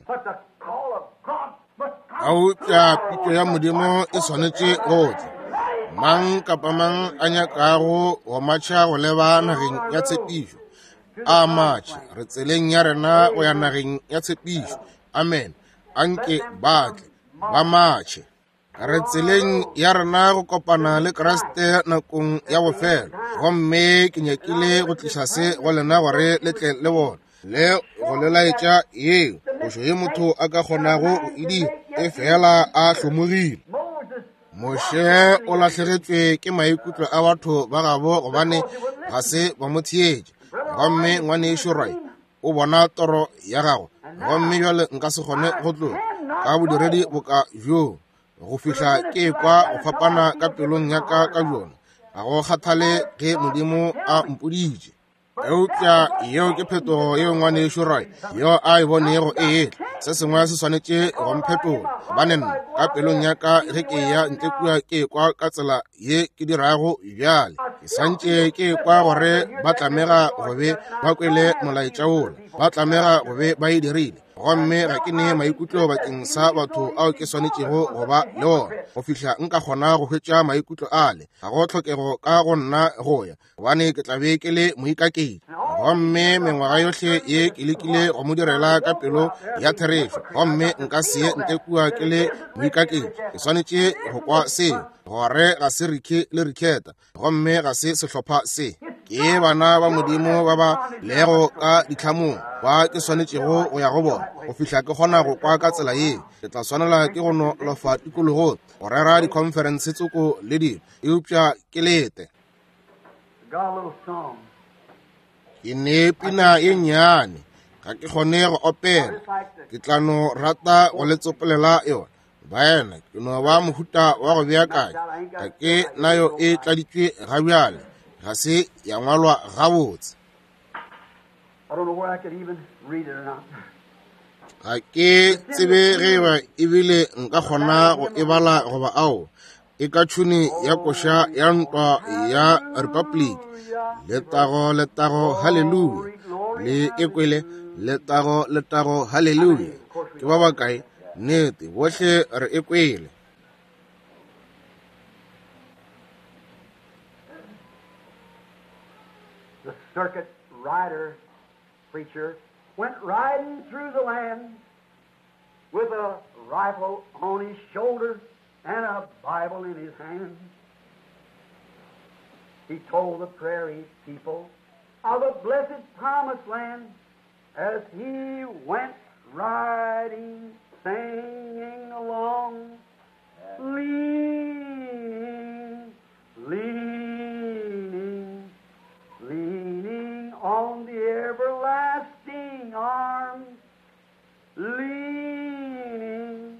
autša pitšo ya modimo e swanetše gotla mang kapa mang a nyakago go matšha go leba nageng ya tshepišo a matšhe re tseleng ya rena go ya nageng ya tshepišo amen anke batle ba matšhe re tseleng ya rena go kopana le Kriste nakong ya bofelo gomme ke nyakile go tliša se go lena gore le tle le bona le go le laetša yeo košo ye motho a ka kgonago go edira e fela a hlomogile Moshe o lahlegetšwe ke maikutlo a batho ba gabo gobane ga se ba mo theetše gomme ngwanešo rai o bona toro ya gago gomme bjale nka se kgone go tloga ka bodiredi bo ka bjoo go fihla ke kwa go fapana ka pelong ya ka ka bjona ga go kgathale ge modimo a mpoditše eupša yeo ke phetogo yeo ngwanešo rai yo a e bonego e etle se sengwe se swanetše go mphetola gobane nna ka pelong ya ka ge ke ya ntle kua ke kwa ka tsela ye ke dirago bjale ke santše ke kwa gore ba tlamega go be ba kwele molaetša ola ba tlamega go be ba e dirile gomme ga ke ne maikutlo bakeng sa batho ao ke swanetšego go ba le ona go fihla nka kgona go hwetša maikutlo ale ga go tlhokego ka go nna go ya gobane ke tlabe ke le moikakedi gomme mengwaga yohle ye ke lekile go mo direla ka pelo ya therešo gomme nka se ntle kua ke le moikakedi ke swanetše go kwa seo gore ga se rikhe le rikheta gomme ga se sehlopha se ke bana ba modimo ba ba lego ka ditlhamong ba ke swanetšego go ya go bona go fihla ke kgona go kwa ka tsela ye ke tla swanela ke go nolofa tikologo go rera di-conference tsoko le dino eupša ke lete ke ne pina e nnyane ga ke kgone go opela ke tla no rata go le tsopelela yone baena ke no ba mohuta wa go beakanya ga ke nayo e tladitswe gabjale ga se ya ngwalwa gabotse ga ke tsebe ge ba ebile nka kgona go e bala goba ao e ka tšhuni ya koša ya ntwa ya republic letago letago halleluja le ekwele letago letago halleluja ke ba bakae nnete bohle re ekwele.
The circuit rider preacher went riding through the land with a rifle on his shoulder and a Bible in his hand. He told the prairie people of a blessed promised land as he went riding, singing along, leaning, leaning, leaning on the everlasting arms, leaning,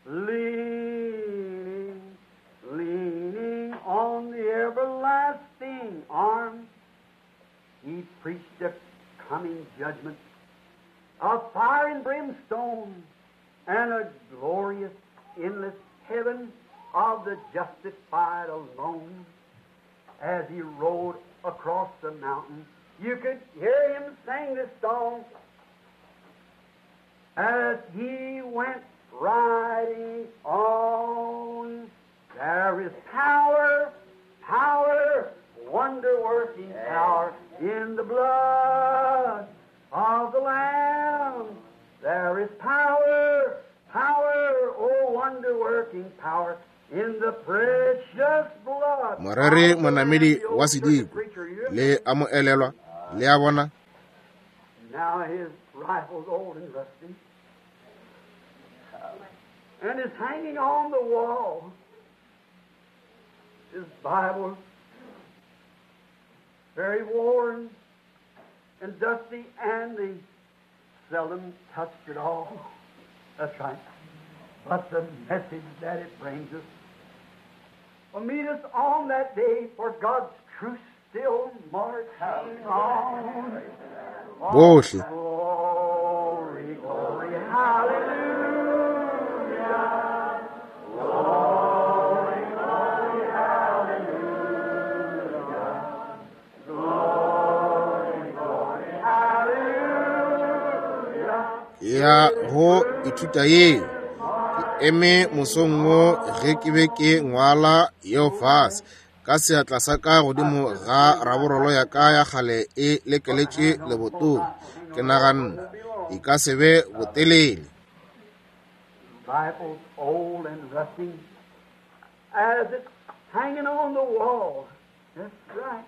leaning, leaning on the everlasting arms. He preached a coming judgment of fire and brimstone and a glorious, endless heaven of the justified alone. As he rode across the mountain, you could hear him sing this song. As he went riding on, there is power, power, wonder-working power in the blood of the Lamb. There is power, power, oh wonder-working power in the precious blood.
Marare manamedi wa sediko le amo elelwa le a bona.
Now his rifle's old and rusty, and is hanging on the wall. His Bible very worn and dusty, and they seldom touched it all. That's right. But the message that it brings us will meet us on that day, for God's truth still marching on.
Bohle.
Glory, glory, hallelujah. Glory, glory, hallelujah. Glory, glory, hallelujah.
Ya ho ithuta ye ke eme mosongo ge ke be ke ngwala yo fase ka seatla sa ka godimo ga raborolo ya ka ya gale e lekeletše lebotong ke naganna e ka se be botelele.
Bible's old and rusty as it's hanging on the wall. That's right.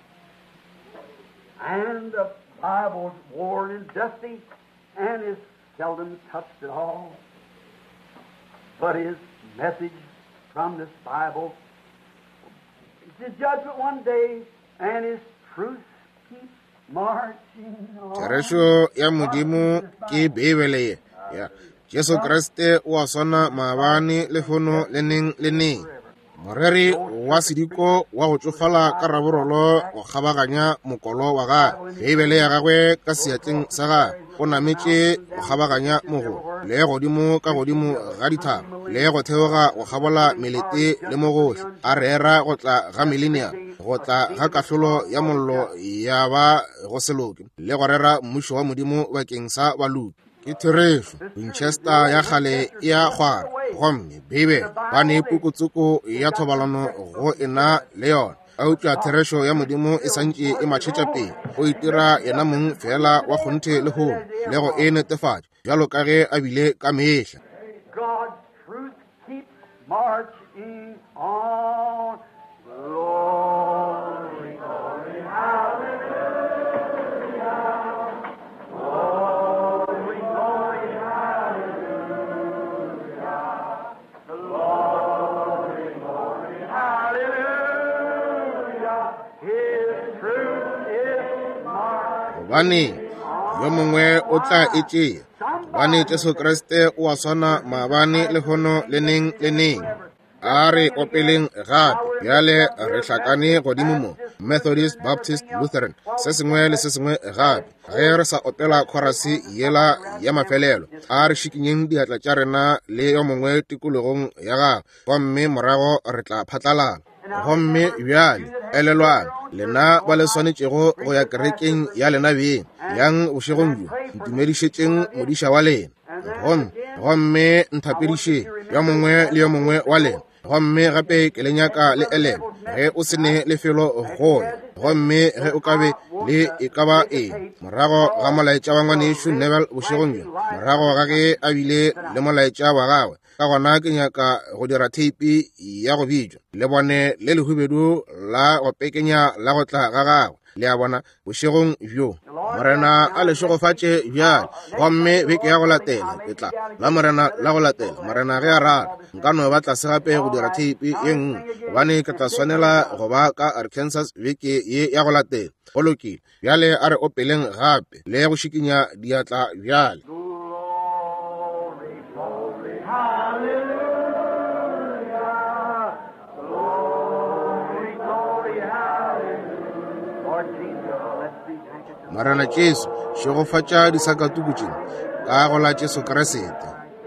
And the Bible's worn and dusty and is seldom touched at all. But his message from this Bible is the judgment one day, and his truth keeps marching on.
Teresho ya modimo ke bebele ye ya Jesu Kriste wa sona maabane lefono le neng le neng. Moreri wa sediko wa go tsofala ka raborolo go kgabaganya mokolo wa ga bebele ya gagwe ka seatleng sa ga go nametše go kgabaganya mogo le godimo ka godimo ga dithaba le go theoga go kgabola melete le mogohle a rera go tla ga millennium go tla ga kahlolo ya mollo ya ba go seloke le go rera mmušo wa modimo bakeng sa baluti ke Teresho Winchester ya gale ya gwara gomme bebe ba ne pukutsoko ya thobalano go ena le yona a utlwa Teresho ya modimo e santše e matšhetša pele go itira yena mong fela wa kgonthe le hong le go e netefatša bjalo ka ge a bile ka mehla.
God's truth keeps marching on. Glory, glory, hallelujah.
gobane yo mongwe o tla e tšea, gobane Jesu Kriste o a swana maabane le hono le neng le neng. A re opeleng gape bjale re hlakane godimo mo Methodist, Baptist, Lutheran, se sengwe le se sengwe gape. Ge re sa opela khorasi yela ya mafelelo, a re šikinyeng diatla tša rena le yo mongwe tikologong ya gago, gomme morago re tla phatlalala. Gomme bjale elelwana lena ba le swanetšego go ya kerekeng ya lena beng yang bošegong bjo ntumedišetšeng modiša wa lena, gomme nthapediše yo mongwe le yo mongwe wa lena. Gomme gape ke le nyaka le elele ge o se ne lefelo goya, gomme ge o kabe le e ka ba eng morago ga molaetša wa ngwanešo Neville bošegong bjo, morago ga ge a bile le molaetša wa gagwe. Ka gona ke nyaka go dira theipi ya go bitšwa le bone le lehubedu la go pekenya la go tla ga gagwe, le a bona bošegong bjo. Morena a le šogofatše bjale, gomme beke ya go latela ke tla la morena la go latela. Morena ge a rata nka no ba tlase gape go dira theipi ye nngwe, gobane ke tla swanela go ba ka Arkansas beke ye ya go latela. Go lokile bjale a re opeleng gape le go šikinya diatla bjale. Marana Jesu šogofatša disakatukutšeng ka go la Jesu Kriste.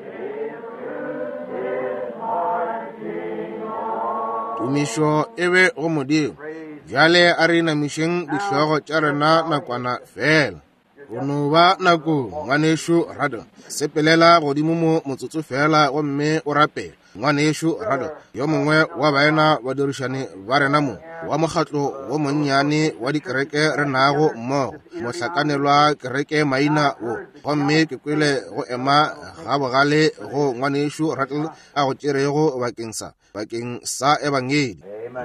Tumišo e be go Modimo, bjale a re namišeng dihlogo tša rena nakwana fela. Go no ba nako ngwanešo rado sepelela godimo mo motsotso fela, gomme o rapela ngwanešo rado yo mongwe wa baena ba dirišane ba rena mo wa mokgatlo wo monnyane wa dikereke re nago mmogo mohlakanelwa kereke maina wo. Gomme ke kwele go ema ga bogale go ngwanešo rattle a go tšerego bakeng sa bakeng sa ebangedi.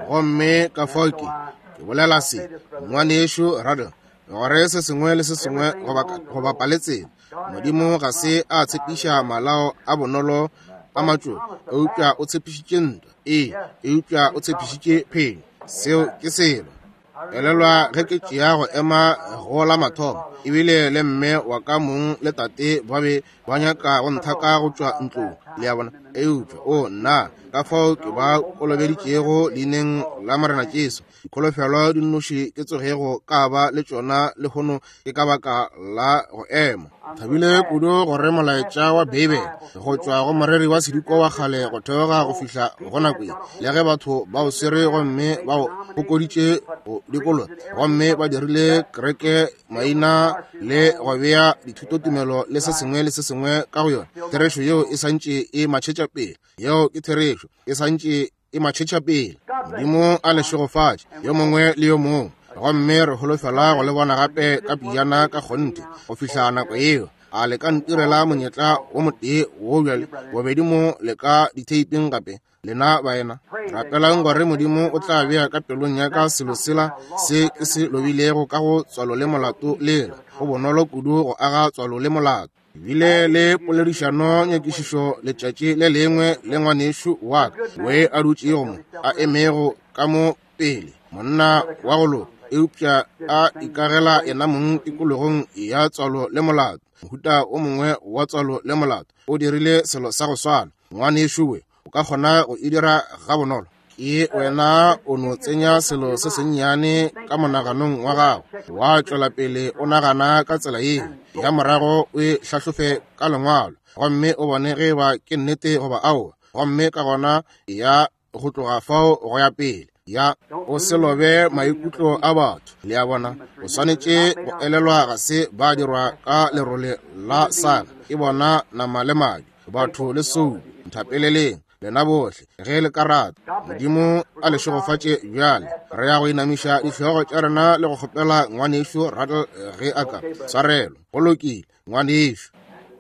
Gomme ka foke ke bolela se ngwanešo rado gore se sengwe le se sengwe go bapaletseng Modimo ga se a tshepiša malao a bonolo a matšo, eupša o tshepišitše ntwa, ee eupša o tshepišitše phenyo. Seo ke selo elelwa ge ke tšea go ema go la mathomo, ebile le mme wa ka mong le tate ba be ba nyaka go nthaka go tšwa ntlong. Le a bona eupša o nna ka fao ke ba kolobeditšego leineng la Morena Jesu. Dikholofelo di nnoši ke tsogego ka ba le tšona le gono ke ka baka la go ema. Thabile kudu gore molaetša wa Bibele go tšwa go moreri wa sediko wa kgale go theoga go fihla go nako ye, le ge batho ba o sere gomme ba o pokoditše dikolo, gomme ba dirile kereke maina le go bea dithutotumelo le se sengwe le se sengwe ka go yona. Therešo yeo e santše e matšhetša pele, yeo ke therešo e santše e matšhetša pele. Modimo a le šogofatše yo mongwe le yo mongwe, gomme re holofela go le bona gape ka pijana ka kgonte go fihla nako eo. A le ka ntirela monyetla wo motee wo bjale bobedi mo le ka diteiping gape lena baena. Rapelang gore Modimo o tla bea ka pelong ya ka selo sela se ke se lobilego ka go tswalo le molato lela. Go bonolo kudu go aga tswalo le molato. Bile le poledišano nyakišišo letšatši le lengwe le ngwanešo wa ka we a dutšego mo a emego ka mo pele. Monna wa golo eupša a ikagela ena mong tikologong ya tswalo le molato. Mohuta o mongwe wa tswalo le molato o dirile selo sa go swana. Ngwanešo we o ka kgona go e dira ga bonolo. Ke wena o no tsenya selo se sennyane ka monaganong wa gago, wa tšwela pele o nagana ka tsela ye ya morago o e hlahlofe ka lengwalo, gomme o bone ge ba ke nnete goba ao, gomme ka gona ya go tloga fao go ya pele ya o se lobe maikutlo a batho. Le a bona o swanetše go elelwa ga se ba dirwa ka lerole la saga, ke bona nama le madi, batho le sou nthapeleleng lena bohle ge le ka rata. Modimo a le šogofatše bjale, re ya go inamiša dihlogo tša rena le go kgopela ngwanešo rattle ge a ka swarelo. Go lokile ngwanešo.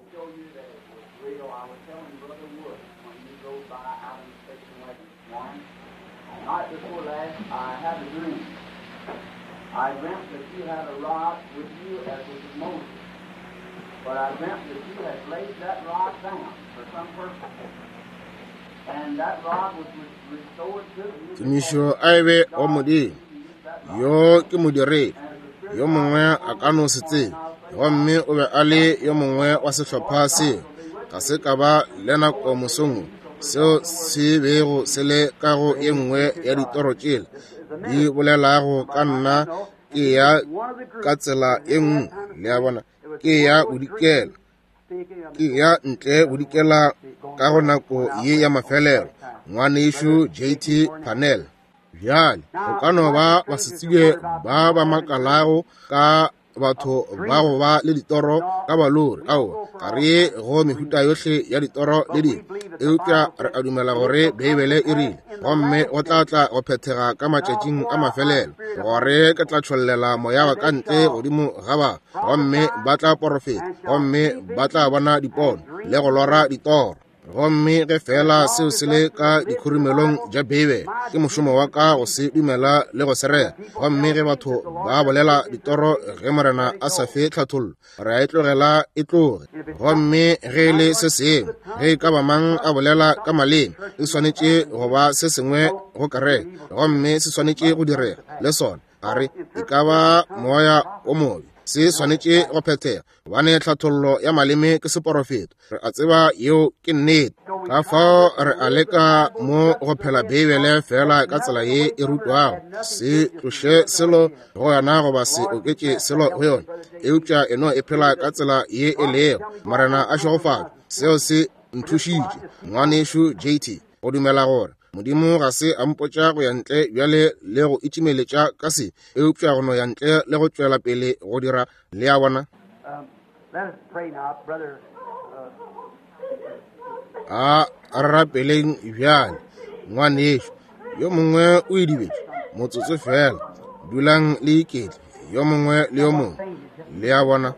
I dreamt that you had a rod with you as with Moses, but I dreamt that you had laid that rod down for some purpose, and that rod was restored to you.
Tumišo a ebe o Modimo, yo ke modiri yo mongwe a ka no se tsebe gomme o be a le yo mongwe wa sehlopha se ga se ka ba le nako mosong seo se bego se le ka go e nngwe ya ditoro tšela di bolelago ka nna ke ya ka tsela e nngwe le ya bona ke ya bodikela ke ya ntle bodikela ka go nako ye ya mafelelo ngwanešo J T Panel. Bjale go ka no ba basetsibe ba ba makalago ka batho ba go ba le ditoro ka balori ao ka re go mehuta yohle ya ditoro le di eupša re a dumela gore beibele e rile gomme o tla tla go phethega ka matšatšing a mafelelo gore ke tla tšholela moya wa ka ntle godimo ga ba gomme ba tla porofeta gomme ba tla bona dipono le go lora ditoro gomme ge fela seo se le ka dikhurumelong ja bebe ke mošomo wa ka go se dumela le go serela gomme ge batho ba bolela ditoro ge morena a sa fe tlhathollo re a e tlogela e tloge gomme ge e le se sengwe ge e ka ba mang a bolela ka maleme e swanetše go ba se sengwe go karega gomme se swanetše go direga le sona are e ka ba moya o mobe se swanetše go phethega bane tlhathollo ya maleme ke seporofeto re a tseba yeo ke nnete ka fao re a leka mo go phela beibele fela ka tsela ye e rutwago se tloše selo go yona goba se oketše selo go yona eupša eno e phela ka tsela ye e lego marena a šogofatšo seo se nthušitše ngwanešo J T go dumela gore modimo ga se a mpotša go ya ntle bjale le go itimeletša ka se eupša go no ya ntle le go tšwela pele go dira le ya bona a a rapeleng bjale ngwanešo yo mongwe o idibetše motsotso fela dulang le iketla yo mongwe le yo mongwe le ya bona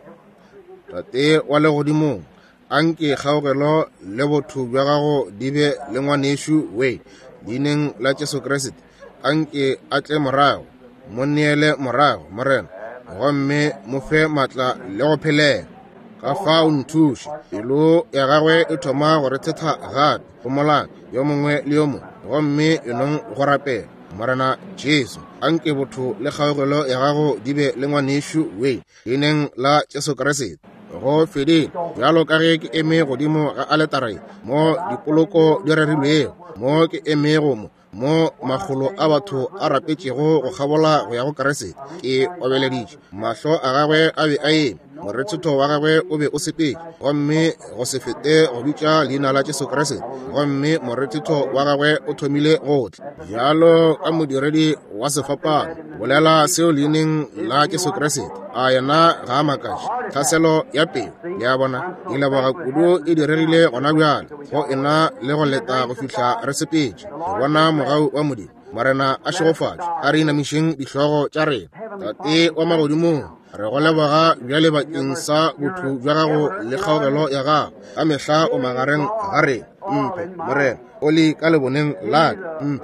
tate wa legodimong anke kgaogelo le botho bja gago di be le ngwanešo we dineng la Jesu Kriste anke a tle morago mo neele morago morena gomme mo fe matla le go phelega ka fao nthuše pelo ya gagwe e thoma gore thetha gape go molao yo mongwe le yo mongwe gomme enong go rapela morena Jesu anke botho le kgaogelo ya gago di be le ngwanešo we dineng la Jesu Kriste go fedile bjalo ka ge ke eme godimo ga aletare mo dipoloko di rerilwego mo ke emego mo mo magolo a batho a rapetšego go kgabola go ya go Keresete ke obeleditše mahlo a gagwe a be a eme morethetho wa gagwe o be o sepetše gomme go se fete go bitša leina la Jesu Kriste gomme morethetho wa gagwe o thomile gotle bjalo ka modiredi wa sefapano bolela seo leineng la Jesu Kriste a yena ga a makatše tlhaselo ya pelo le ya bona e leboga kudu e diregile gona bjale go ena le go leta go fihla re sepetše go bona mogau wa modimo marena a šegofatšo a re inamišeng dihlogo tša rena tate wa magodimong re go leboga bjale bakeng sa botho bja gago le kgaogelo ya gago ka mehla o magareng ga rena mpe morena o le ka leboneng la mpe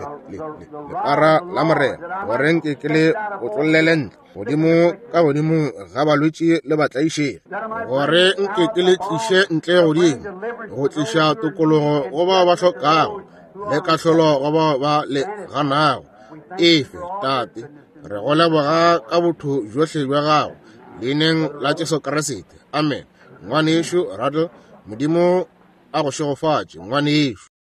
lepara la morena goreng ke ke le o tlollele ntle godimo ka godimo ga balwetši le batlaišegi gore nke ke le tliše ntle godimo go tliša tokologo go ba ba hlokago le kahlolo go ba ba le ganago efe tate re go leboga ka botho johle bja gago leineng la Jesu Kriste amen ngwanešo rattle modimo a go šegofatše ngwanešo.